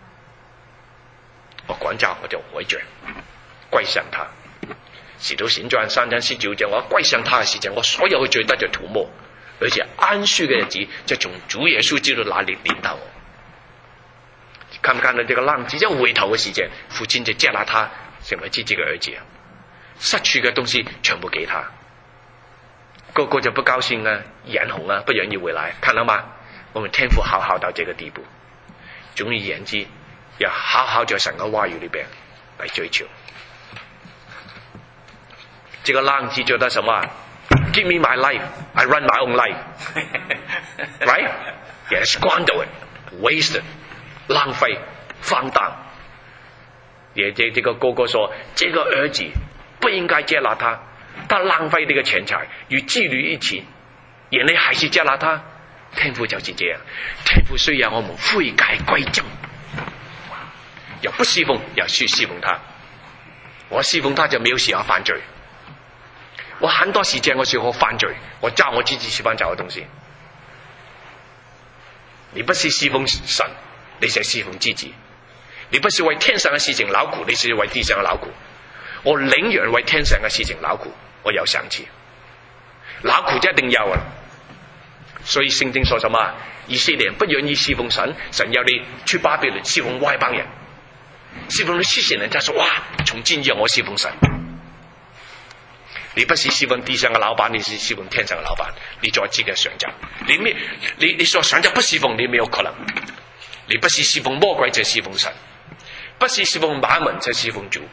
我管教我就回轉，歸向他。使徒行傳三章十九節，我歸向他嘅時間，我所有嘅罪得就塗抹，而且安息嘅日子就從主耶穌基督那裡領導我。看唔看到這個浪子一回頭嘅時間，父親就接納他成為自己嘅兒子，失去嘅東西全部給他。個個就不高興啊，眼紅啊，不願意回來，看到嗎？我們天父好好到這個地步，總而言之，要好好在神嘅話語裏邊來追求。這個浪子覺得什麼 ？Give me my life, I run my own life, right? Yes, squander it, wasted, 浪費放蕩。也這這個哥哥說，這個兒子不應該接納他，他浪費這個錢財與妓女一起，而你還是接納他。天父就是這樣，天父需要我們悔改歸正，要不侍奉，要去侍奉他。我侍奉他就沒有時候犯罪。我很多時間我是好犯罪，我照我自己喜歡找的東西。你不是侍奉神，你是侍奉自己。你不是為天上的事情勞苦，你是為地上的勞苦。我寧願為天上的事情勞苦，我有賞賜。勞苦就一定有啊。所以聖經說什麼？以色列人不願意侍奉神，神要你去巴比倫侍奉外邦人。侍奉了七十年，他說：哇，從今以後我侍奉神。你不是侍奉地上的老闆，你是侍奉天上的老闆，你做自己的選擇。你沒你你說選擇不侍奉，你沒有可能。你不是侍奉魔鬼，就侍奉神；不是侍奉馬門，就侍奉主。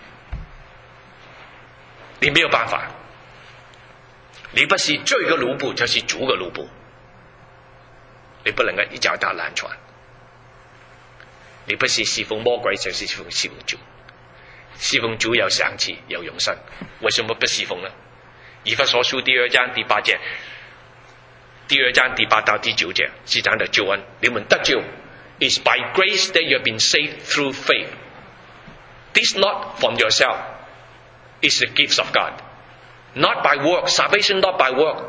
你沒有辦法。你不是罪嘅奴僕，就是主嘅奴僕。你不能夠一腳踏兩船。你不是侍奉魔鬼，就是侍奉侍奉主。侍奉主有賞賜，有永生，為什麼不侍奉呢？以弗所書第二章第八節，第二章第八到第九節是講的救恩。你們得救 is by grace that you have been saved through faith. This not from yourself, is the gifts of God. Not by work, salvation not by work,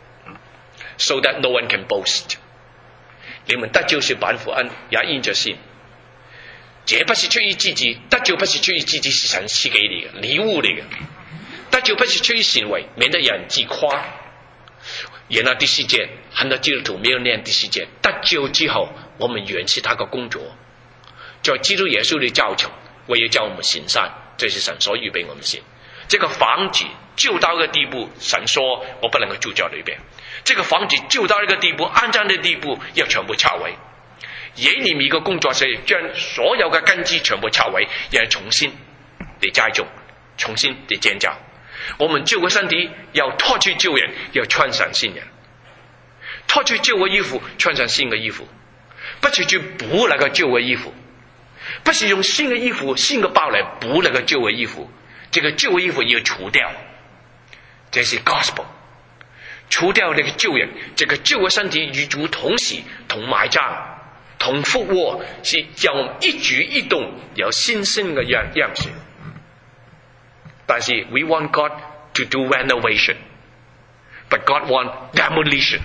so that no one can boast. 你們得救是本乎恩，也因着信。這不是出於自己，得救不是出於自己，是神賜給你嘅禮物嚟嘅。得救不是出於行為，免得人自誇。然後第四節，很多基督徒沒有念第四節。得救之後，我們原是他的工作，在基督耶穌裏造成，為要叫我們行善，這是神所預備我們行。這個房子舊到一個地步，神說我不能夠住在裏邊。這個房子舊到一個地步，安裝的地步要全部拆毀。耶利米嘅工作是將所有嘅根基全部拆毀，然後重新地栽種，重新地建造。我們舊嘅身體要脫去舊人，要穿上新人。脫去舊嘅衣服，穿上新嘅衣服，不是去補那個舊嘅衣服，不是用新嘅衣服、新嘅包來補那個舊嘅衣服。這個舊嘅衣服要除掉，這是 gospel。除掉那個舊人，這個舊嘅身體與主同死、同埋葬、同復活，是叫我們一舉一動有新生嘅樣樣式。但是 we want God to do renovation, but God want demolition,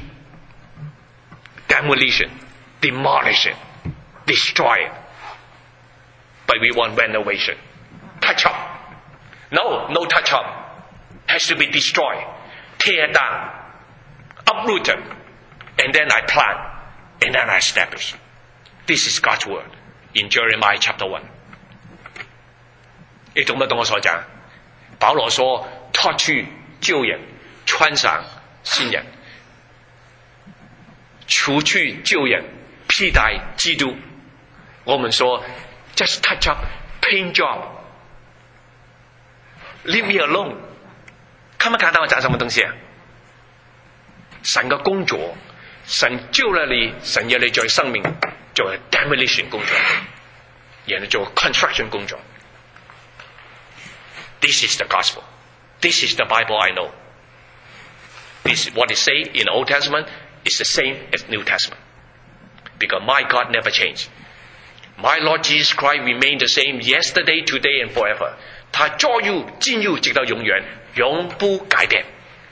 demolition, demolish it, destroy it. But we want renovation, touch up. No, no touch up. Has to be destroyed, tear down, uprooted, and then I plant, and then I establish. This is God's word in Jeremiah chapter one. 你懂不懂我所講？保羅說：脫去舊人， 穿上新人，除去旧人，披戴基督。我们说 just touch up paint job, leave me alone。 看没看到我讲什么东西啊？神嘅工作，神救了你，神要你在生命做 demolition 工作，然後做 construction 工作。This is the gospel. This is the Bible I know. This is what it say in the Old Testament is the same as New Testament. Because my God never changed. My Lord Jesus Christ remained the same yesterday, today, and forever. 他昨日、今日直到永遠，永不改變。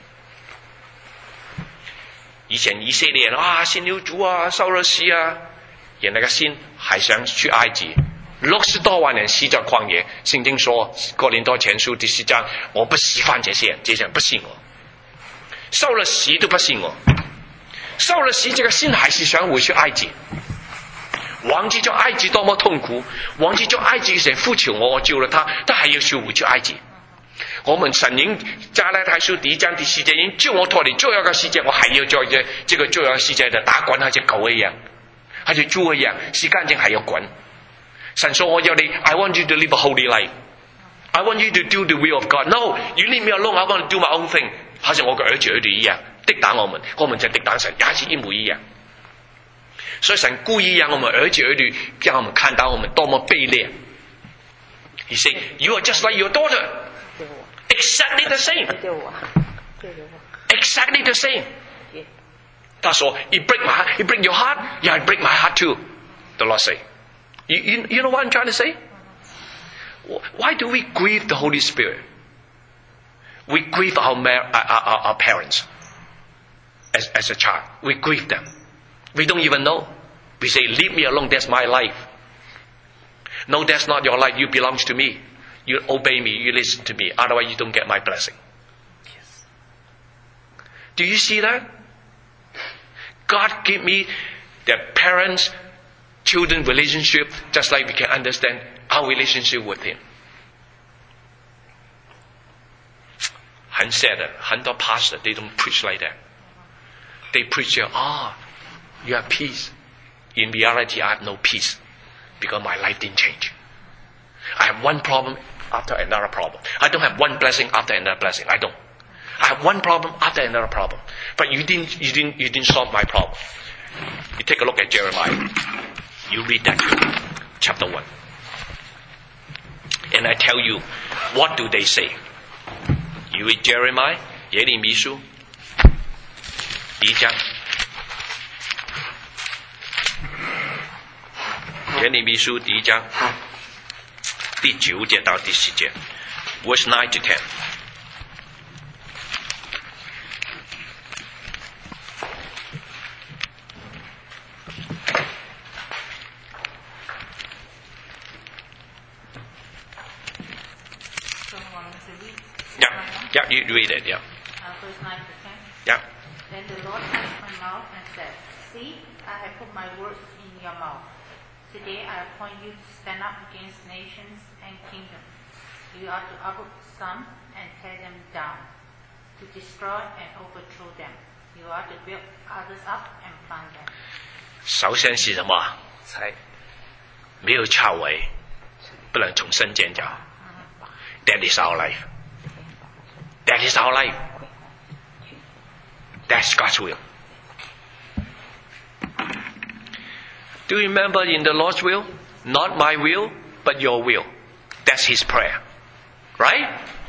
以前以色列人啊，信了主啊，受了洗啊，人那個心還想去埃及。六十多萬人死在曠野，聖經說哥林多前書第四章，我不喜歡這些人，這些人不信我，受了洗都不信我，受了洗這個心還是想回去埃及，忘記咗埃及多麼痛苦，忘記咗埃及嘅人呼求我，我救了他，他還要去回去埃及。我們神已經加拉太書第一章第四節已經救我脫離罪惡嘅世界，我還要在這這個罪惡世界度打滾，好似狗一樣，好似豬一樣，時間淨係要滾。神說我要你 I want you to live a holy life. I want you to do the will of God. No, you leave me alone. I want to do my own thing. 好似我嘅兒子兒女一樣，敵擋我們，我們就敵擋神，也是一模一樣。所以神故意讓我們兒子兒女，讓我們看到我們多麼卑劣。He said, you are just like your daughter. Exactly the same. Exactly the same. 他說 You break my heart. You break your heart. Yeah, I break my heart too. The Lord say. You, you, you know what I'm trying to say? Why do we grieve the Holy Spirit? We grieve our, our, our, our parents as, as a child. We grieve them. We don't even know. We say, leave me alone, that's my life. No, that's not your life. You belong to me. You obey me, you listen to me. Otherwise, you don't get my blessing. Yes. Do you see that? God give me the parents children relationship just like we can understand our relationship with Him. 很 sad 的，很多 pastor they don't preach like that. They preach ah, oh, you have peace. In reality, I have no peace because my life didn't change. I have one problem after another problem. I don't have one blessing after another blessing. I don't. I have one problem after another problem. But you didn't, you didn't, you didn't solve my problem. You take a look at Jeremiah. You read that, chapter one. And I tell you, what do they say? You read Jeremiah, 耶利米書第一章，耶利米書第一章第九節到第十節 ，verse nine to ten。Yeah, you read it, yeah. Uh, verse nine to ten. Yeah. Then the Lord touched my mouth and said, See, I have put my words in your mouth. Today I appoint you to stand up against nations and kingdoms. You are to uproot some and tear them down, to destroy and overthrow them. You are to build others up and plant them. 首先是什么？才没有抄尾，不能重新建造。That is our life. That is our life. That's God's will. Do you remember in the Lord's will? Not my will, but your will. That's His prayer. Right?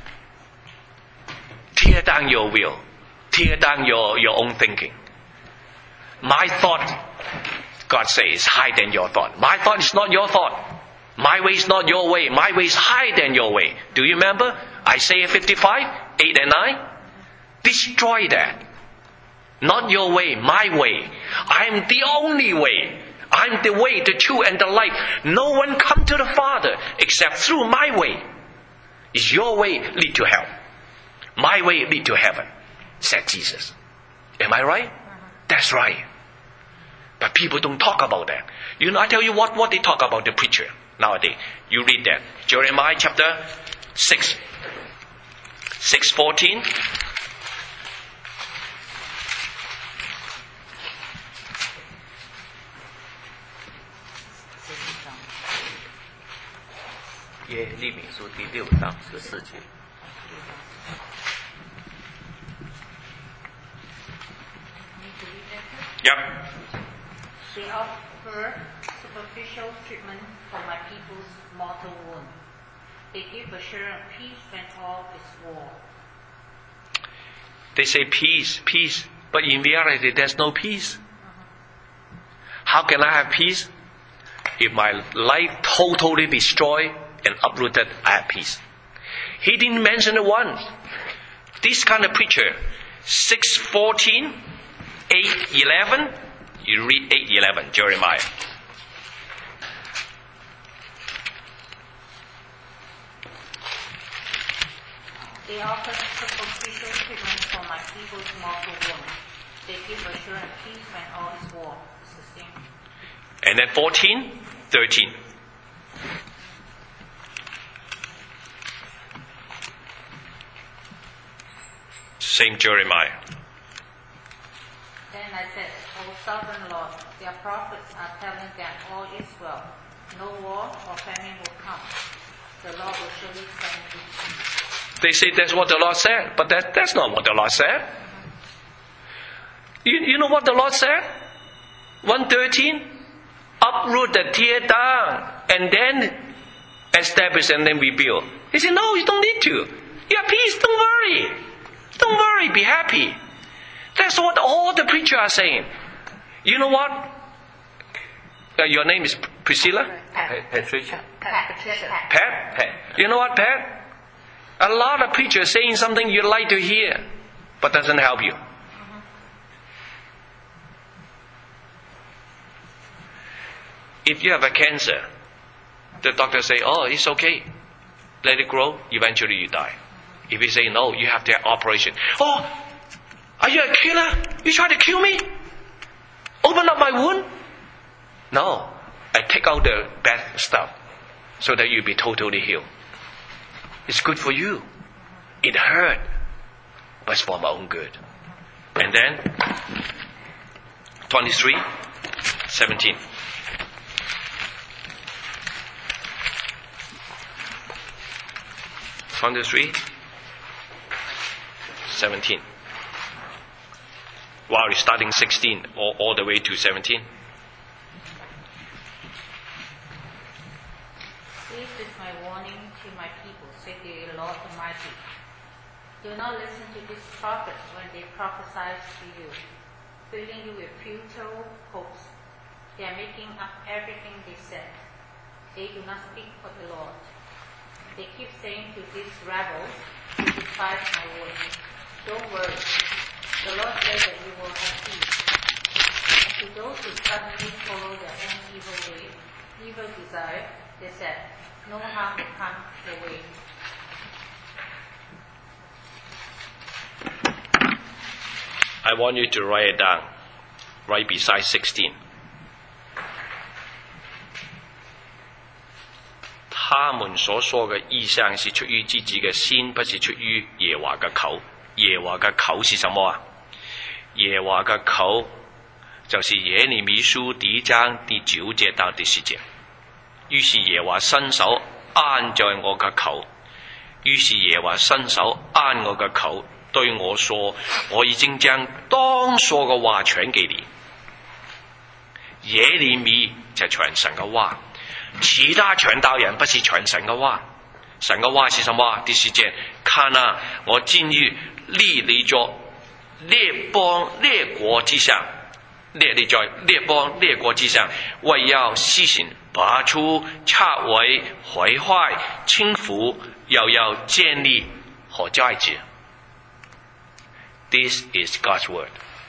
Tear down your will. Tear down your, your own thinking. My thought, God says, is higher than your thought. My thought is not your thought. My way is not your way. My way is higher than your way. Do you remember? Isaiah fifty-five, eight and nine. Destroy that. Not your way, my way. I am the only way. I am the way, the truth, and the life. No one come to the Father except through my way. Is your way lead to hell? My way lead to heaven, said Jesus. Am I right? That's right. But people don't talk about that. You know, I tell you what, what they talk about, the preacher nowadays. You read that. Jeremiah chapter six. six fourteen. 耶利米书第六章十四节。 Yep. They offer superficial treatment for my people's mortal wound. They give assurance peace when all is war. They say peace, peace, but in reality there's no peace. How can I have peace? If my life totally destroyed and uprooted, I have peace. He didn't mention it once. This kind of preacher, six fourteen, eight eleven, you read eight eleven, Jeremiah. They offer superficial treatment for my people's mortal wound. They give assurance peace when all is war. It's the same. And then fourteen, thirteen. Same Jeremiah. Then I said, O sovereign Lord, their prophets are telling them all is well. No war or famine will come. The Lord will surely send you peace. They say that's what the Lord said, but that, that's not what the Lord said. You, you know what the Lord said? one thirteen, uproot the tear down and then establish and then rebuild. He said, no, you don't need to. You have peace, don't worry. Don't worry, be happy. That's what all the preachers are saying. You know what? Uh, your name is Priscilla? Pat- Patricia. Patricia. Pat? Pat. You know what, Pat? A lot of preachers saying something you like to hear, but doesn't help you. If you have a cancer, the doctor say, oh, it's okay. Let it grow, eventually you die. If you say, no, you have to have operation. Oh, are you a killer? You try to kill me? Open up my wound? No, I take out the bad stuff so that you'll be totally healed. It's good for you. It hurt, but it's for my own good. And then, twenty-three, seventeen. twenty-three, seventeen. While you're starting sixteen, all, all the way to seventeen. This is my warning to my people, said the Lord Almighty. Do not listen to these prophets when they prophesy to you, filling you with futile hopes. They are making up everything they said. They do not speak for the Lord. They keep saying to these rebels who despise my word, don't worry. The Lord says that you will have peace. And to those who suddenly follow their own evil way, evil desire, they said, no harm will come their way. I want you to write it down, right beside sixteen. 他們所說嘅意象是出於自己嘅心，不是出於耶和華嘅口。耶和華嘅口是什麼啊？耶和華嘅口就是耶利米書第一章第九節到第十節。於是耶和華伸手按在我嘅口，於是耶和華伸手按我嘅口，對我說：我已經將當說嘅話傳給你。耶利米就傳神嘅話。其他傳道人不是傳神嘅話，神嘅話是什麼？第十節，看啊，我今日立你作列邦列國之上，列你在列邦列國之上，為要施行拔出、拆毀、毀壞、傾覆，又要建立和栽植。This is God's word.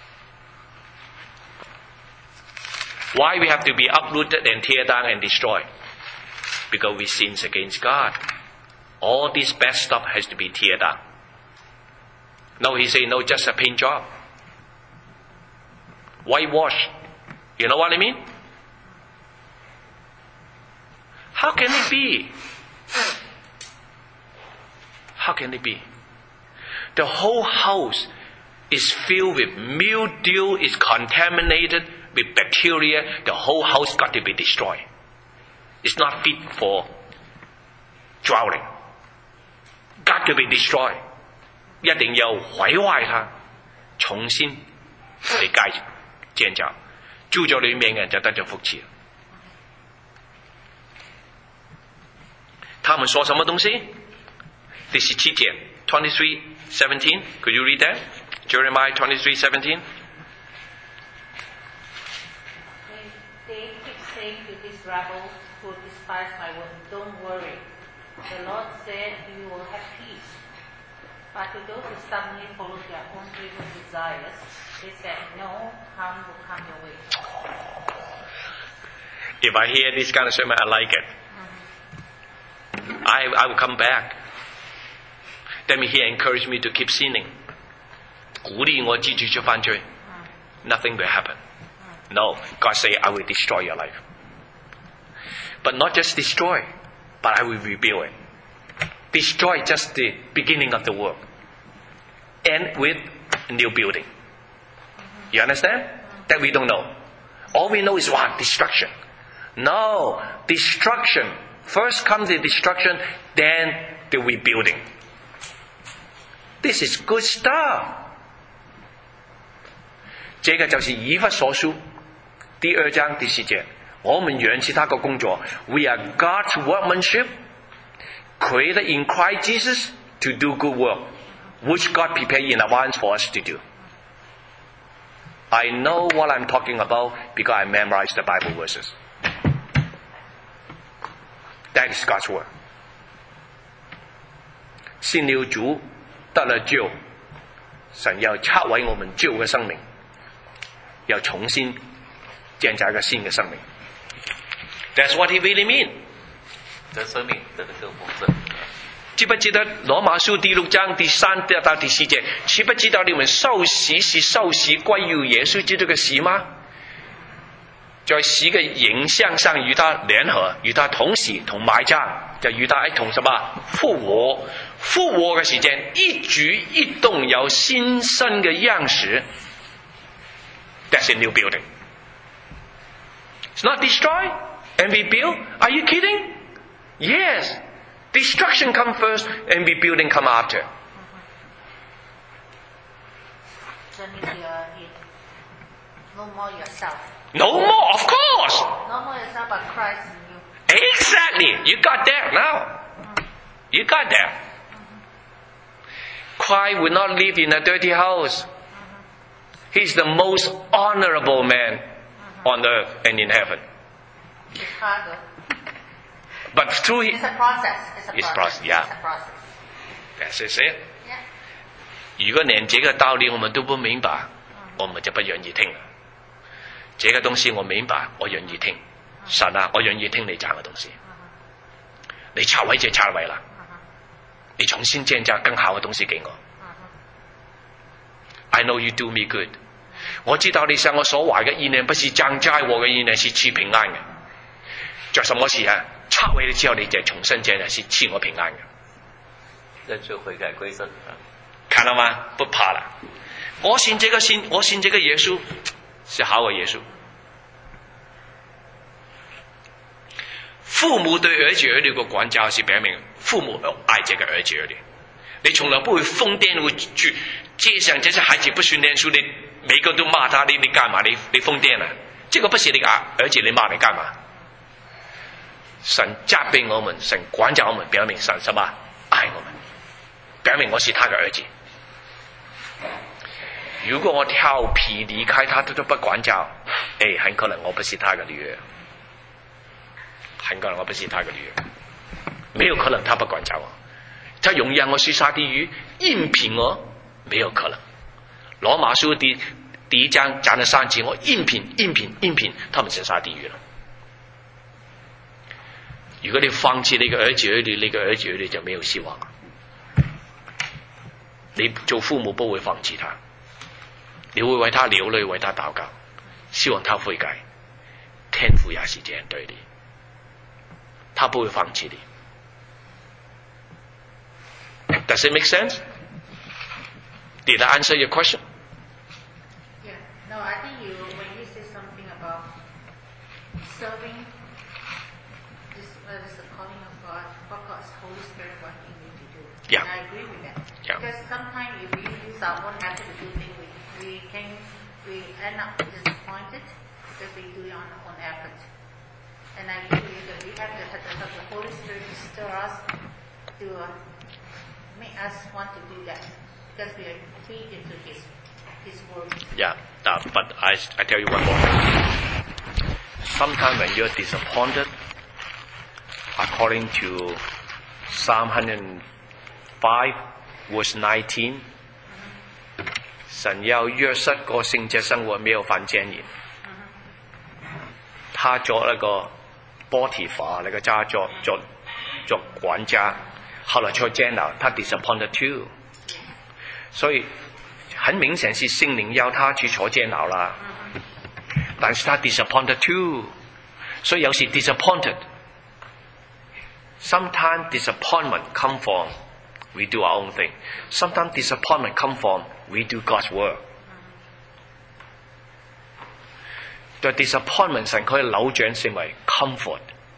Why we have to be uprooted and tear down and destroyed? Because we sin against God. All this bad stuff has to be teared down. No, he say no, just a paint job. Whitewash. You know what I mean? How can it be? How can it be? The whole house is filled with mildew, is contaminated with bacteria. The whole house got to be destroyed. It's not fit for drowning。Got to be destroyed， 一定要毀壞它，重新嚟建建造，住咗裏面嘅人就得咗福氣。他們說什麼東西？第十七節 twenty-three seventeen， Could you read that? Jeremiah twenty-three seventeen. They keep saying to this rabble who despise my word, don't worry. The Lord said you will have peace. But to those who stubbornly follow their own evil desires, they said no harm will come your way. If I hear this kind of sermon, I like it. I, I will come back. Then he encouraged me to keep sinning. 鼓勵我繼續去犯罪。Nothing will happen. No, God say I will destroy your life. But not just destroy, but I will rebuild it. Destroy just the beginning of the work. End with new building. You understand? That we don't know. All we know is what? Destruction. No, destruction. First comes the destruction, then the rebuilding. This is good stuff. 這個就是以弗所書第二章第四節，我們原是他個工作。We are God's workmanship, created in Christ Jesus to do good work, which God prepared in advance for us to do. I know what I'm talking about because I memorized the Bible verses. That is God's word. 信了主，得了救，神要拆毀我們舊嘅生命，要重新建造一個新嘅生命。That's what he really mean. 得生命，得的更豐盛。 記不記得羅馬書第六章第三到第四節？知不知道你們受洗是受洗歸於耶穌基督嘅洗嗎？在洗嘅形象上與他聯合，與他同死同埋葬，就與他一同什麼復活？復活嘅時間，一舉一動有新生嘅樣式。That's a new building. It's not destroy and rebuild. Are you kidding? Yes. Destruction come first and rebuilding come after. That means you are in no more yourself. No more, of course. No more yourself, but Christ in you. Exactly. You got that now. You got that. Christ will not live in a dirty house. He's the most honorable man on earth and in heaven. It's hard though. But through his, It's a process. It's a It's process. process, yeah. It's a process. that's it. Yeah. 如果連這個道理我們都不明白，我們就不願意聽了。這個東西我明白，我願意聽。神啊，我願意聽你講嘅東西。你拆毀就拆毀啦，你重新建造更好嘅東西給我。I know you do me good。我知道你向我所懷嘅意念不是降災禍嘅意念，是賜平安嘅。做什麼事啊？拆毀咗之後，你就重新建造，是賜我平安嘅。 認罪悔改歸正。 看到嗎？不怕了。我信這個信，我信這個耶穌是好嘅耶穌。父母對兒子兒女嘅管教是表明父母愛這個兒子兒女。你從來不會瘋癲，會去街上這些孩子不訓練書，你每個都罵他，你你幹嘛？你你瘋癲啊？這個不是你嘅兒子，你罵你幹嘛？神責備我們，神管教我們，表明神什麼？愛我們，表明我是他嘅兒子。如果我調皮離開他，他都不管教，誒，很可能我不是他嘅女兒，很可能我不是他嘅女兒，沒有可能他不管教我，他容讓我去殺地獄，應聘我，沒有可能。羅馬書第第一章講了三次，我應聘應聘應聘，他們就殺地獄了。如果你放棄你嘅兒子兒女，你嘅兒子兒女就沒有希望。你做父母不會放棄他，你會為他流淚，為他禱告，希望他悔改。天父也是這樣對你，他不會放棄你。Does it make sense? Did I answer your question? Yeah. No, I think you when you say something about serving, this uh, this calling of God, what God's Holy Spirit wanting you to do. Yeah. And I agree with that. Yeah. Because sometimes if we use our own method to do things, we, we can we end up disappointed because we do it on our own effort. And I agree with you that we have to have the, have the Holy Spirit to stir us to uh, make us want to do that because we are obedient to His His word. Yeah, uh, but I, I tell you one more thing. Sometimes when you're disappointed, according to Psalm one hundred five, verse nineteen, 神要約瑟過聖潔生活，沒有犯奸淫。他做那個波提法那個家做做做管家，後來出監牢，他 disappointed too。所以很明顯是聖靈要他去坐監牢啦，但是他 disappointed too。所以有時 disappointed。Sometimes disappointment come from we do our own thing. Sometimes disappointment come from we do God's work. The disappointment 神可以扭轉成為 comfort。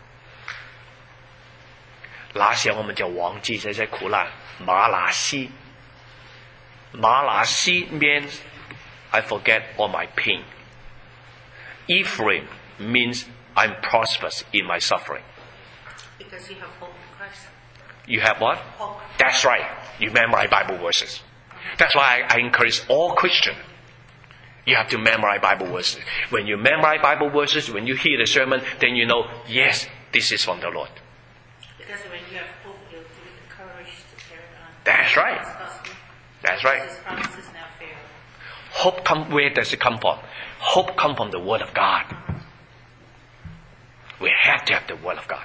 那時候我們就忘記這些苦難。馬拿斯，馬拿斯 means I forget all my pain. Ephraim means I'm prosperous in my suffering. Because you have hope in Christ. You have what? Hope. That's right. You memorize Bible verses. That's why I, I encourage all Christians. You have to memorize Bible verses. When you memorize Bible verses, when you hear the sermon, then you know, yes, this is from the Lord. Because when you have hope, you'll be encouraged to carry on. That's right. That's right. His promises now fail. Hope come, where does it come from? Hope come from the Word of God. We have to have the Word of God.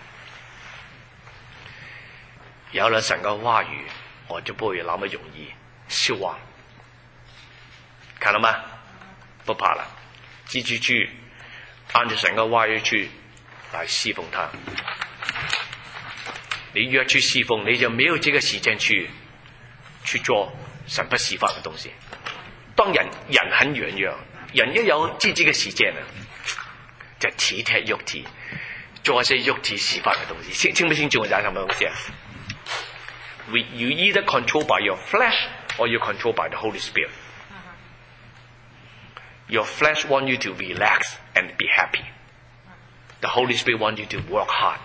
有了神嘅話語，我就不會那麼容易消亡。看到嗎？不怕了，記住去按照神嘅話語去來侍奉他。你越去侍奉，你就沒有這個時間去去做神不示範嘅東西。當人人很軟弱，人一有自己嘅時間啊，就體貼肉體，做一些肉體示範嘅東西。清清不清楚我講什麼東西啊？ We, you either control by your flesh or you control by the Holy Spirit. Your flesh wants you to relax and be happy. The Holy Spirit wants you to work hard.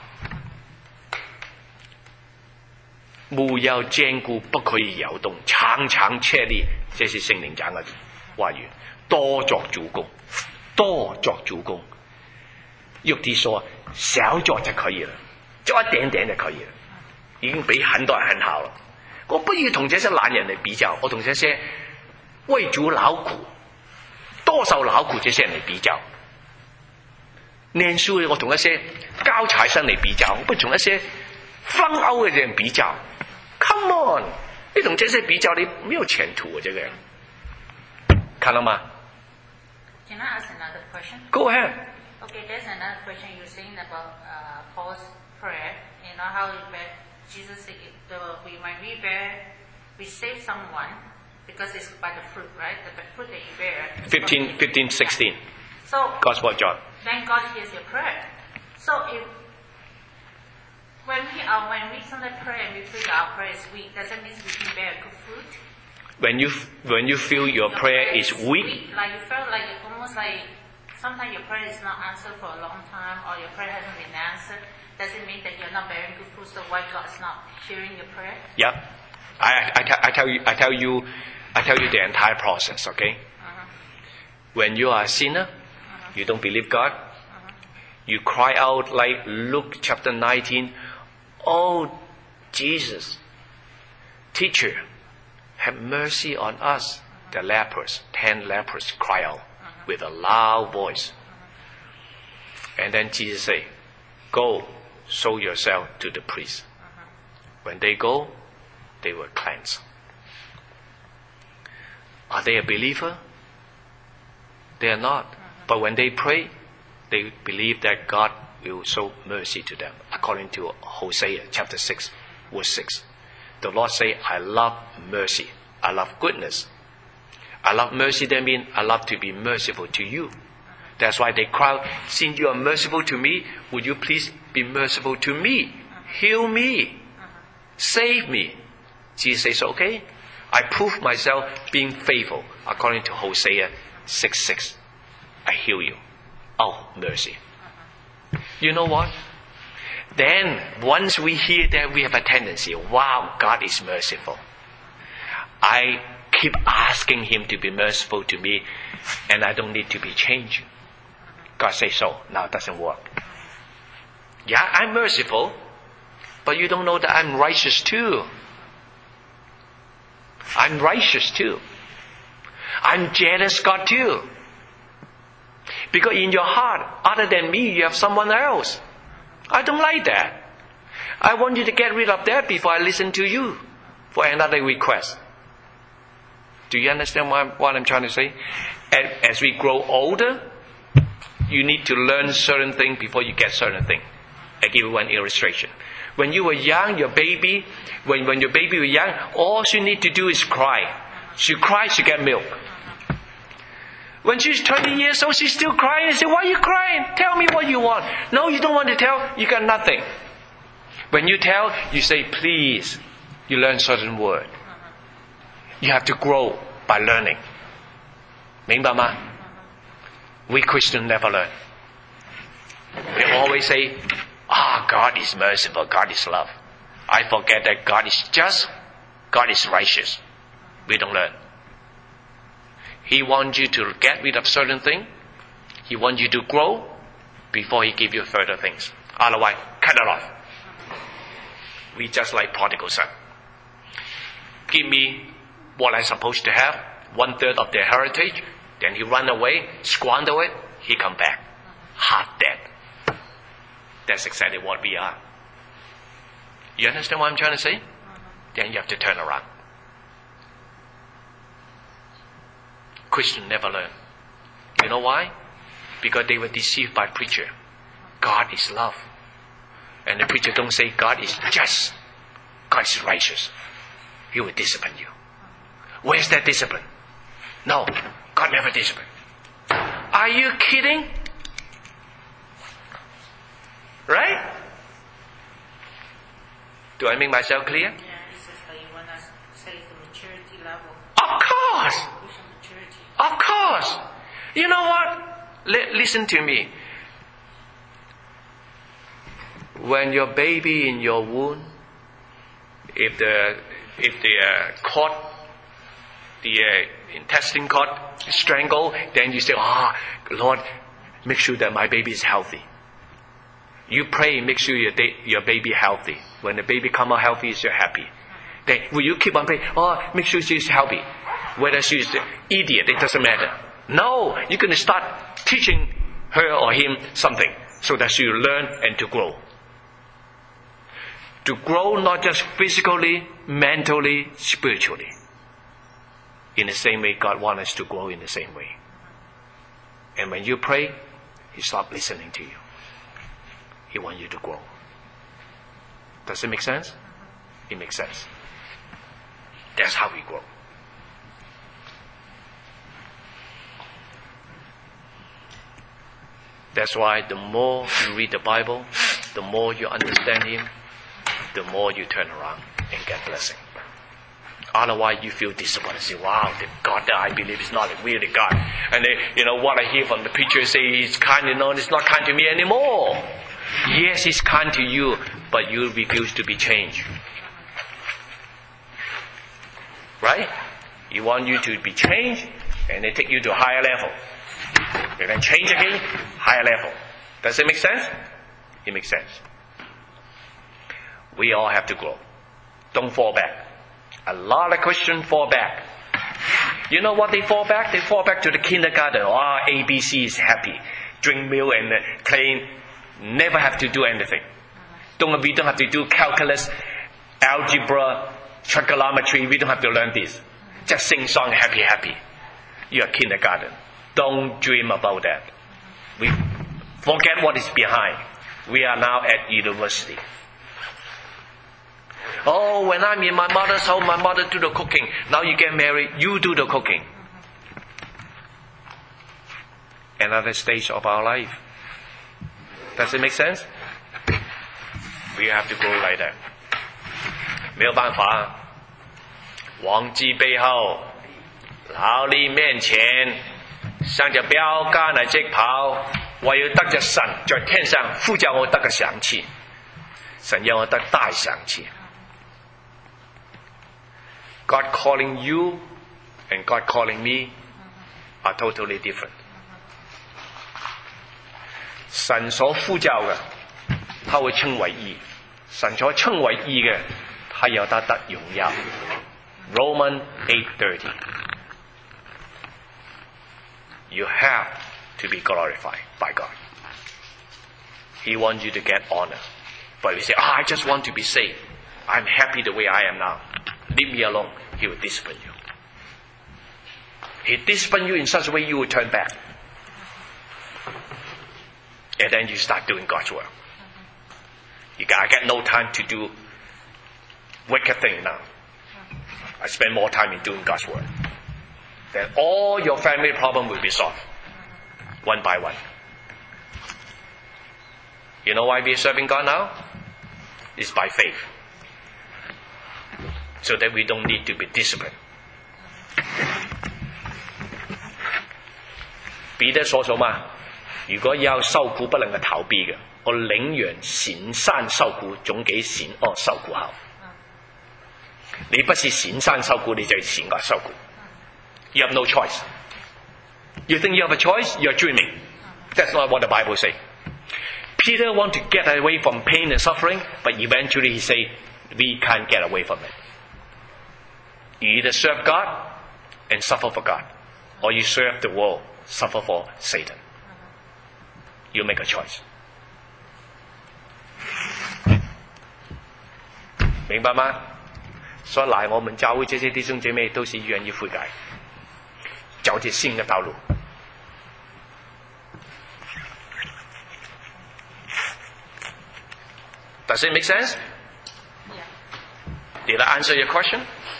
沒有堅固不可以搖動，常常確立，這是聖靈講嘅話語。多作主工，多作主工。肉體說少做就可以了，做一點點就可以了。 已經比很多人很好了。我不要同這些懶人嚟比較，我同這些為主勞苦、多受勞苦這些人嚟比較。念書我同一些交差生嚟比較，我不同一些分歐嘅人比較。Come on， 你同這些比較，你沒有前途啊！這個人，看到嗎 Can I ask another question? Go ahead. Okay, there's another question you're saying about uh, Paul's prayer. You know how Jesus said, the, we, when we bear, we save someone because it's by the fruit, right? The, the fruit that you bear. fifteen, fifteen, sixteen. So, Gospel of John. then God hears your prayer. So, if when we are when we sometimes pray and we feel that our prayer is weak, does that mean we can bear good fruit? When you when you feel your prayer is weak, like you feel like it's almost like sometimes your prayer is not answered for a long time, or your prayer hasn't been answered. Does it mean that you're not bearing good fruit, so why God's not hearing your prayer? yeah. I, I, I tell you, I tell you, I tell you the entire process. Okay. Uh-huh. When you are a sinner, Uh-huh. you don't believe God. Uh-huh. You cry out like Luke chapter nineteen, "Oh, Jesus, teacher, have mercy on us." Uh-huh. The lepers, ten lepers, cry out uh-huh. with a loud voice, uh-huh. and then Jesus say, "Go." Show yourself to the priest. Uh-huh. When they go, they will cleanse. Are they a believer? They are not. Uh-huh. But when they pray, they believe that God will show mercy to them. According to Hosea chapter six, verse six. The Lord say, I love mercy. I love goodness. I love mercy, that means I love to be merciful to you. That's why they cry, since you are merciful to me, would you please be merciful to me. Heal me. Save me. Jesus says, okay. I prove myself being faithful according to Hosea six six. I heal you. Oh, mercy. You know what? Then, once we hear that, we have a tendency, wow, God is merciful. I keep asking Him to be merciful to me, and I don't need to be changed. God says so. Now it doesn't work. Yeah, I'm merciful, but you don't know that I'm righteous too. I'm righteous too. I'm jealous God too. Because in your heart, other than me, you have someone else. I don't like that. I want you to get rid of that before I listen to you for another request. Do you understand what I'm, what I'm trying to say? As, as we grow older, you need to learn certain things before you get certain things. I give you one illustration. When you were young, your baby, when, when your baby was young, all she need to do is cry. She cries, she get milk. When she's twenty years old, she's still crying. I say, why are you crying? Tell me what you want. No, you don't want to tell. You got nothing. When you tell, you say, please. You learn certain word. You have to grow by learning. 明白吗? We Christians never learn. We always say, ah, God is merciful, God is love. I forget that God is just, God is righteous. We don't learn. He wants you to get rid of certain things. He wants you to grow before He gives you further things. Otherwise, cut it off. We just like prodigal son. Give me what I'm supposed to have, one third of their heritage. Then he run away, squander it. He come back, half dead. That's exactly what we are. You understand what I'm trying to say? Then you have to turn around. Christians never learn. You know why? Because they were deceived by preacher. God is love. And the preacher don't say God is just. God is righteous. He will discipline you. Where's that discipline? No, God never discipline. Are you kidding? Right? Do I make myself clear? Yeah, this is how you want us to say the maturity level. Of course. Of course. You know what? L- listen to me. When your baby in your womb, if the if the uh, cord, the uh, intestine cord strangle, then you say, "Ah, oh, Lord, make sure that my baby is healthy." You pray, make sure your da- your baby healthy. When the baby come out healthy, you're happy. Then will you keep on praying? Oh, make sure she's healthy. Whether she's an idiot, it doesn't matter. No, you're going to start teaching her or him something so that she will learn and to grow. To grow not just physically, mentally, spiritually. In the same way, God wants us to grow in the same way. And when you pray, He stops listening to you. He wants you to grow. Does it make sense? It makes sense. That's how we grow. That's why the more you read the Bible, the more you understand Him, the more you turn around and get blessing. Otherwise, you feel disappointed. Say, wow, the God that I believe is not really God. And then, you know, what I hear from the preacher say He's kind, you know, He's not kind to me anymore. Yes, He's kind to you, but you refuse to be changed. Right? He wants you to be changed, and they take you to a higher level. You then change again, higher level. Does it make sense? It makes sense. We all have to grow. Don't fall back. A lot of Christians fall back. You know what they fall back? They fall back to the kindergarten. Oh, A B C is happy. Drink milk and uh, play. Never have to do anything. Don't, we don't have to do calculus, algebra, trigonometry. We don't have to learn this. Just sing song, happy, happy. You're kindergarten. Don't dream about that. We forget what is behind. We are now at university. Oh, when I'm in my mother's home, my mother do the cooking. Now you get married, you do the cooking. Another stage of our life. Does it make sense? We have to grow like that. 没有办法，忘记背后，劳力面前，向着标杆来直跑。我要得着神在天上呼叫我得嘅響氣，神要我得大響氣。God calling you and God calling me are totally different. 神所呼叫嘅，他會稱為義；神所稱為義嘅，他有得得榮耀。Roman eight thirty. You have to be glorified by God. He wants you to get honor. But if you say, oh, I just want to be saved. I'm happy the way I am now. Leave me alone. He will discipline you. He discipline you in such a way you will turn back. And then you start doing God's work. You got, I got no time to do wicked things now. I spend more time in doing God's work. Then all your family problem will be solved. One by one. You know why we're serving God now? It's by faith. So that we don't need to be disciplined. 彼得所說嘛，如果要受苦不能夠逃避嘅，我寧願善山受苦，總比善惡受苦好。你不是善山受苦，你就係善惡受苦。You have no choice. You think you have a choice? You're dreaming. That's not what the Bible says. Peter wanted to get away from pain and suffering, but eventually he said, we can't get away from it. You either serve God and suffer for God, or you serve the world, suffer for Satan. You make a choice. 明白嗎？所以來我們教會這些弟兄姐妹都是願意悔改，走這新的道路。Does it make sense? Did I answer your question?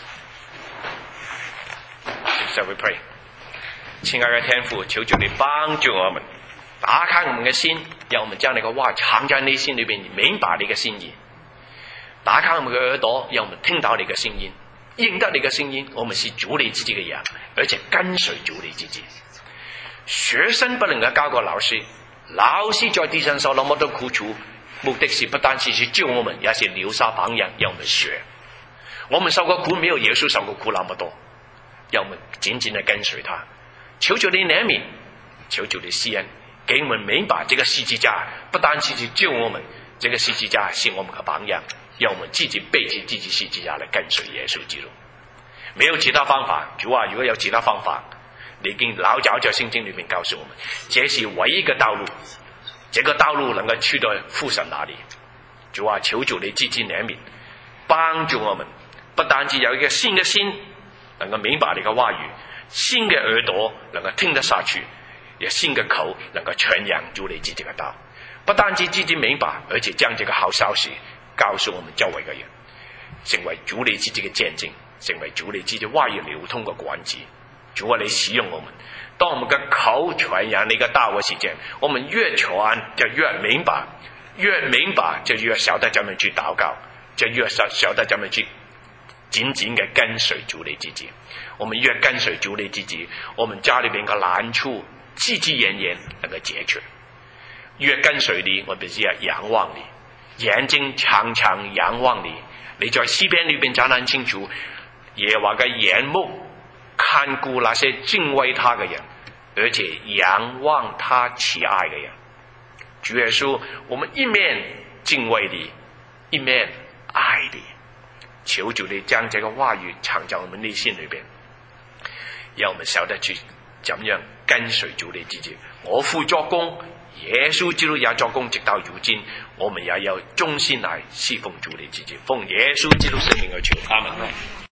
Shall we pray? 親愛的天父，求主你幫助我們，打開我們嘅心，讓我們將你嘅話藏在你心裏邊，明白你嘅心意。打開我們嘅耳朵，讓我們聽到你嘅聲音，認得你嘅聲音。我們是主你自己嘅人，而且跟隨主你自己。學生不能夠高過老師，老師在地上受那麼多苦楚，目的是不單是去救我們，也是留下榜樣，讓我們學。我們受過苦，沒有耶穌受過苦那麼多，讓我們緊緊地跟隨他。求求你憐憫，求求你施恩，給我們明白這個十字架不單是去救我們，這個十字架是我們的榜樣，讓我們自己背起自己十字架來跟隨耶穌基督。沒有其他方法，主啊，如果有其他方法，你已經老早在聖經裏面告訴我們，這是唯一嘅道路，這個道路能夠去到父神那裡。主啊，求主你自己憐憫，幫助我們，不單止有一個新嘅心，能夠明白你嘅話語，新嘅耳朵能夠聽得下去，也新嘅口能夠傳揚主你自己嘅道。不單止自己明白，而且將這個好消息告訴我們周圍嘅人，成為主你自己嘅見證，成為主你自己話語流通嘅管子。主啊，你使用我們，當我們嘅口傳揚你嘅道嘅時間，我們越傳就越明白，越明白就越曉得怎麼去禱告，就越曉曉得怎麼去緊緊嘅跟隨主你自己。我們越跟隨主你自己，我們家裏邊嘅難處自自然然能夠解決。越跟隨你，我們只係仰望你，眼睛常常仰望你。你在詩篇裏邊講得很清楚，耶和華嘅眼目看顧那些敬畏他嘅人，而且仰望他慈愛嘅人。主耶穌，我們一面敬畏你，一面愛你。求主你將這個話語藏在我們內心裏邊，讓我們曉得去怎樣跟隨主你自己。我父作工，耶穌基督也作工，直到如今，我們也要忠心來侍奉主你自己，奉耶穌基督聖名而求，阿門。